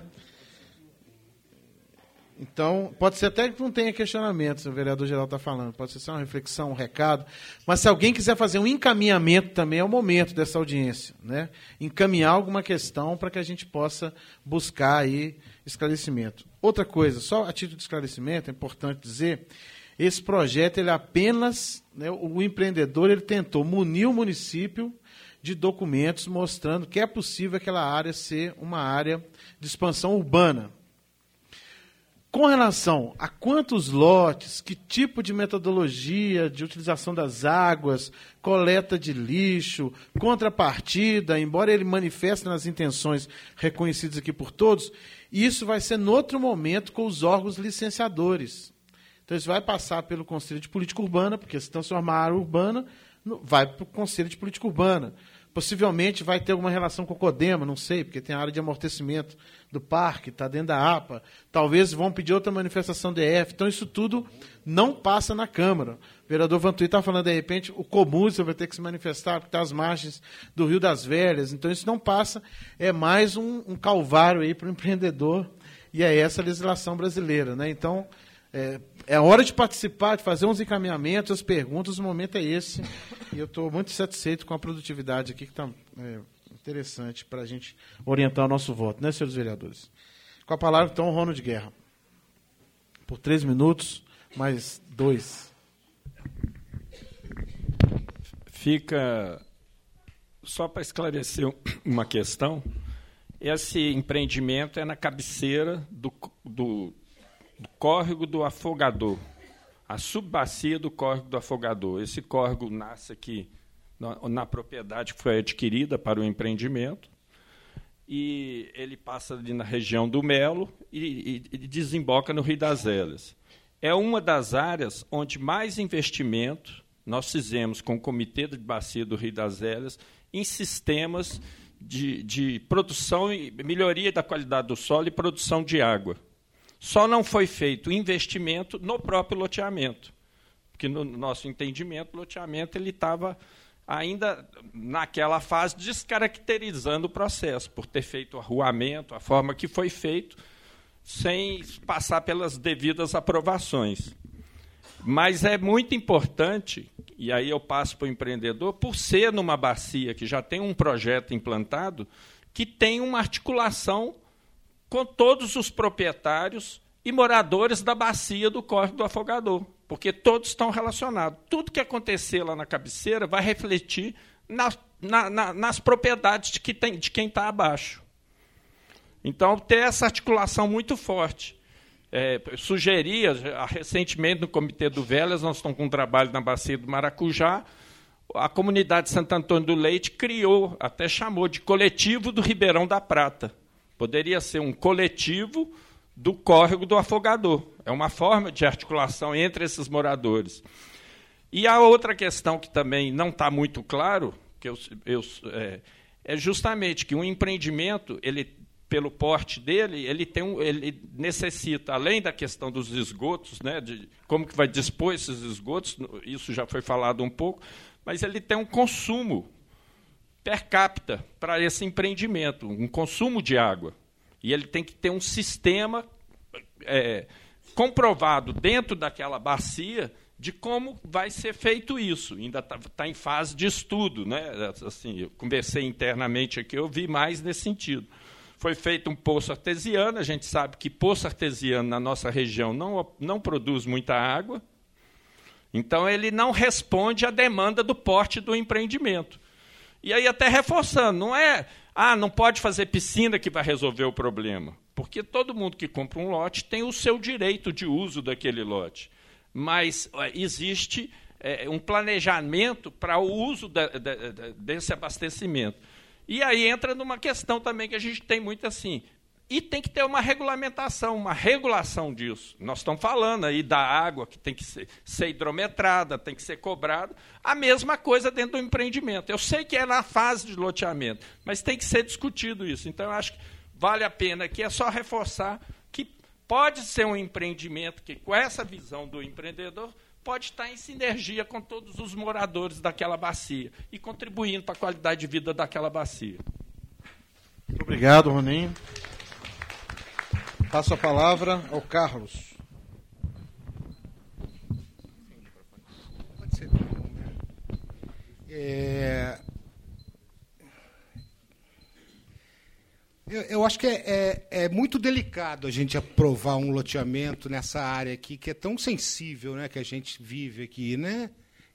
Então, pode ser até que não tenha questionamento, se o vereador geral está falando, pode ser só uma reflexão, um recado, mas se alguém quiser fazer um encaminhamento também é o momento dessa audiência, né? Encaminhar alguma questão para que a gente possa buscar aí esclarecimento. Outra coisa, só a título de esclarecimento, é importante dizer, esse projeto, ele apenas, né, o empreendedor, ele tentou munir o município de documentos mostrando que é possível aquela área ser uma área de expansão urbana. Com relação a quantos lotes, que tipo de metodologia de utilização das águas, coleta de lixo, contrapartida, embora ele manifeste nas intenções reconhecidas aqui por todos, isso vai ser em outro momento com os órgãos licenciadores. Então, isso vai passar pelo Conselho de Política Urbana, porque se transformar a área urbana, vai para o Conselho de Política Urbana. Possivelmente vai ter alguma relação com o CODEMA, não sei, porque tem a área de amortecimento do parque, está dentro da APA. Talvez vão pedir outra manifestação DF. Então, isso tudo não passa na Câmara. O vereador Vantuí está falando, de repente, o Comúcio vai ter que se manifestar, porque está às margens do Rio das Velhas. Então, isso não passa. É mais um calvário aí para o empreendedor. E é essa a legislação brasileira, né? Então, é hora de participar, de fazer uns encaminhamentos, as perguntas, o momento é esse. E eu estou muito satisfeito com a produtividade aqui, que está interessante para a gente orientar o nosso voto, né, senhores vereadores? Com a palavra, então, o Ronald Guerra. Por 3 minutos, mais 2. Fica, só para esclarecer uma questão, esse empreendimento é na cabeceira do córrego do Afogador, a subbacia do córrego do Afogador. Esse córrego nasce aqui na propriedade que foi adquirida para o empreendimento, e ele passa ali na região do Melo e desemboca no Rio das Velhas. É uma das áreas onde mais investimento nós fizemos com o Comitê de Bacia do Rio das Velhas em sistemas de produção e melhoria da qualidade do solo e produção de água. Só não foi feito investimento no próprio loteamento, Porque, no nosso entendimento, o loteamento estava ainda naquela fase descaracterizando o processo, por ter feito o arruamento, a forma que foi feito, sem passar pelas devidas aprovações. Mas é muito importante, e aí eu passo para o empreendedor, por ser numa bacia que já tem um projeto implantado, que tem uma articulação com todos os proprietários e moradores da bacia do Córrego do Afogador, porque todos estão relacionados. Tudo que acontecer lá na cabeceira vai refletir nas propriedades de quem está abaixo. Então, ter essa articulação muito forte. Sugeria, recentemente, no Comitê do Velhas, nós estamos com um trabalho na Bacia do Maracujá, a comunidade de Santo Antônio do Leite criou, até chamou de Coletivo do Ribeirão da Prata. Poderia ser um coletivo do Córrego do Afogador. É uma forma de articulação entre esses moradores. E a outra questão que também não está muito claro, que é justamente que um empreendimento, pelo porte dele, ele necessita, além da questão dos esgotos, né, de como que vai dispor esses esgotos, isso já foi falado um pouco, mas ele tem um consumo per capita para esse empreendimento, um consumo de água. E ele tem que ter um sistema comprovado dentro daquela bacia de como vai ser feito isso. Ainda está em fase de estudo, né? Assim, eu conversei internamente aqui, eu vi mais nesse sentido. Foi feito um poço artesiano, a gente sabe que poço artesiano na nossa região não produz muita água, então ele não responde à demanda do porte do empreendimento. E aí, até reforçando, não pode fazer piscina que vai resolver o problema, porque todo mundo que compra um lote tem o seu direito de uso daquele lote, mas existe um planejamento para o uso desse abastecimento. E aí entra numa questão também que a gente tem muito assim, e tem que ter uma regulamentação, uma regulação disso. Nós estamos falando aí da água que tem que ser hidrometrada, tem que ser cobrada, a mesma coisa dentro do empreendimento. Eu sei que é na fase de loteamento, mas tem que ser discutido isso. Então, eu acho que vale a pena aqui, é só reforçar que pode ser um empreendimento que, com essa visão do empreendedor, pode estar em sinergia com todos os moradores daquela bacia e contribuindo para a qualidade de vida daquela bacia. Muito obrigado, Roninho. Passo a palavra ao Carlos. Pode ser. Eu acho que é muito delicado a gente aprovar um loteamento nessa área aqui, que é tão sensível, né, que a gente vive aqui, né?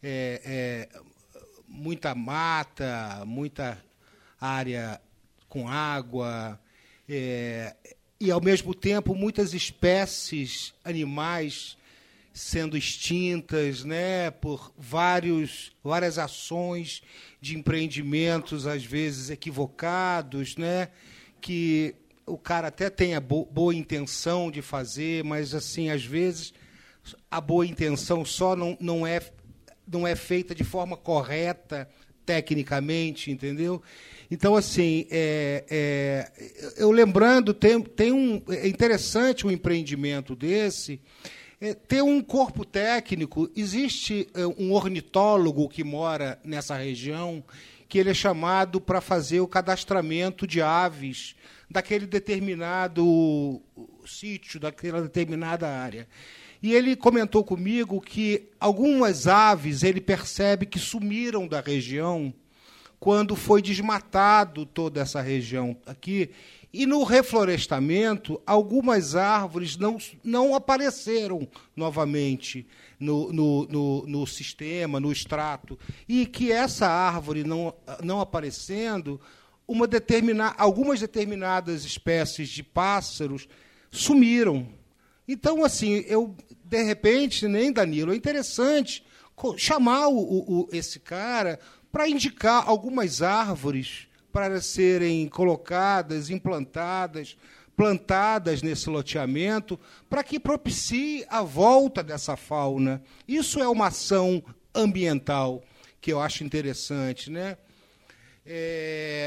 Muita mata, muita área com água, e, ao mesmo tempo, muitas espécies animais sendo extintas, né, por várias ações de empreendimentos, às vezes equivocados, né, que o cara até tem a boa intenção de fazer, mas, assim, às vezes, a boa intenção só não é feita de forma correta, tecnicamente, entendeu? Então, assim, eu lembrando, é interessante um empreendimento desse, ter um corpo técnico. Existe um ornitólogo que mora nessa região, que ele é chamado para fazer o cadastramento de aves daquele determinado sítio, daquela determinada área. E ele comentou comigo que algumas aves ele percebe que sumiram da região quando foi desmatado toda essa região aqui. E, no reflorestamento, algumas árvores não apareceram novamente no sistema, no extrato. E que essa árvore não aparecendo, algumas determinadas espécies de pássaros sumiram. Então, assim, de repente, nem Danilo, é interessante chamar esse cara para indicar algumas árvores para serem colocadas, implantadas, plantadas nesse loteamento, para que propicie a volta dessa fauna. Isso é uma ação ambiental que eu acho interessante, né?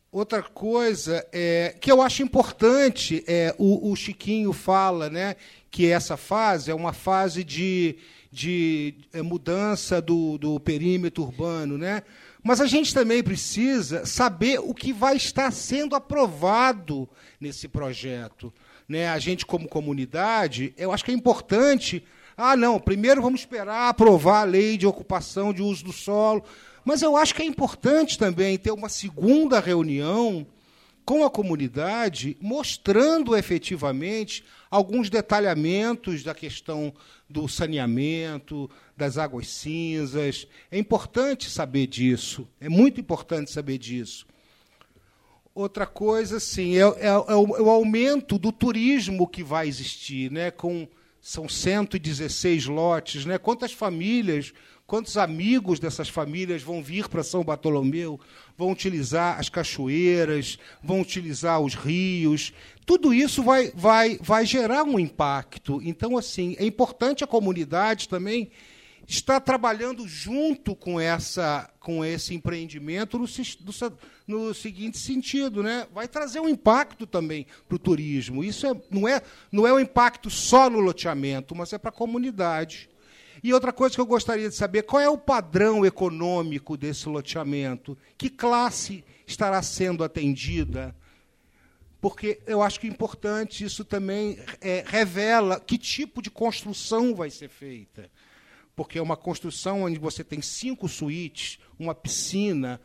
Outra coisa que eu acho importante, o Chiquinho fala, né, que essa fase é uma fase de mudança do perímetro urbano, né? Mas a gente também precisa saber o que vai estar sendo aprovado nesse projeto, né? A gente, como comunidade, eu acho que é importante. Não, primeiro vamos esperar aprovar a lei de ocupação de uso do solo. Mas eu acho que é importante também ter uma segunda reunião com a comunidade, mostrando efetivamente alguns detalhamentos da questão do saneamento, das águas cinzas. É importante saber disso, é muito importante saber disso. Outra coisa, sim, é o aumento do turismo que vai existir, né? São 116 lotes, né? Quantas famílias, quantos amigos dessas famílias vão vir para São Bartolomeu, vão utilizar as cachoeiras, vão utilizar os rios. Tudo isso vai gerar um impacto. Então, assim, é importante a comunidade também estar trabalhando junto com esse empreendimento no seguinte sentido, né? Vai trazer um impacto também para o turismo. Isso não é um impacto só no loteamento, mas é para a comunidade. E outra coisa que eu gostaria de saber, qual é o padrão econômico desse loteamento? Que classe estará sendo atendida? Porque eu acho que é importante, isso também revela que tipo de construção vai ser feita. Porque é uma construção onde você tem 5 suítes, uma piscina,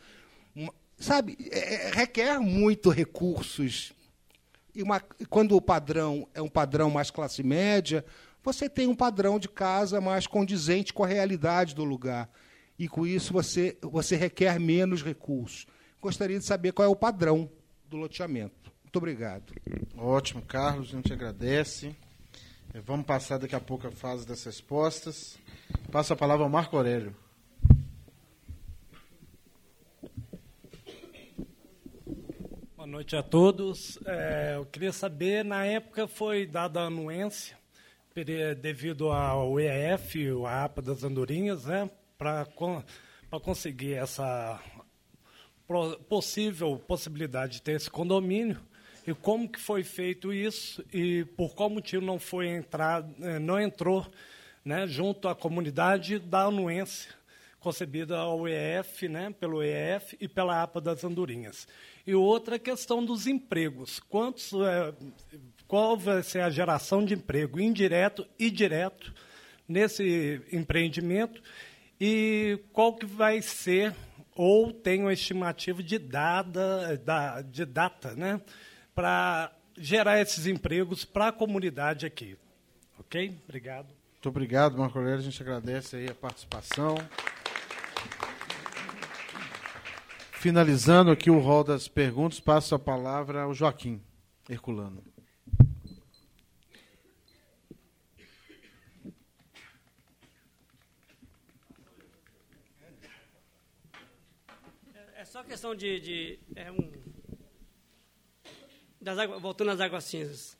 requer muito recursos. E quando o padrão é um padrão mais classe média, você tem um padrão de casa mais condizente com a realidade do lugar. E, com isso, você requer menos recursos. Gostaria de saber qual é o padrão do loteamento. Muito obrigado. Ótimo, Carlos. A gente agradece. Vamos passar daqui a pouco a fase das respostas. Passo a palavra ao Marco Aurélio. Boa noite a todos. Eu queria saber, na época foi dada a anuência, devido ao EF, a APA das Andorinhas, né, para conseguir essa possibilidade de ter esse condomínio, e como que foi feito isso e por qual motivo não entrou, né, junto à comunidade da anuência concebida ao EF, né, pelo EF e pela APA das Andorinhas. E outra questão dos empregos. Qual vai ser a geração de emprego indireto e direto nesse empreendimento e qual que vai ser, ou tem uma estimativa de data, né, para gerar esses empregos para a comunidade aqui. Ok? Obrigado. Muito obrigado, Marco Aurélio. A gente agradece aí a participação. Finalizando aqui o rol das perguntas, passo a palavra ao Joaquim Herculano. É só questão voltando às águas cinzas.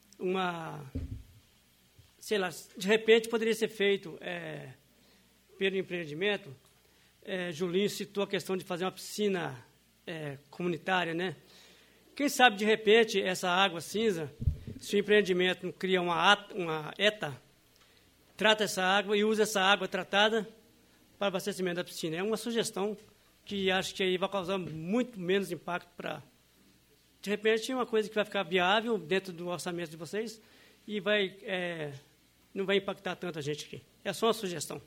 Sei lá, de repente poderia ser feito pelo empreendimento. Julinho citou a questão de fazer uma piscina comunitária, né? Quem sabe, de repente, essa água cinza, se o empreendimento cria uma ETA, trata essa água e usa essa água tratada para abastecimento da piscina. É uma sugestão que acho que aí vai causar muito menos impacto para... De repente, é uma coisa que vai ficar viável dentro do orçamento de vocês e não vai impactar tanto a gente aqui. É só uma sugestão.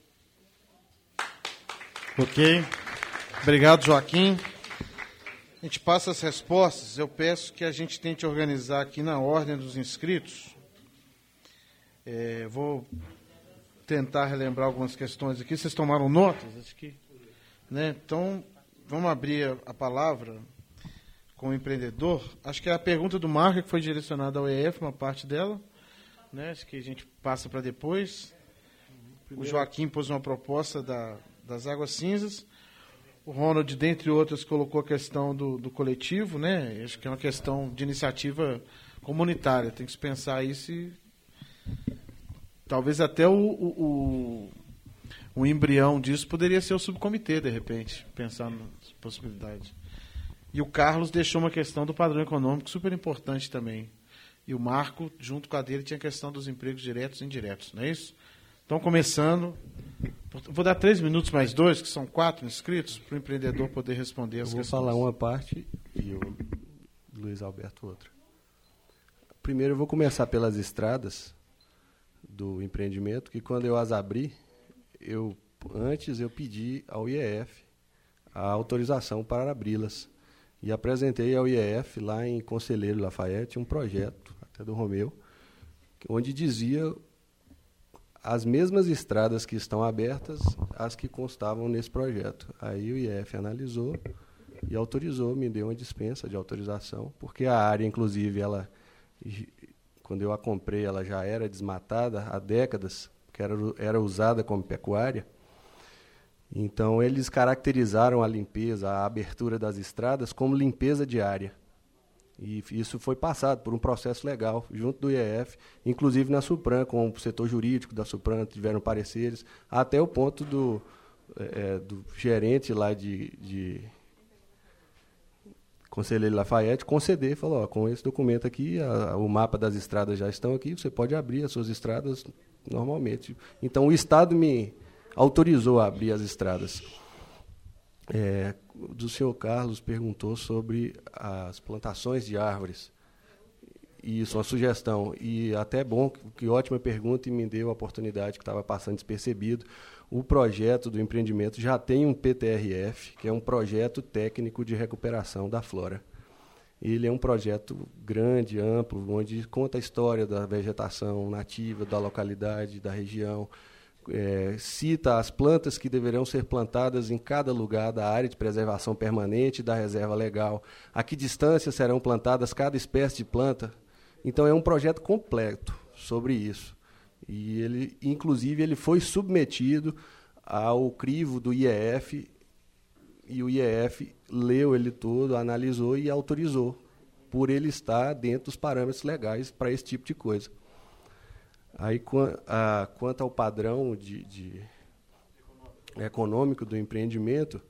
Ok. Obrigado, Joaquim. A gente passa as respostas. Eu peço que a gente tente organizar aqui na ordem dos inscritos. Vou tentar relembrar algumas questões aqui. Vocês tomaram notas? Acho que, né? Então, vamos abrir a palavra com o empreendedor. Acho que a pergunta do Marco, que foi direcionada ao EF, uma parte dela, né? Acho que a gente passa para depois. O Joaquim pôs uma proposta das águas cinzas. O Ronald, dentre outras, colocou a questão do coletivo, né? Acho que é uma questão de iniciativa comunitária. Tem que se pensar isso e talvez até o embrião disso poderia ser o subcomitê, de repente, pensar nas possibilidades. E o Carlos deixou uma questão do padrão econômico super importante também. E o Marco, junto com a dele, tinha a questão dos empregos diretos e indiretos, não é isso? Então, começando, vou dar 3 minutos mais 2, que são 4 inscritos, para o empreendedor poder responder as questões. Eu vou falar uma parte e o Luiz Alberto outra. Primeiro, eu vou começar pelas estradas do empreendimento, que quando eu as abri, antes eu pedi ao IEF a autorização para abri-las. E apresentei ao IEF, lá em Conselheiro Lafayette, um projeto, até do Romeu, onde dizia as mesmas estradas que estão abertas, as que constavam nesse projeto. Aí o IEF analisou e autorizou, me deu uma dispensa de autorização, porque a área, inclusive, quando eu a comprei, ela já era desmatada há décadas, que era usada como pecuária. Então, eles caracterizaram a limpeza, a abertura das estradas, como limpeza diária. E isso foi passado por um processo legal, junto do IEF, inclusive na Supran, com o setor jurídico da Supran, tiveram pareceres, até o ponto do gerente lá de Conselheiro Lafayette conceder, falou, com esse documento aqui, o mapa das estradas já estão aqui, você pode abrir as suas estradas normalmente. Então, o Estado me autorizou a abrir as estradas. Do senhor Carlos perguntou sobre as plantações de árvores. Isso, uma sugestão. E até bom, que ótima pergunta, e me deu a oportunidade, que estava passando despercebido. O projeto do empreendimento já tem um PTRF, que é um projeto técnico de recuperação da flora. Ele é um projeto grande, amplo, onde conta a história da vegetação nativa, da localidade, da região, cita as plantas que deverão ser plantadas em cada lugar da área de preservação permanente da reserva legal, a que distância serão plantadas cada espécie de planta. Então, é um projeto completo sobre isso. E ele, inclusive, ele foi submetido ao crivo do IEF, e o IEF leu ele todo, analisou e autorizou, por ele estar dentro dos parâmetros legais para esse tipo de coisa. Aí, quanto ao padrão econômico do empreendimento,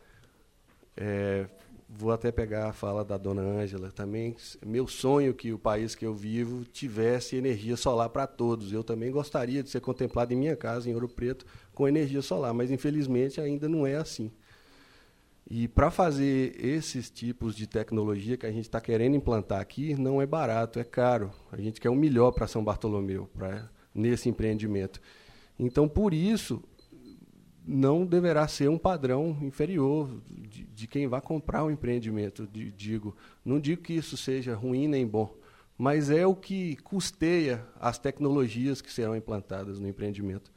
vou até pegar a fala da dona Ângela também. Meu sonho que o país que eu vivo tivesse energia solar para todos. Eu também gostaria de ser contemplado em minha casa, em Ouro Preto, com energia solar, mas infelizmente ainda não é assim. E para fazer esses tipos de tecnologia que a gente está querendo implantar aqui, não é barato, é caro. A gente quer o melhor para São Bartolomeu, nesse empreendimento. Então, por isso, não deverá ser um padrão inferior de quem vai comprar o empreendimento. Não digo que isso seja ruim nem bom, mas é o que custeia as tecnologias que serão implantadas no empreendimento.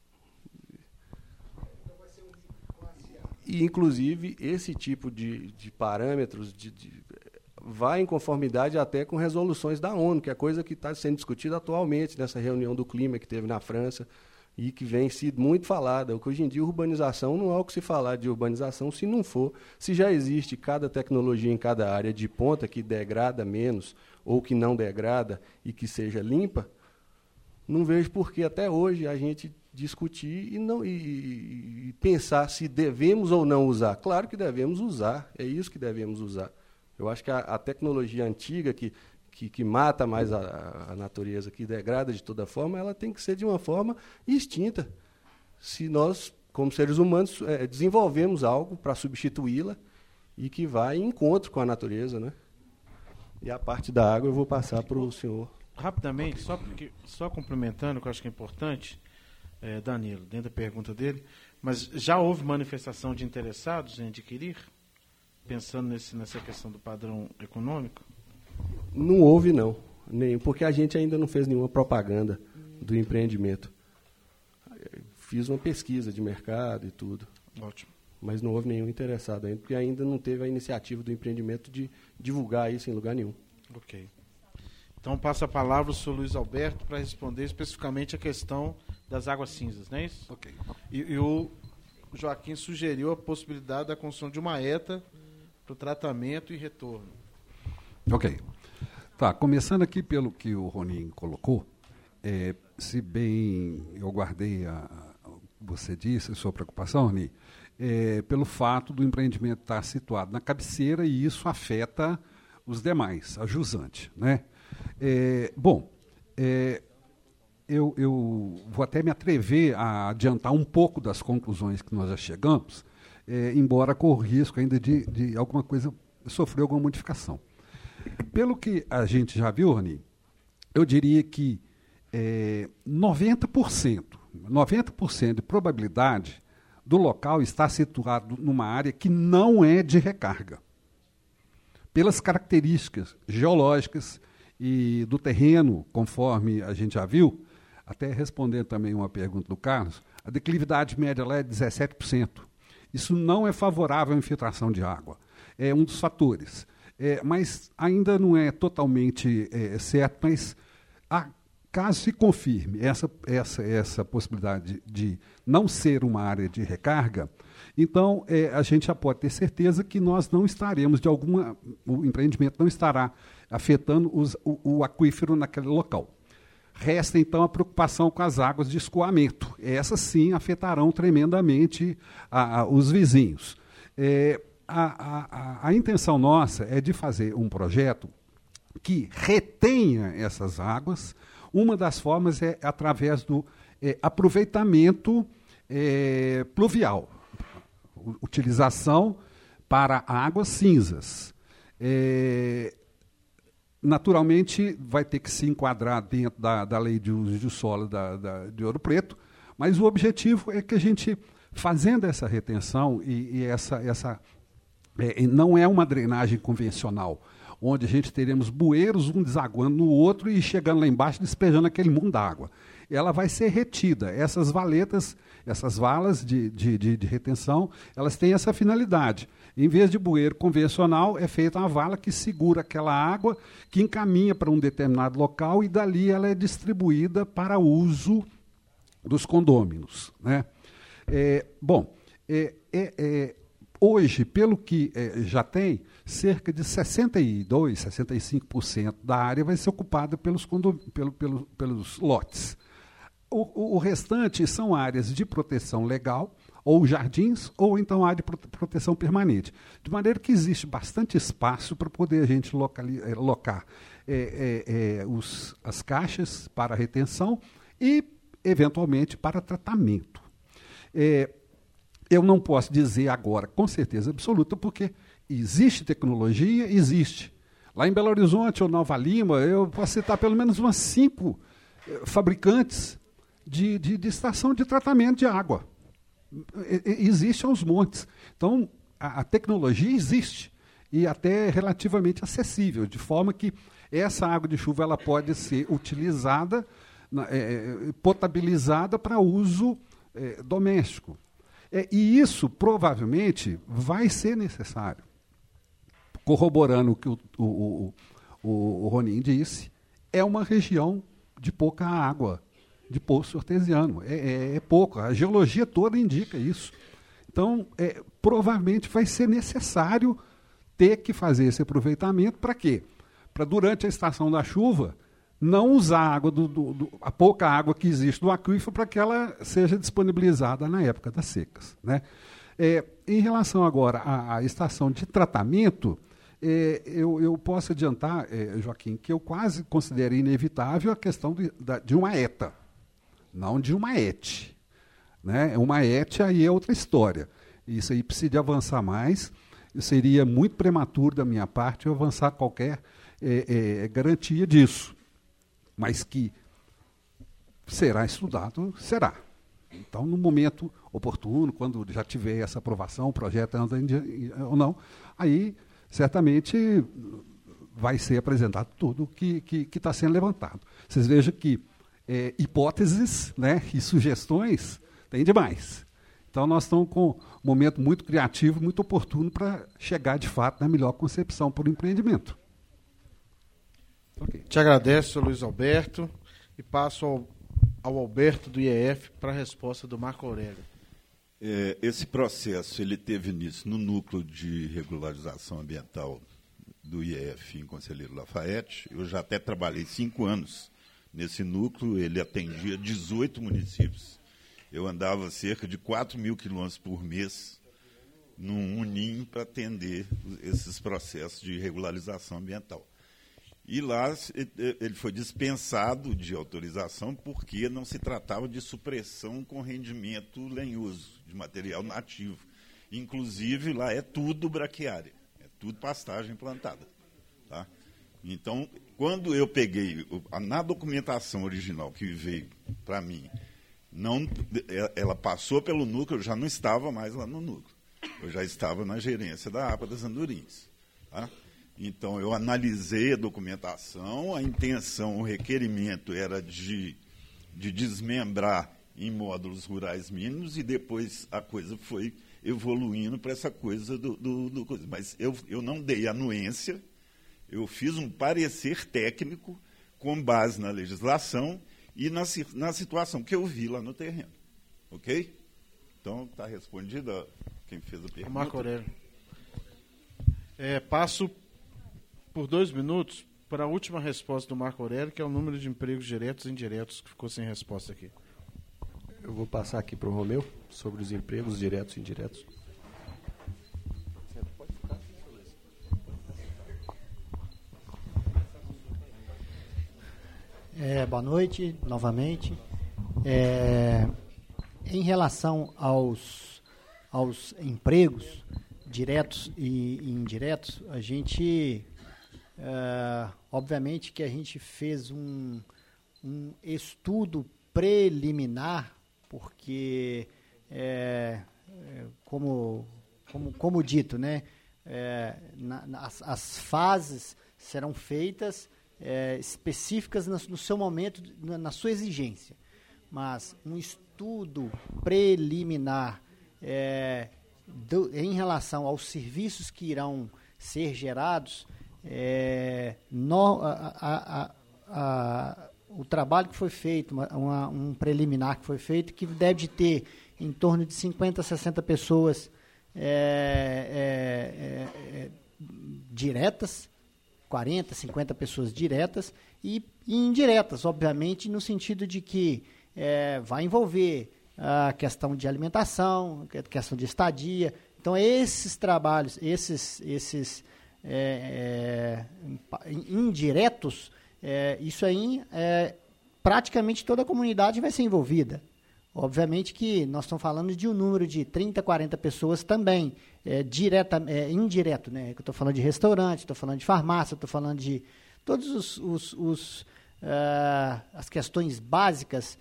E, inclusive, esse tipo de parâmetros vai em conformidade até com resoluções da ONU, que é coisa que está sendo discutida atualmente nessa reunião do clima que teve na França e que vem sido muito falada. Hoje em dia, urbanização não há o que se falar de urbanização se já existe cada tecnologia em cada área de ponta que degrada menos ou que não degrada e que seja limpa. Não vejo por que até hoje a gente discutir e pensar se devemos ou não usar. Claro que devemos usar, é isso que devemos usar. Eu acho que a tecnologia antiga que mata mais a natureza, que degrada de toda forma, ela tem que ser de uma forma extinta. Se nós, como seres humanos, desenvolvemos algo para substituí-la e que vai em encontro com a natureza, né? E a parte da água eu vou passar para o senhor. Rapidamente, só complementando, que eu acho que é importante, Danilo, dentro da pergunta dele, mas já houve manifestação de interessados em adquirir, pensando nessa questão do padrão econômico? Não houve, não. Porque a gente ainda não fez nenhuma propaganda do empreendimento. Fiz uma pesquisa de mercado e tudo. Ótimo. Mas não houve nenhum interessado ainda, porque ainda não teve a iniciativa do empreendimento de divulgar isso em lugar nenhum. Ok. Então, passo a palavra ao senhor Luiz Alberto para responder especificamente a questão das águas cinzas, não é isso? Ok. E o Joaquim sugeriu a possibilidade da construção de uma ETA para o tratamento e retorno. Ok. Tá, começando aqui pelo que o Roninho colocou, se bem eu guardei você disse, a sua preocupação, Roni, pelo fato do empreendimento estar situado na cabeceira e isso afeta os demais, a jusante, né? Eu vou até me atrever a adiantar um pouco das conclusões que nós já chegamos, embora corra o risco ainda de alguma coisa sofrer alguma modificação. Pelo que a gente já viu, Rony, eu diria que 90% de probabilidade do local estar situado numa área que não é de recarga. Pelas características geológicas e do terreno, conforme a gente já viu, até respondendo também uma pergunta do Carlos, a declividade média lá é 17%. Isso não é favorável à infiltração de água. É um dos fatores. Mas ainda não é totalmente certo, mas caso se confirme essa possibilidade de não ser uma área de recarga, então a gente já pode ter certeza que nós não estaremos, o empreendimento não estará afetando o aquífero naquele local. Resta, então, a preocupação com as águas de escoamento. Essas, sim, afetarão tremendamente os vizinhos. A intenção nossa é de fazer um projeto que retenha essas águas. Uma das formas é através do aproveitamento pluvial, utilização para águas cinzas. Naturalmente, vai ter que se enquadrar dentro da lei de uso de solo de Ouro Preto, mas o objetivo é que a gente, fazendo essa retenção, não é uma drenagem convencional, onde a gente teremos bueiros, um desaguando no outro e chegando lá embaixo, despejando aquele mundo d'água. Ela vai ser retida. Essas valetas, essas valas de retenção, elas têm essa finalidade. Em vez de bueiro convencional, é feita uma vala que segura aquela água, que encaminha para um determinado local e dali ela é distribuída para uso dos condôminos, né? Hoje, pelo que já tem, cerca de 62%, 65% da área vai ser ocupada pelos lotes. O restante são áreas de proteção legal, ou jardins, ou então área de proteção permanente. De maneira que existe bastante espaço para poder a gente locar as caixas para retenção e, eventualmente, para tratamento. Eu não posso dizer agora, com certeza absoluta, porque existe tecnologia, existe. Lá em Belo Horizonte ou Nova Lima, eu posso citar pelo menos umas 5 fabricantes de estação de tratamento de água. Existe aos montes. Então, a tecnologia existe e até relativamente acessível, de forma que essa água de chuva ela pode ser utilizada, potabilizada para uso doméstico. E isso, provavelmente, vai ser necessário. Corroborando o que o Ronin disse, é uma região de pouca água, de poço artesiano. É pouco. A geologia toda indica isso. Então, provavelmente vai ser necessário ter que fazer esse aproveitamento. Para quê? Para, durante a estação da chuva, não usar a água a pouca água que existe no aquífero para que ela seja disponibilizada na época das secas, né? Em relação agora à estação de tratamento, eu posso adiantar, Joaquim, que eu quase considero inevitável a questão de uma ETA, não de uma ET. Né? Uma ET aí é outra história. Isso aí precisa de avançar mais. Seria muito prematuro da minha parte eu avançar qualquer garantia disso. Mas que será estudado, será. Então, no momento oportuno, quando já tiver essa aprovação, o projeto anda ou não, aí certamente vai ser apresentado tudo que está sendo levantado. Vocês vejam que hipóteses, né, e sugestões tem demais. Então, nós estamos com um momento muito criativo, muito oportuno para chegar, de fato, na melhor concepção para o empreendimento. Okay. Te agradeço, Luiz Alberto, e passo ao Alberto do IEF para a resposta do Marco Aurélio. Esse processo ele teve início no núcleo de regularização ambiental do IEF em Conselheiro Lafayette. Eu já até trabalhei 5 anos nesse núcleo, ele atendia 18 municípios. Eu andava cerca de 4.000 quilômetros por mês num UNIM para atender esses processos de regularização ambiental. E lá ele foi dispensado de autorização porque não se tratava de supressão com rendimento lenhoso, de material nativo. Inclusive, lá é tudo braquiária, é tudo pastagem plantada. Tá? Então, quando eu peguei, na documentação original que veio para mim, ela passou pelo núcleo, eu já não estava mais lá no núcleo. Eu já estava na gerência da APA das Andorinhas. Tá? Então, eu analisei a documentação, a intenção, o requerimento era de desmembrar em módulos rurais mínimos e depois a coisa foi evoluindo para essa coisa do coisa. Mas eu não dei anuência, eu fiz um parecer técnico com base na legislação e na situação que eu vi lá no terreno. Ok? Então, está respondida quem fez a pergunta. Marco Aurélio. Passo por 2 minutos para a última resposta do Marco Aurélio, que é o número de empregos diretos e indiretos, que ficou sem resposta aqui. Eu vou passar aqui para o Romeu sobre os empregos diretos e indiretos. Boa noite, novamente. Em relação aos empregos diretos e indiretos, a gente, obviamente que a gente fez um estudo preliminar, porque, como dito, né, as fases serão feitas específicas no seu momento, na sua exigência. Mas um estudo preliminar em relação aos serviços que irão ser gerados, o trabalho que foi feito, um preliminar que foi feito, que deve ter em torno de 50 a 60 pessoas diretas, 40, 50 pessoas diretas e indiretas, obviamente, no sentido de que vai envolver a questão de alimentação, a questão de estadia. Então, esses trabalhos, esses indiretos, isso aí, praticamente toda a comunidade vai ser envolvida. Obviamente que nós estamos falando de um número de 30, 40 pessoas também, indireto, né? Eu estou falando de restaurante, estou falando de farmácia, estou falando de todos as questões básicas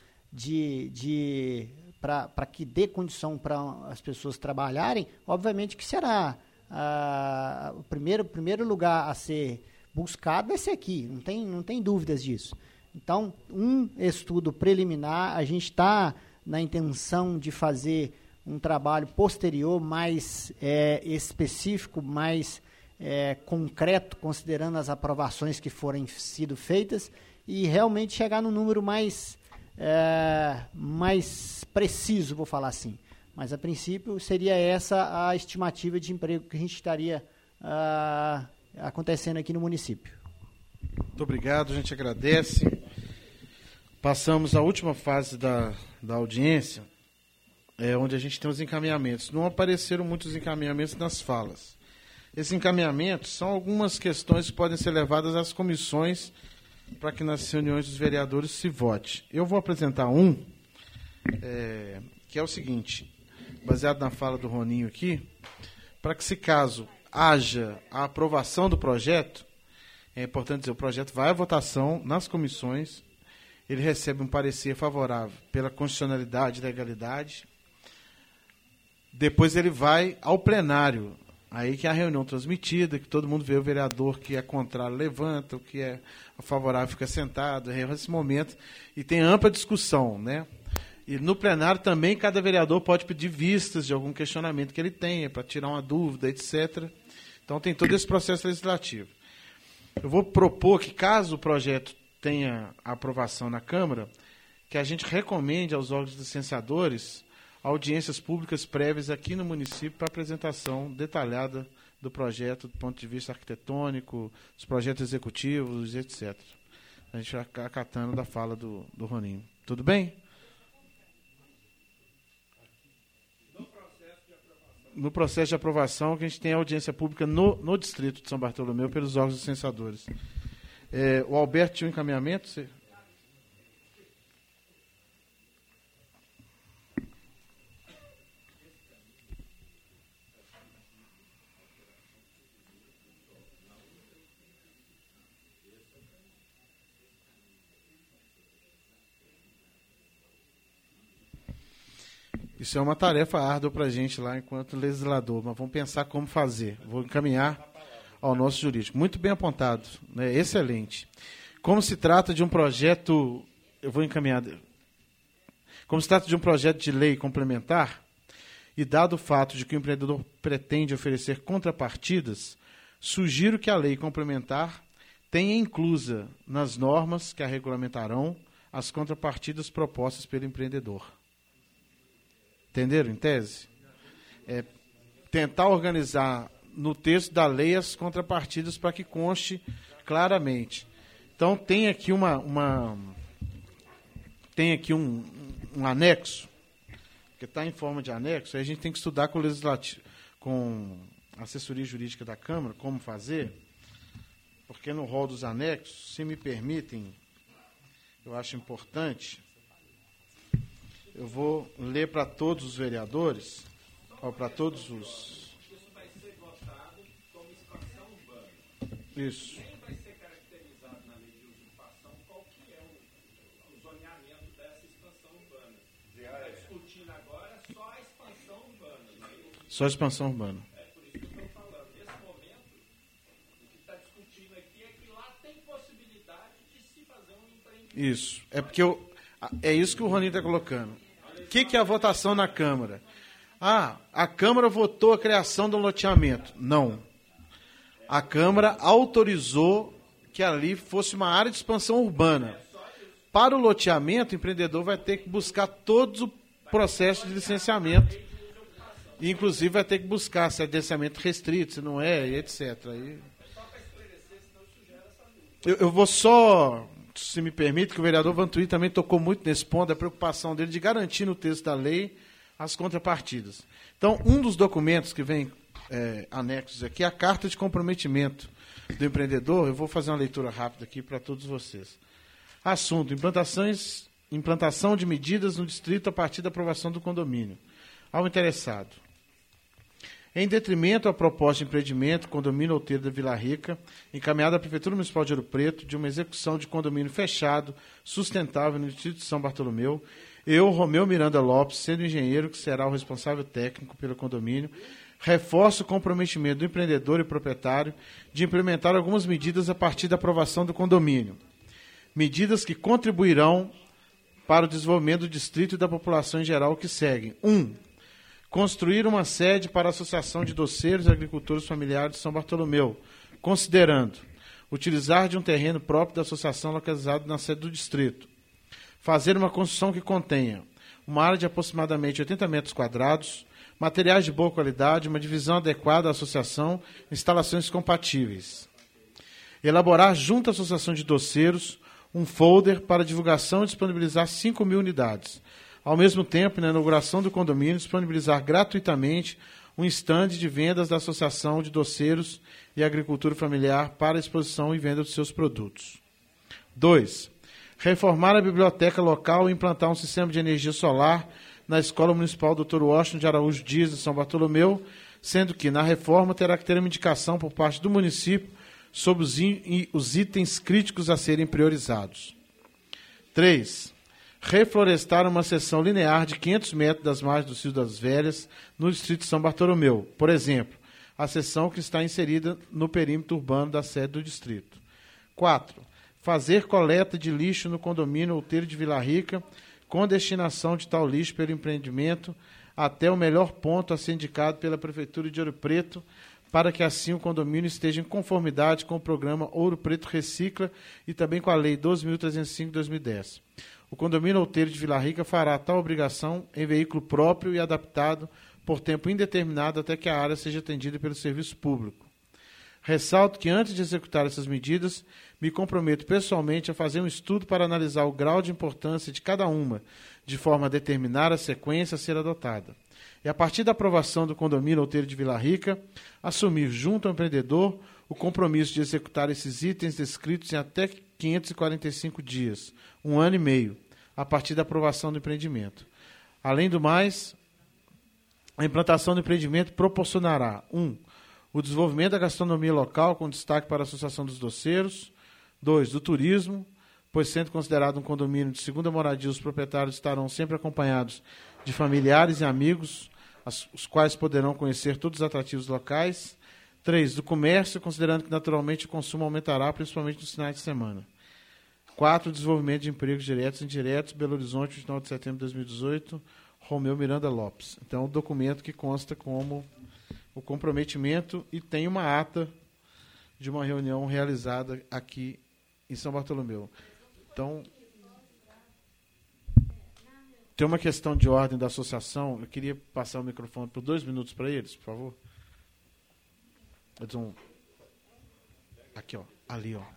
para que dê condição para as pessoas trabalharem. Obviamente que será o primeiro lugar a ser buscado vai ser aqui, não tem dúvidas disso. Então, um estudo preliminar, a gente está na intenção de fazer um trabalho posterior mais específico, mais concreto, considerando as aprovações que forem sido feitas, e realmente chegar no número mais preciso, vou falar assim. Mas, a princípio, seria essa a estimativa de emprego que a gente estaria acontecendo aqui no município. Muito obrigado, a gente agradece. Passamos à última fase da audiência, onde a gente tem os encaminhamentos. Não apareceram muitos encaminhamentos nas falas. Esses encaminhamentos são algumas questões que podem ser levadas às comissões para que nas reuniões dos vereadores se vote. Eu vou apresentar que é o seguinte, baseado na fala do Roninho aqui, para que, se caso haja a aprovação do projeto, é importante dizer, o projeto vai à votação nas comissões, ele recebe um parecer favorável pela constitucionalidade e legalidade, depois ele vai ao plenário, aí que é a reunião transmitida, que todo mundo vê o vereador que é contrário levanta, o que é favorável fica sentado, é esse momento, e tem ampla discussão, né? E no plenário também cada vereador pode pedir vistas de algum questionamento que ele tenha, para tirar uma dúvida, etc. Então tem todo esse processo legislativo. Eu vou propor que, caso o projeto tenha aprovação na Câmara, que a gente recomende aos órgãos licenciadores audiências públicas prévias aqui no município para apresentação detalhada do projeto do ponto de vista arquitetônico, dos projetos executivos, etc. A gente vai acatando da fala do Roninho. Tudo bem? no processo de aprovação, que a gente tem audiência pública no Distrito de São Bartolomeu pelos órgãos licenciadores. O Alberto tinha um encaminhamento? Isso é uma tarefa árdua para a gente lá enquanto legislador, mas vamos pensar como fazer. Vou encaminhar ao nosso jurídico. Muito bem apontado, né? Excelente. Como se trata de um projeto, eu vou encaminhar. Como se trata de um projeto de lei complementar, e dado o fato de que o empreendedor pretende oferecer contrapartidas, sugiro que a lei complementar tenha inclusa nas normas que a regulamentarão as contrapartidas propostas pelo empreendedor. Entenderam, em tese? Tentar organizar no texto da lei as contrapartidas para que conste claramente. Então, tem aqui um anexo, que está em forma de anexo, aí a gente tem que estudar com o legislativo, com a assessoria jurídica da Câmara, como fazer, porque no rol dos anexos, se me permitem, eu acho importante. Eu vou ler para todos os vereadores, ou para todos os... Isso vai ser votado como expansão urbana. Isso. Nem vai ser caracterizado na lei de usurpação qual que é o zoneamento dessa expansão urbana. Está discutindo agora só a expansão urbana. Né? Só a expansão urbana. É por isso que eu estou falando. Nesse momento, o que está discutindo aqui é que lá tem possibilidade de se fazer um empreendimento. Isso. É isso que o Roninho está colocando. O que é a votação na Câmara? A Câmara votou a criação do loteamento. Não. A Câmara autorizou que ali fosse uma área de expansão urbana. Para o loteamento, o empreendedor vai ter que buscar todo o processo de licenciamento. E, inclusive, vai ter que buscar se é licenciamento restrito, se não é, etc. Eu vou só... Se me permite, que o vereador Vantuí também tocou muito nesse ponto, da preocupação dele de garantir no texto da lei as contrapartidas. Então, um dos documentos que vem anexos aqui é a carta de comprometimento do empreendedor. Eu vou fazer uma leitura rápida aqui para todos vocês. Assunto: implantação de medidas no distrito a partir da aprovação do condomínio. Ao interessado. Em detrimento à proposta de empreendimento, condomínio outeiro da Vila Rica, encaminhada à Prefeitura Municipal de Ouro Preto, de uma execução de condomínio fechado, sustentável no Distrito de São Bartolomeu, eu, Romeu Miranda Lopes, sendo engenheiro que será o responsável técnico pelo condomínio, reforço o comprometimento do empreendedor e proprietário de implementar algumas medidas a partir da aprovação do condomínio. Medidas que contribuirão para o desenvolvimento do distrito e da população em geral que seguem. 1. Construir uma sede para a Associação de Doceiros e Agricultores Familiares de São Bartolomeu, considerando utilizar de um terreno próprio da associação localizado na sede do distrito. Fazer uma construção que contenha uma área de aproximadamente 80 metros quadrados, materiais de boa qualidade, uma divisão adequada à associação, instalações compatíveis. Elaborar junto à Associação de Doceiros um folder para divulgação e disponibilizar 5.000 unidades. Ao mesmo tempo, na inauguração do condomínio, disponibilizar gratuitamente um estande de vendas da Associação de Doceiros e Agricultura Familiar para exposição e venda dos seus produtos. 2. Reformar a biblioteca local e implantar um sistema de energia solar na Escola Municipal Dr. Washington de Araújo Dias, de São Bartolomeu, sendo que, na reforma, terá que ter uma indicação por parte do município sobre os itens críticos a serem priorizados. 3. Reflorestar uma seção linear de 500 metros das margens do Rio das Velhas, no distrito de São Bartolomeu. Por exemplo, a seção que está inserida no perímetro urbano da sede do distrito. 4. Fazer coleta de lixo no condomínio outeiro de Vila Rica, com destinação de tal lixo pelo empreendimento até o melhor ponto a ser indicado pela Prefeitura de Ouro Preto, para que assim o condomínio esteja em conformidade com o programa Ouro Preto Recicla e também com a Lei 12.305 de 2010. O condomínio outeiro de Vila Rica fará tal obrigação em veículo próprio e adaptado por tempo indeterminado até que a área seja atendida pelo serviço público. Ressalto que, antes de executar essas medidas, me comprometo pessoalmente a fazer um estudo para analisar o grau de importância de cada uma, de forma a determinar a sequência a ser adotada. E, a partir da aprovação do condomínio Outeiro de Vila Rica, assumir junto ao empreendedor o compromisso de executar esses itens descritos em até 545 dias, 1 ano e meio, a partir da aprovação do empreendimento. Além do mais, a implantação do empreendimento proporcionará 1. O desenvolvimento da gastronomia local, com destaque para a Associação dos Doceiros. 2. Do turismo, pois sendo considerado um condomínio de segunda moradia, os proprietários estarão sempre acompanhados de familiares e amigos, os quais poderão conhecer todos os atrativos locais. 3. Do comércio, considerando que naturalmente o consumo aumentará, principalmente nos finais de semana. 4. Desenvolvimento de empregos diretos e indiretos, Belo Horizonte, 29 de setembro de 2018, Romeu Miranda Lopes. Então, o documento que consta como o comprometimento e tem uma ata de uma reunião realizada aqui em São Bartolomeu. Então, tem uma questão de ordem da associação. Eu queria passar o microfone por 2 minutos para eles, por favor. Edson, aqui, ó, ali, ó.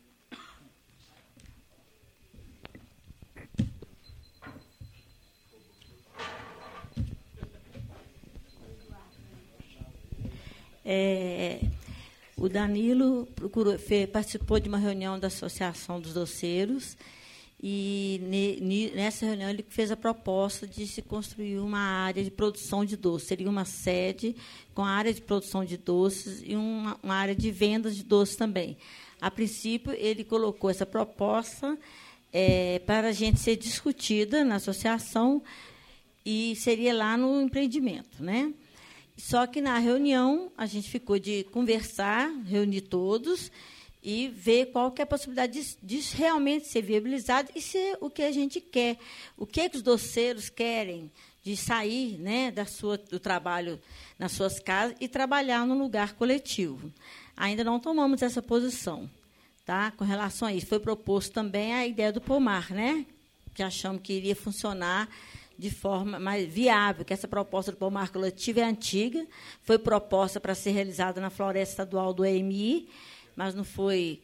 O Danilo participou de uma reunião da Associação dos Doceiros e nessa reunião ele fez a proposta de se construir uma área de produção de doces. Seria uma sede com área de produção de doces e uma área de vendas de doces também. A princípio, ele colocou essa proposta para a gente ser discutida na associação e seria lá no empreendimento, né? Só que, na reunião, a gente ficou de conversar, reunir todos e ver qual que é a possibilidade de realmente ser viabilizado e ser o que a gente quer. O que os doceiros querem de sair, né, do trabalho nas suas casas e trabalhar num lugar coletivo. Ainda não tomamos essa posição, tá? Com relação a isso. Foi proposto também a ideia do pomar, né, que achamos que iria funcionar de forma mais viável, que essa proposta do pomar coletivo é antiga, foi proposta para ser realizada na Floresta Estadual do EMI, mas não foi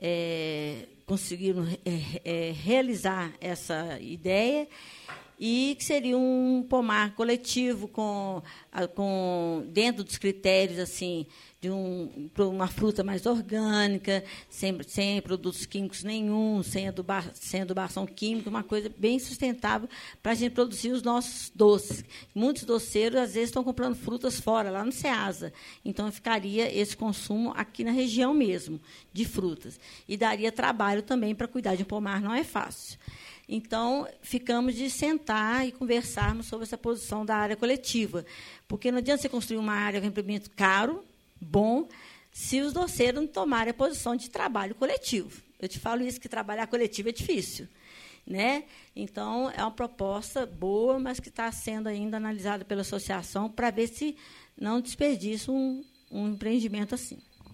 conseguiram realizar essa ideia, e que seria um pomar coletivo com dentro dos critérios assim de uma fruta mais orgânica, sem produtos químicos nenhum, sem adubação química, uma coisa bem sustentável para a gente produzir os nossos doces. Muitos doceiros, às vezes, estão comprando frutas fora, lá no Ceasa. Então, ficaria esse consumo aqui na região mesmo, de frutas. E daria trabalho também para cuidar de um pomar, não é fácil. Então, ficamos de sentar e conversarmos sobre essa posição da área coletiva. Porque não adianta você construir uma área com implemento caro, bom, se os doceiros não tomarem a posição de trabalho coletivo. Eu te falo isso, que trabalhar coletivo é difícil, né? Então, é uma proposta boa, mas que está sendo ainda analisada pela associação para ver se não desperdiça um empreendimento assim.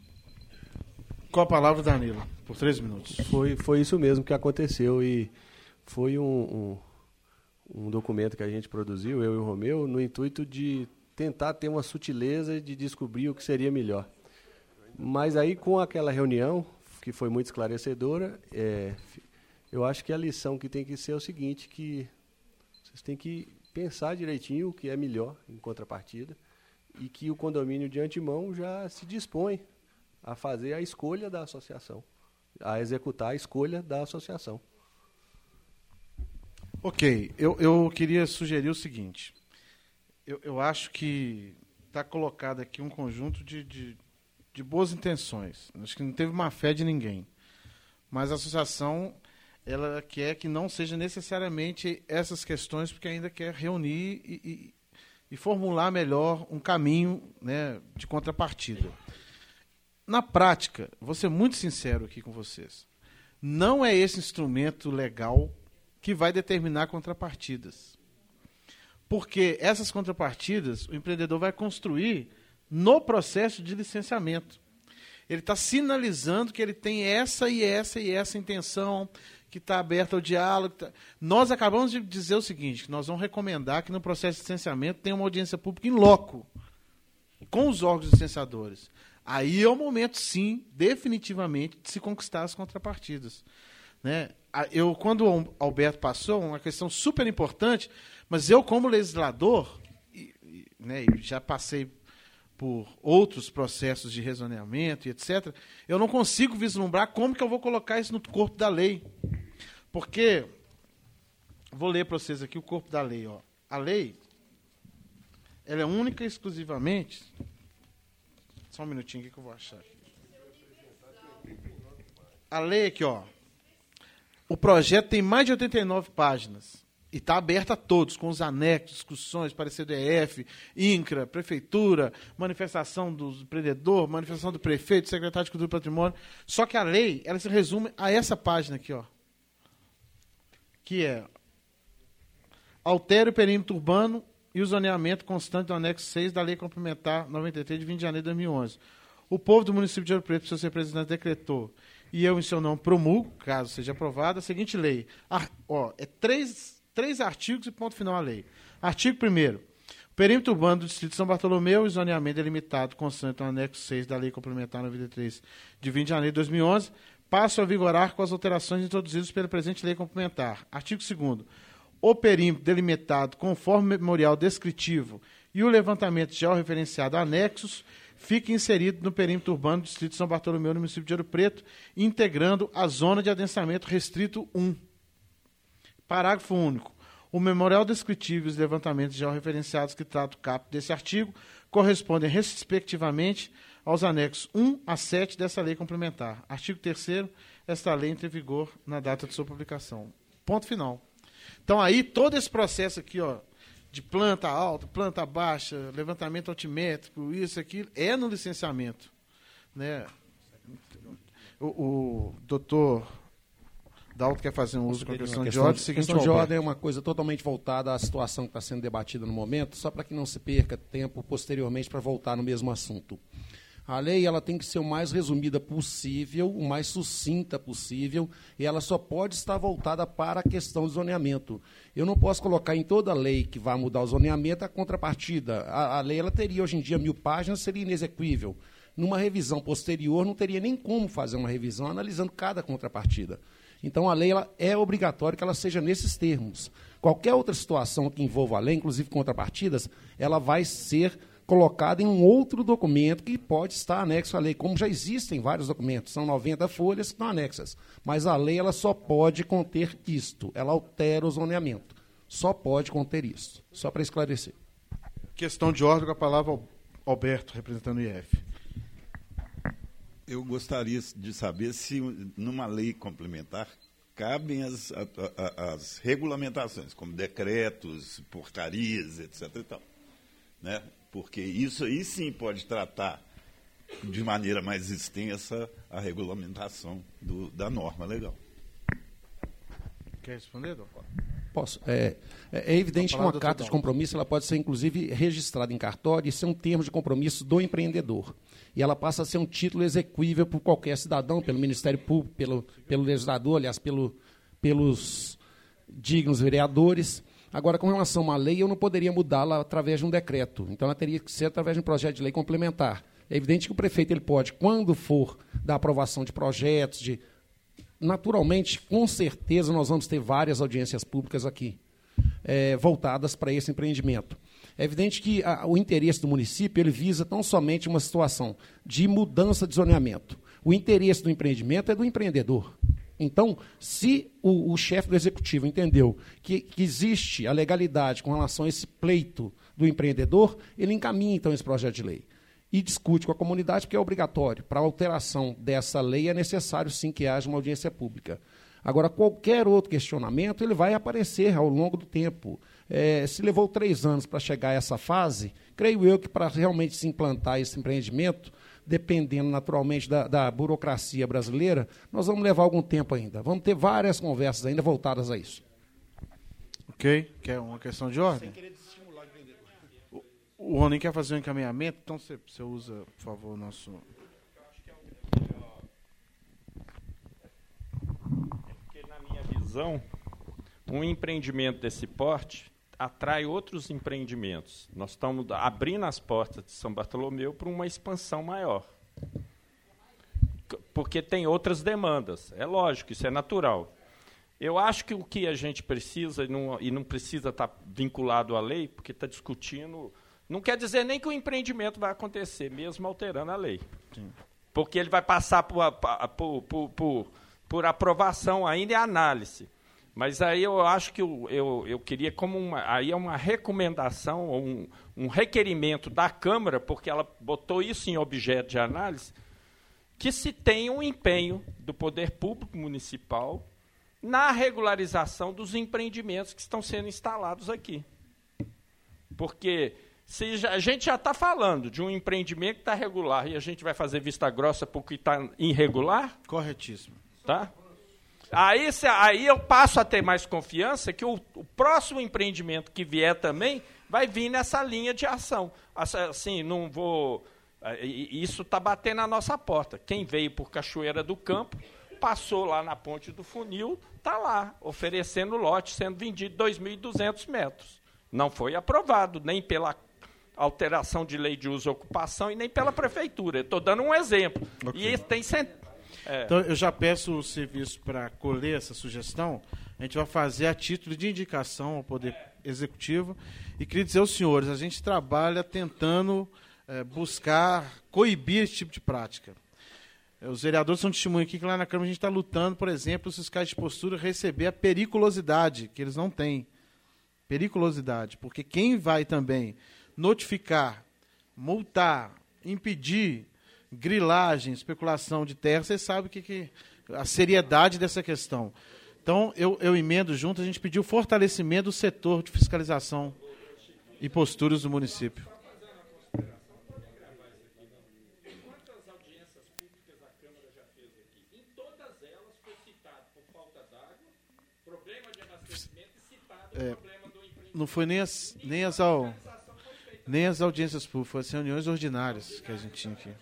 Com a palavra, Danilo, por 3 minutos. Foi isso mesmo que aconteceu e foi um documento que a gente produziu, eu e o Romeu, no intuito de tentar ter uma sutileza de descobrir o que seria melhor. Mas aí, com aquela reunião, que foi muito esclarecedora, eu acho que a lição que tem que ser é o seguinte, que vocês têm que pensar direitinho o que é melhor em contrapartida e que o condomínio de antemão já se dispõe a fazer a escolha da associação, a executar a escolha da associação. Ok, eu queria sugerir o seguinte. Eu acho que está colocado aqui um conjunto de boas intenções. Acho que não teve má fé de ninguém. Mas a associação ela quer que não seja necessariamente essas questões, porque ainda quer reunir e formular melhor um caminho, né, de contrapartida. Na prática, vou ser muito sincero aqui com vocês, não é esse instrumento legal que vai determinar contrapartidas. Porque essas contrapartidas o empreendedor vai construir no processo de licenciamento. Ele está sinalizando que ele tem essa e essa e essa intenção, que está aberto ao diálogo. Nós acabamos de dizer o seguinte, que nós vamos recomendar que no processo de licenciamento tenha uma audiência pública in loco, com os órgãos licenciadores. Aí é o momento, sim, definitivamente, de se conquistar as contrapartidas. Né? Quando o Alberto passou, uma questão super importante, mas eu, como legislador, né, já passei por outros processos de rezoneamento e etc., eu não consigo vislumbrar como que eu vou colocar isso no corpo da lei. Porque, vou ler para vocês aqui o corpo da lei. Ó. A lei, ela é única e exclusivamente... Só um minutinho aqui que eu vou achar. A lei aqui, ó. O projeto tem mais de 89 páginas. E está aberto a todos, com os anexos, discussões, parecer do EF, INCRA, Prefeitura, manifestação do empreendedor, manifestação do prefeito, secretário de Cultura e Patrimônio. Só que a lei, ela se resume a essa página aqui, ó. Que é: altere o perímetro urbano e o zoneamento constante do anexo 6 da Lei Complementar 93 de 20 de janeiro de 2011. O povo do município de Ouro Preto, seus representantes, decretou, e eu, em seu nome, promulgo, caso seja aprovada, a seguinte lei. Três artigos e ponto final à lei. Artigo 1º. O perímetro urbano do Distrito de São Bartolomeu e zoneamento delimitado constante no anexo 6 da Lei Complementar 93 de 20 de janeiro de 2011 passam a vigorar com as alterações introduzidas pela presente Lei Complementar. Artigo 2º. O perímetro delimitado conforme memorial descritivo e o levantamento georreferenciado anexos fica inserido no perímetro urbano do Distrito de São Bartolomeu, no município de Ouro Preto, integrando a zona de adensamento restrito 1. Parágrafo único. O memorial descritivo e os levantamentos georreferenciados que trata o caput desse artigo correspondem, respectivamente, aos anexos 1 a 7 dessa lei complementar. Artigo 3º. Esta lei entra em vigor na data de sua publicação. Ponto final. Então, aí, todo esse processo aqui, ó, de planta alta, planta baixa, levantamento altimétrico, isso, aquilo, é no licenciamento. Né? O doutor Dalto quer fazer um uso com a questão de ordem. A questão de ordem é uma coisa totalmente voltada à situação que está sendo debatida no momento, só para que não se perca tempo posteriormente para voltar no mesmo assunto. A lei ela tem que ser o mais resumida possível, o mais sucinta possível, e ela só pode estar voltada para a questão do zoneamento. Eu não posso colocar em toda lei que vai mudar o zoneamento a contrapartida. A lei ela teria, hoje em dia, 1000 páginas, seria inexequível. Numa revisão posterior, não teria nem como fazer uma revisão analisando cada contrapartida. Então, a lei ela é obrigatória que ela seja nesses termos. Qualquer outra situação que envolva a lei, inclusive contrapartidas, ela vai ser colocada em um outro documento que pode estar anexo à lei, como já existem vários documentos, são 90 folhas que estão anexas. Mas a lei ela só pode conter isto, ela altera o zoneamento. Só pode conter isso, só para esclarecer. Questão de ordem com a palavra Alberto, representando o IF. Eu gostaria de saber se, numa lei complementar, cabem as regulamentações, como decretos, portarias, etc. E tal, né? Porque isso aí sim pode tratar de maneira mais extensa a regulamentação da norma legal. Quer responder, doutor? Posso. É evidente que uma carta de compromisso ela pode ser, inclusive, registrada em cartório e ser um termo de compromisso do empreendedor. E ela passa a ser um título exequível por qualquer cidadão, pelo Ministério Público, pelo legislador, aliás, pelos dignos vereadores. Agora, com relação a uma lei, eu não poderia mudá-la através de um decreto. Então, ela teria que ser através de um projeto de lei complementar. É evidente que o prefeito ele pode, quando for da aprovação de projetos, naturalmente, com certeza, nós vamos ter várias audiências públicas aqui, voltadas para esse empreendimento. É evidente que o interesse do município ele visa tão somente uma situação de mudança de zoneamento. O interesse do empreendimento é do empreendedor. Então, se o chefe do executivo entendeu que existe a legalidade com relação a esse pleito do empreendedor, ele encaminha, então, esse projeto de lei e discute com a comunidade, porque é obrigatório. Para a alteração dessa lei é necessário, sim, que haja uma audiência pública. Agora, qualquer outro questionamento, ele vai aparecer ao longo do tempo. Se levou 3 anos para chegar a essa fase, creio eu que para realmente se implantar esse empreendimento, dependendo naturalmente da burocracia brasileira, nós vamos levar algum tempo ainda. Vamos ter várias conversas ainda voltadas a isso. Ok? Quer uma questão de ordem? O Ronin quer fazer um encaminhamento, então você usa, por favor, o nosso... Porque, na minha visão, um empreendimento desse porte atrai outros empreendimentos. Nós estamos abrindo as portas de São Bartolomeu para uma expansão maior. porque tem outras demandas. É lógico, isso é natural. Eu acho que o que a gente precisa, e não precisa estar vinculado à lei, porque está discutindo, não quer dizer nem que o empreendimento vai acontecer, mesmo alterando a lei. Sim. Porque ele vai passar por aprovação ainda e análise. Mas aí eu acho que eu queria aí é uma recomendação, ou um requerimento da Câmara, porque ela botou isso em objeto de análise, que se tenha um empenho do poder público municipal na regularização dos empreendimentos que estão sendo instalados aqui. Porque a gente já está falando de um empreendimento que está regular e a gente vai fazer vista grossa porque está irregular? Corretíssimo. Tá? Aí eu passo a ter mais confiança que o próximo empreendimento que vier também vai vir nessa linha de ação. Assim, não vou... Isso está batendo na nossa porta. Quem veio por Cachoeira do Campo, passou lá na Ponte do Funil, está lá, oferecendo lote, sendo vendido 2.200 metros. Não foi aprovado, nem pela alteração de lei de uso e ocupação e nem pela prefeitura. Estou dando um exemplo. Okay. E tem Então, eu já peço o serviço para colher essa sugestão. A gente vai fazer a título de indicação ao Poder Executivo. E queria dizer aos senhores, a gente trabalha tentando buscar coibir esse tipo de prática. Os vereadores são testemunhas aqui que lá na Câmara a gente está lutando, por exemplo, os fiscais de postura receber a periculosidade, que eles não têm. Periculosidade, porque quem vai também notificar, multar, impedir grilagem, especulação de terra, você sabe que a seriedade dessa questão. Então, eu emendo junto, a gente pediu fortalecimento do setor de fiscalização e posturas do município. Não foi nem as audiências públicas, foram as reuniões ordinárias que a gente tinha aqui.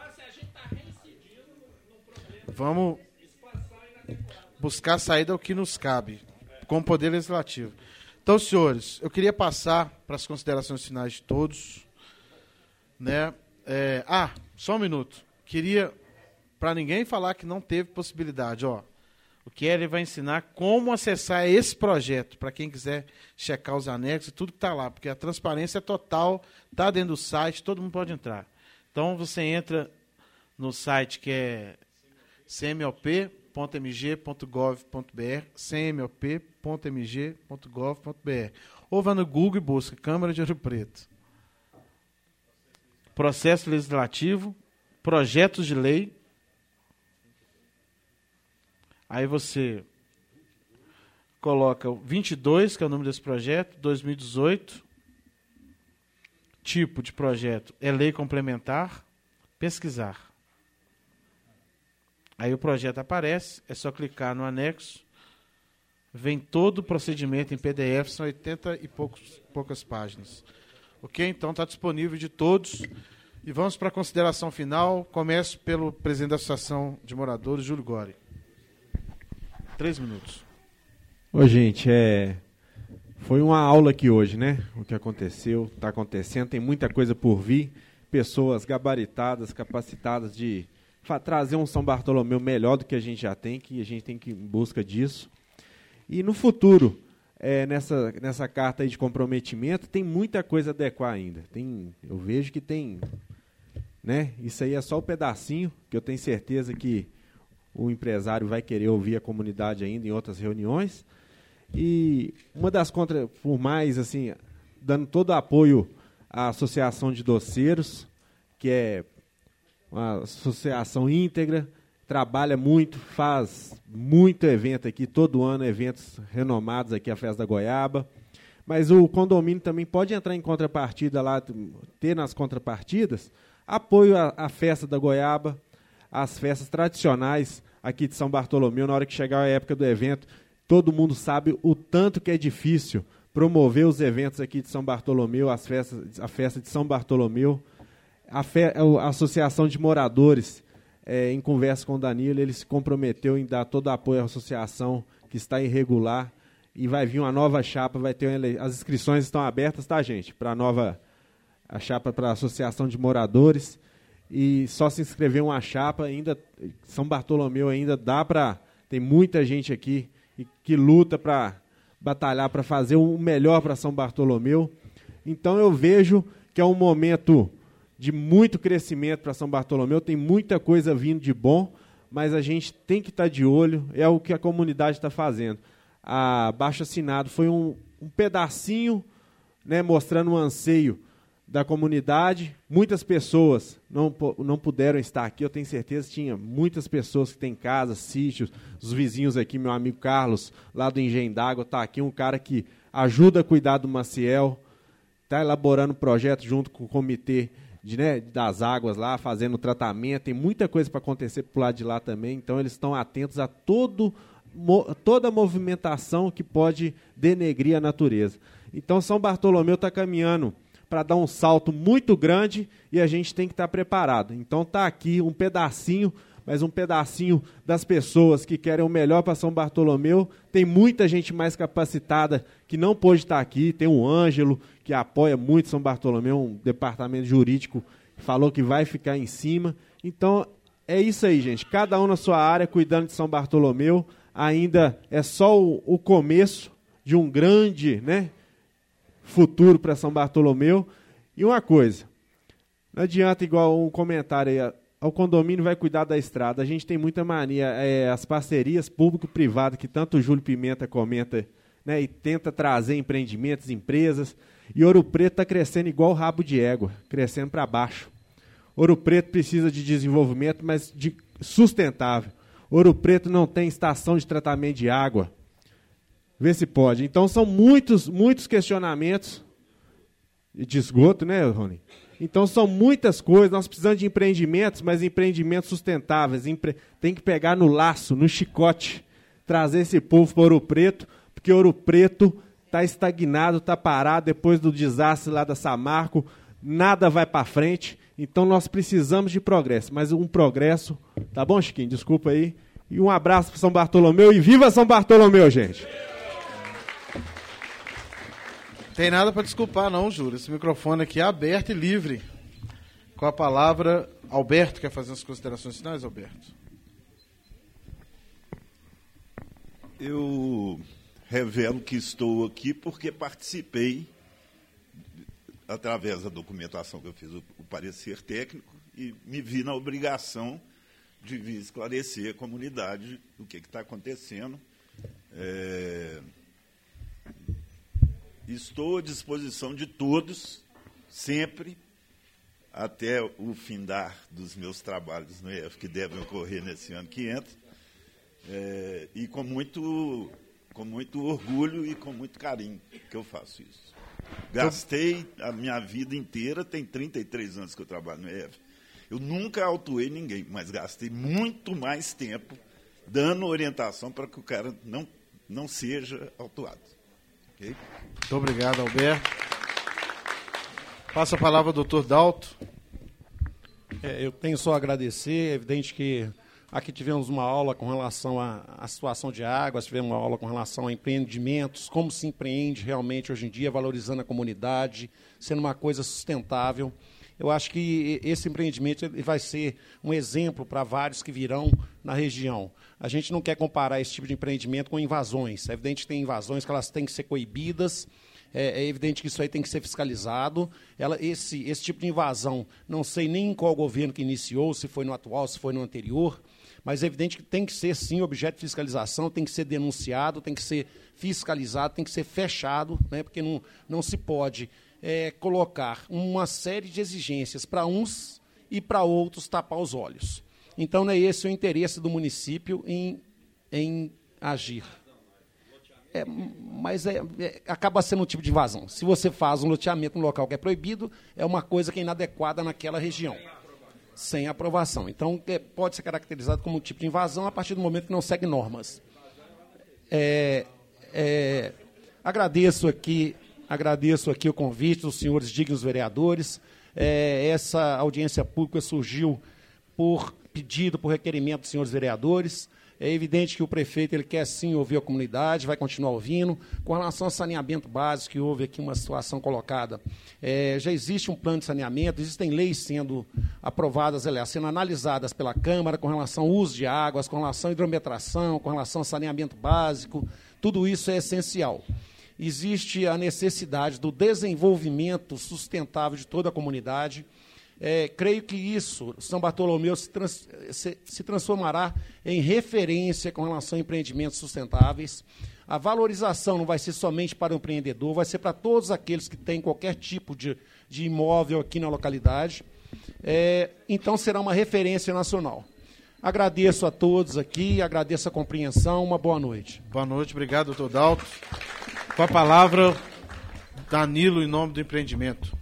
Vamos buscar a saída ao que nos cabe, com o Poder Legislativo. Então, senhores, eu queria passar para as considerações finais de todos. Né? Só um minuto. Queria, para ninguém falar que não teve possibilidade, o Kelly vai ensinar como acessar esse projeto, para quem quiser checar os anexos e tudo que está lá, porque a transparência é total, está dentro do site, todo mundo pode entrar. Então, você entra no site que é cmlp.mg.gov.br, cmlp.mg.gov.br, ou vai no Google e busca Câmara de Ouro Preto. Processo legislativo, projetos de lei. Aí você coloca o 22, que é o nome desse projeto, 2018. Tipo de projeto é lei complementar. Pesquisar. Aí o projeto aparece, é só clicar no anexo. Vem todo o procedimento em PDF, são 80 e poucas páginas. Ok? Então está disponível de todos. E vamos para a consideração final. Começo pelo presidente da Associação de Moradores, Júlio Gori. 3 minutos. Gente, foi uma aula aqui hoje, né? O que aconteceu, está acontecendo, tem muita coisa por vir, pessoas gabaritadas, capacitadas de trazer um São Bartolomeu melhor do que a gente já tem, que a gente tem que ir em busca disso. E no futuro, nessa carta aí de comprometimento, tem muita coisa a adequar ainda. Eu vejo que tem, né? Isso aí é só o pedacinho, que eu tenho certeza que o empresário vai querer ouvir a comunidade ainda em outras reuniões. E uma das por mais, assim, dando todo o apoio à Associação de Doceiros, que é uma associação íntegra, trabalha muito, faz muito evento aqui, todo ano eventos renomados aqui, a Festa da Goiaba. Mas o condomínio também pode entrar em contrapartida lá, ter nas contrapartidas apoio à Festa da Goiaba, as festas tradicionais aqui de São Bartolomeu. Na hora que chegar a época do evento, todo mundo sabe o tanto que é difícil promover os eventos aqui de São Bartolomeu, a festa de São Bartolomeu. A Associação de Moradores, em conversa com o Danilo, ele se comprometeu em dar todo o apoio à associação que está irregular, e vai vir uma nova chapa, as inscrições estão abertas, tá, gente? Para a chapa para a Associação de Moradores. e só se inscrever uma chapa, ainda São Bartolomeu ainda dá para... Tem muita gente aqui que luta para batalhar, para fazer o melhor para São Bartolomeu. Então eu vejo que é um momento de muito crescimento para São Bartolomeu, tem muita coisa vindo de bom, mas a gente tem que estar de olho, é o que a comunidade está fazendo. A abaixo-assinado foi um pedacinho, né, mostrando um anseio da comunidade. Muitas pessoas não puderam estar aqui, eu tenho certeza que tinha muitas pessoas que têm casas, sítios, os vizinhos aqui, meu amigo Carlos, lá do Engenho d'Água, está aqui, um cara que ajuda a cuidar do Maciel, está elaborando um projeto junto com o comitê das águas lá, fazendo tratamento, tem muita coisa para acontecer para o lado de lá também, então eles estão atentos a toda a movimentação que pode denegrir a natureza. Então São Bartolomeu está caminhando para dar um salto muito grande e a gente tem que estar preparado. Então está aqui um pedacinho, mas um pedacinho das pessoas que querem o melhor para São Bartolomeu. Tem muita gente mais capacitada que não pôde estar aqui. Tem o Ângelo, que apoia muito São Bartolomeu, um departamento jurídico que falou que vai ficar em cima. Então é isso aí, gente. Cada um na sua área, cuidando de São Bartolomeu. Ainda é só o começo de um grande, futuro para São Bartolomeu. E uma coisa, não adianta igual um comentário aí, o condomínio vai cuidar da estrada. A gente tem muita mania, as parcerias público-privadas, que tanto o Júlio Pimenta comenta, e tenta trazer empreendimentos, empresas, e Ouro Preto está crescendo igual rabo de égua, crescendo para baixo. Ouro Preto precisa de desenvolvimento, mas de sustentável. Ouro Preto não tem estação de tratamento de água. Vê se pode. Então, são muitos questionamentos de esgoto, né, Rony? Então, são muitas coisas. Nós precisamos de empreendimentos, mas empreendimentos sustentáveis. Tem que pegar no laço, no chicote, trazer esse povo para Ouro Preto, porque Ouro Preto está estagnado, está parado depois do desastre lá da Samarco. Nada vai para frente. Então, nós precisamos de progresso. Mas um progresso... Tá bom, Chiquinho? Desculpa aí. E um abraço para São Bartolomeu. E viva São Bartolomeu, gente! Tem nada para desculpar, não, Júlio. Esse microfone aqui é aberto e livre. Com a palavra, Alberto quer fazer as considerações finais, Alberto? Eu revelo que estou aqui porque participei, através da documentação que eu fiz, o parecer técnico, e me vi na obrigação de vir esclarecer a comunidade o que está acontecendo. Estou à disposição de todos, sempre, até o findar dos meus trabalhos no IEF, que devem ocorrer nesse ano que entra, e com muito orgulho e com muito carinho que eu faço isso. Gastei a minha vida inteira, tem 33 anos que eu trabalho no IEF. Eu nunca autuei ninguém, mas gastei muito mais tempo dando orientação para que o cara não seja autuado. Okay? Muito obrigado, Alberto. Passa a palavra ao doutor Dalto. Eu tenho só a agradecer. É evidente que aqui tivemos uma aula com relação à situação de águas, tivemos uma aula com relação a empreendimentos, como se empreende realmente hoje em dia, valorizando a comunidade, sendo uma coisa sustentável. Eu acho que esse empreendimento ele vai ser um exemplo para vários que virão na região. A gente não quer comparar esse tipo de empreendimento com invasões. É evidente que tem invasões que elas têm que ser coibidas, é evidente que isso aí tem que ser fiscalizado. Esse tipo de invasão, não sei nem em qual governo que iniciou, se foi no atual, se foi no anterior, mas é evidente que tem que ser, sim, objeto de fiscalização, tem que ser denunciado, tem que ser fiscalizado, tem que ser fechado, porque não se pode colocar uma série de exigências para uns e para outros tapar os olhos. Então, não é esse o interesse do município em agir. Mas acaba sendo um tipo de invasão. Se você faz um loteamento num local que é proibido, é uma coisa que é inadequada naquela região, sem aprovação. Então, pode ser caracterizado como um tipo de invasão a partir do momento que não segue normas. Agradeço aqui o convite dos senhores dignos vereadores. Essa audiência pública surgiu por pedido, por requerimento dos senhores vereadores. É evidente que o prefeito ele quer sim ouvir a comunidade, vai continuar ouvindo. Com relação ao saneamento básico, que houve aqui uma situação colocada, já existe um plano de saneamento, existem leis sendo aprovadas, aliás, sendo analisadas pela Câmara com relação ao uso de águas, com relação à hidrometração, com relação ao saneamento básico. Tudo isso é essencial. Existe a necessidade do desenvolvimento sustentável de toda a comunidade. Creio que isso, São Bartolomeu, se transformará em referência com relação a empreendimentos sustentáveis. A valorização não vai ser somente para o empreendedor, vai ser para todos aqueles que têm qualquer tipo de imóvel aqui na localidade. Então, será uma referência nacional. Agradeço a todos aqui, agradeço a compreensão, uma boa noite. Boa noite, obrigado, doutor Dalto. Com a palavra, Danilo, em nome do empreendimento.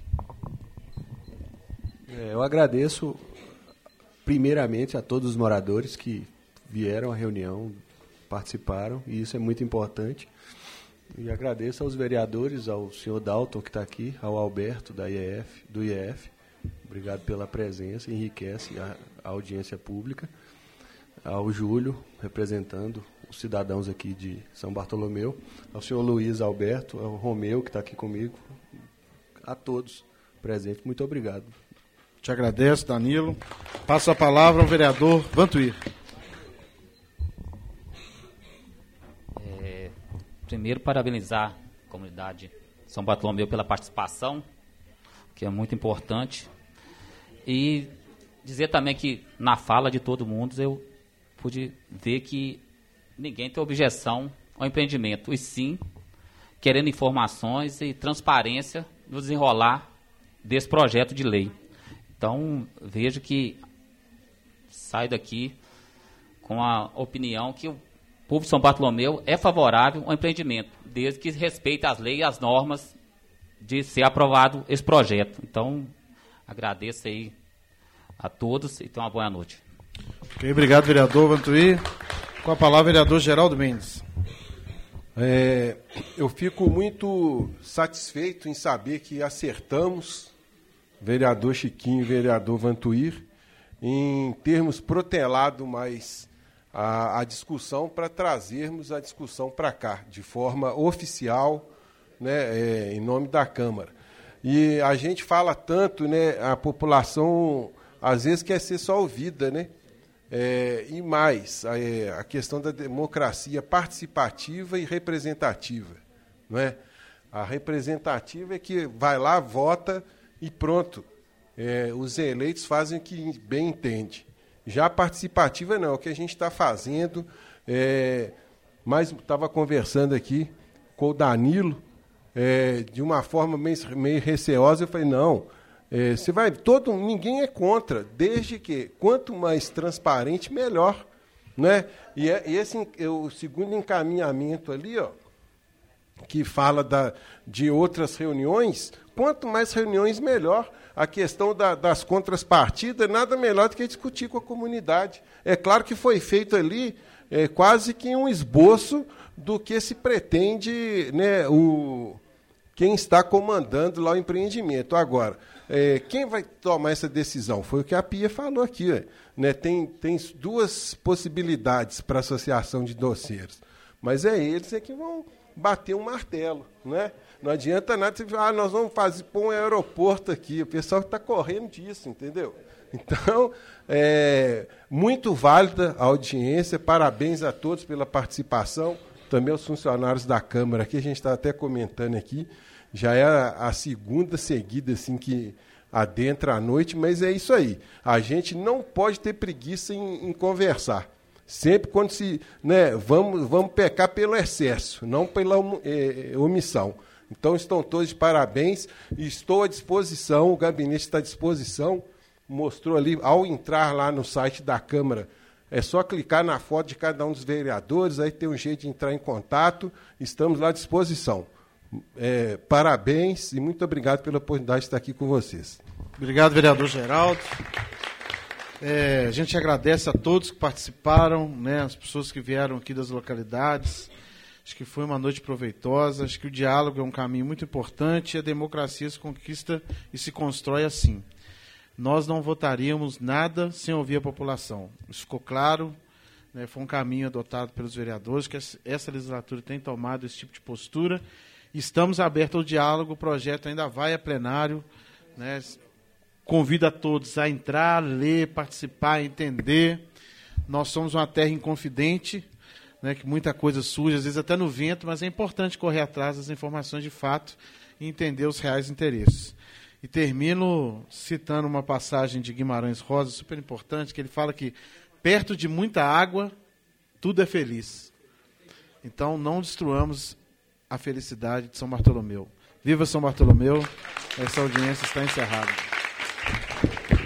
Eu agradeço, primeiramente, a todos os moradores que vieram à reunião, participaram, e isso é muito importante. E agradeço aos vereadores, ao senhor Dalton, que está aqui, ao Alberto, do IEF. Obrigado pela presença, enriquece a audiência pública. Ao Júlio, representando os cidadãos aqui de São Bartolomeu. Ao senhor Luiz Alberto, ao Romeu, que está aqui comigo. A todos presentes, muito obrigado. Te agradeço, Danilo. Passo a palavra ao vereador Vantuir. Primeiro, parabenizar a comunidade São Bartolomeu pela participação, que é muito importante. E dizer também que, na fala de todo mundo, eu pude ver que ninguém tem objeção ao empreendimento, e sim querendo informações e transparência no desenrolar desse projeto de lei. Então, vejo que saio daqui com a opinião que o povo de São Bartolomeu é favorável ao empreendimento, desde que respeite as leis e as normas de ser aprovado esse projeto. Então, agradeço aí a todos e tenham uma boa noite. Ok, obrigado, vereador Vantuir. Com a palavra, vereador Geraldo Mendes. Eu fico muito satisfeito em saber que acertamos, vereador Chiquinho e vereador Vantuir, em termos protelado mais a discussão para trazermos a discussão para cá, de forma oficial, né, em nome da Câmara. E a gente fala tanto, né, a população às vezes quer ser só ouvida, né? E mais, a questão da democracia participativa e representativa, não é? A representativa é que vai lá, vota e pronto. Os eleitos fazem o que bem entende. Já a participativa não, é o que a gente está fazendo. Mas estava conversando aqui com o Danilo, de uma forma meio receosa, eu falei, não, ninguém é contra, desde que quanto mais transparente, melhor. Né? E esse o segundo encaminhamento ali, ó, que fala de outras reuniões, quanto mais reuniões, melhor. A questão das contrapartidas, nada melhor do que discutir com a comunidade. É claro que foi feito ali quase que um esboço do que se pretende, né, quem está comandando lá o empreendimento. Agora, quem vai tomar essa decisão? Foi o que a Pia falou aqui. Né? Tem duas possibilidades para a associação de doceiros, mas eles que vão bater um martelo, né? Não adianta nada você falar, nós vamos pôr um aeroporto aqui. O pessoal está correndo disso, entendeu? Então, muito válida a audiência, parabéns a todos pela participação, também aos funcionários da Câmara aqui, a gente está até comentando aqui, já é a segunda seguida assim, que adentra a noite, mas é isso aí. A gente não pode ter preguiça em conversar. Sempre quando vamos pecar pelo excesso, não pela omissão. Então, estão todos de parabéns. Estou à disposição, o gabinete está à disposição. Mostrou ali, ao entrar lá no site da Câmara, é só clicar na foto de cada um dos vereadores, aí tem um jeito de entrar em contato. Estamos lá à disposição. Parabéns e muito obrigado pela oportunidade de estar aqui com vocês. Obrigado, vereador Geraldo. A gente agradece a todos que participaram, né, as pessoas que vieram aqui das localidades. Acho que foi uma noite proveitosa. Acho que o diálogo é um caminho muito importante e a democracia se conquista e se constrói assim. Nós não votaríamos nada sem ouvir a população. Isso ficou claro né, foi um caminho adotado pelos vereadores, que essa legislatura tem tomado esse tipo de postura. Estamos abertos ao diálogo, o projeto ainda vai a plenário, né, convido a todos a entrar, ler, participar, entender. Nós somos uma terra inconfidente, né, que muita coisa surge, às vezes até no vento, mas é importante correr atrás das informações de fato e entender os reais interesses. E termino citando uma passagem de Guimarães Rosa, super importante, que ele fala que perto de muita água, tudo é feliz. Então, não destruamos a felicidade de São Bartolomeu. Viva São Bartolomeu! Essa audiência está encerrada.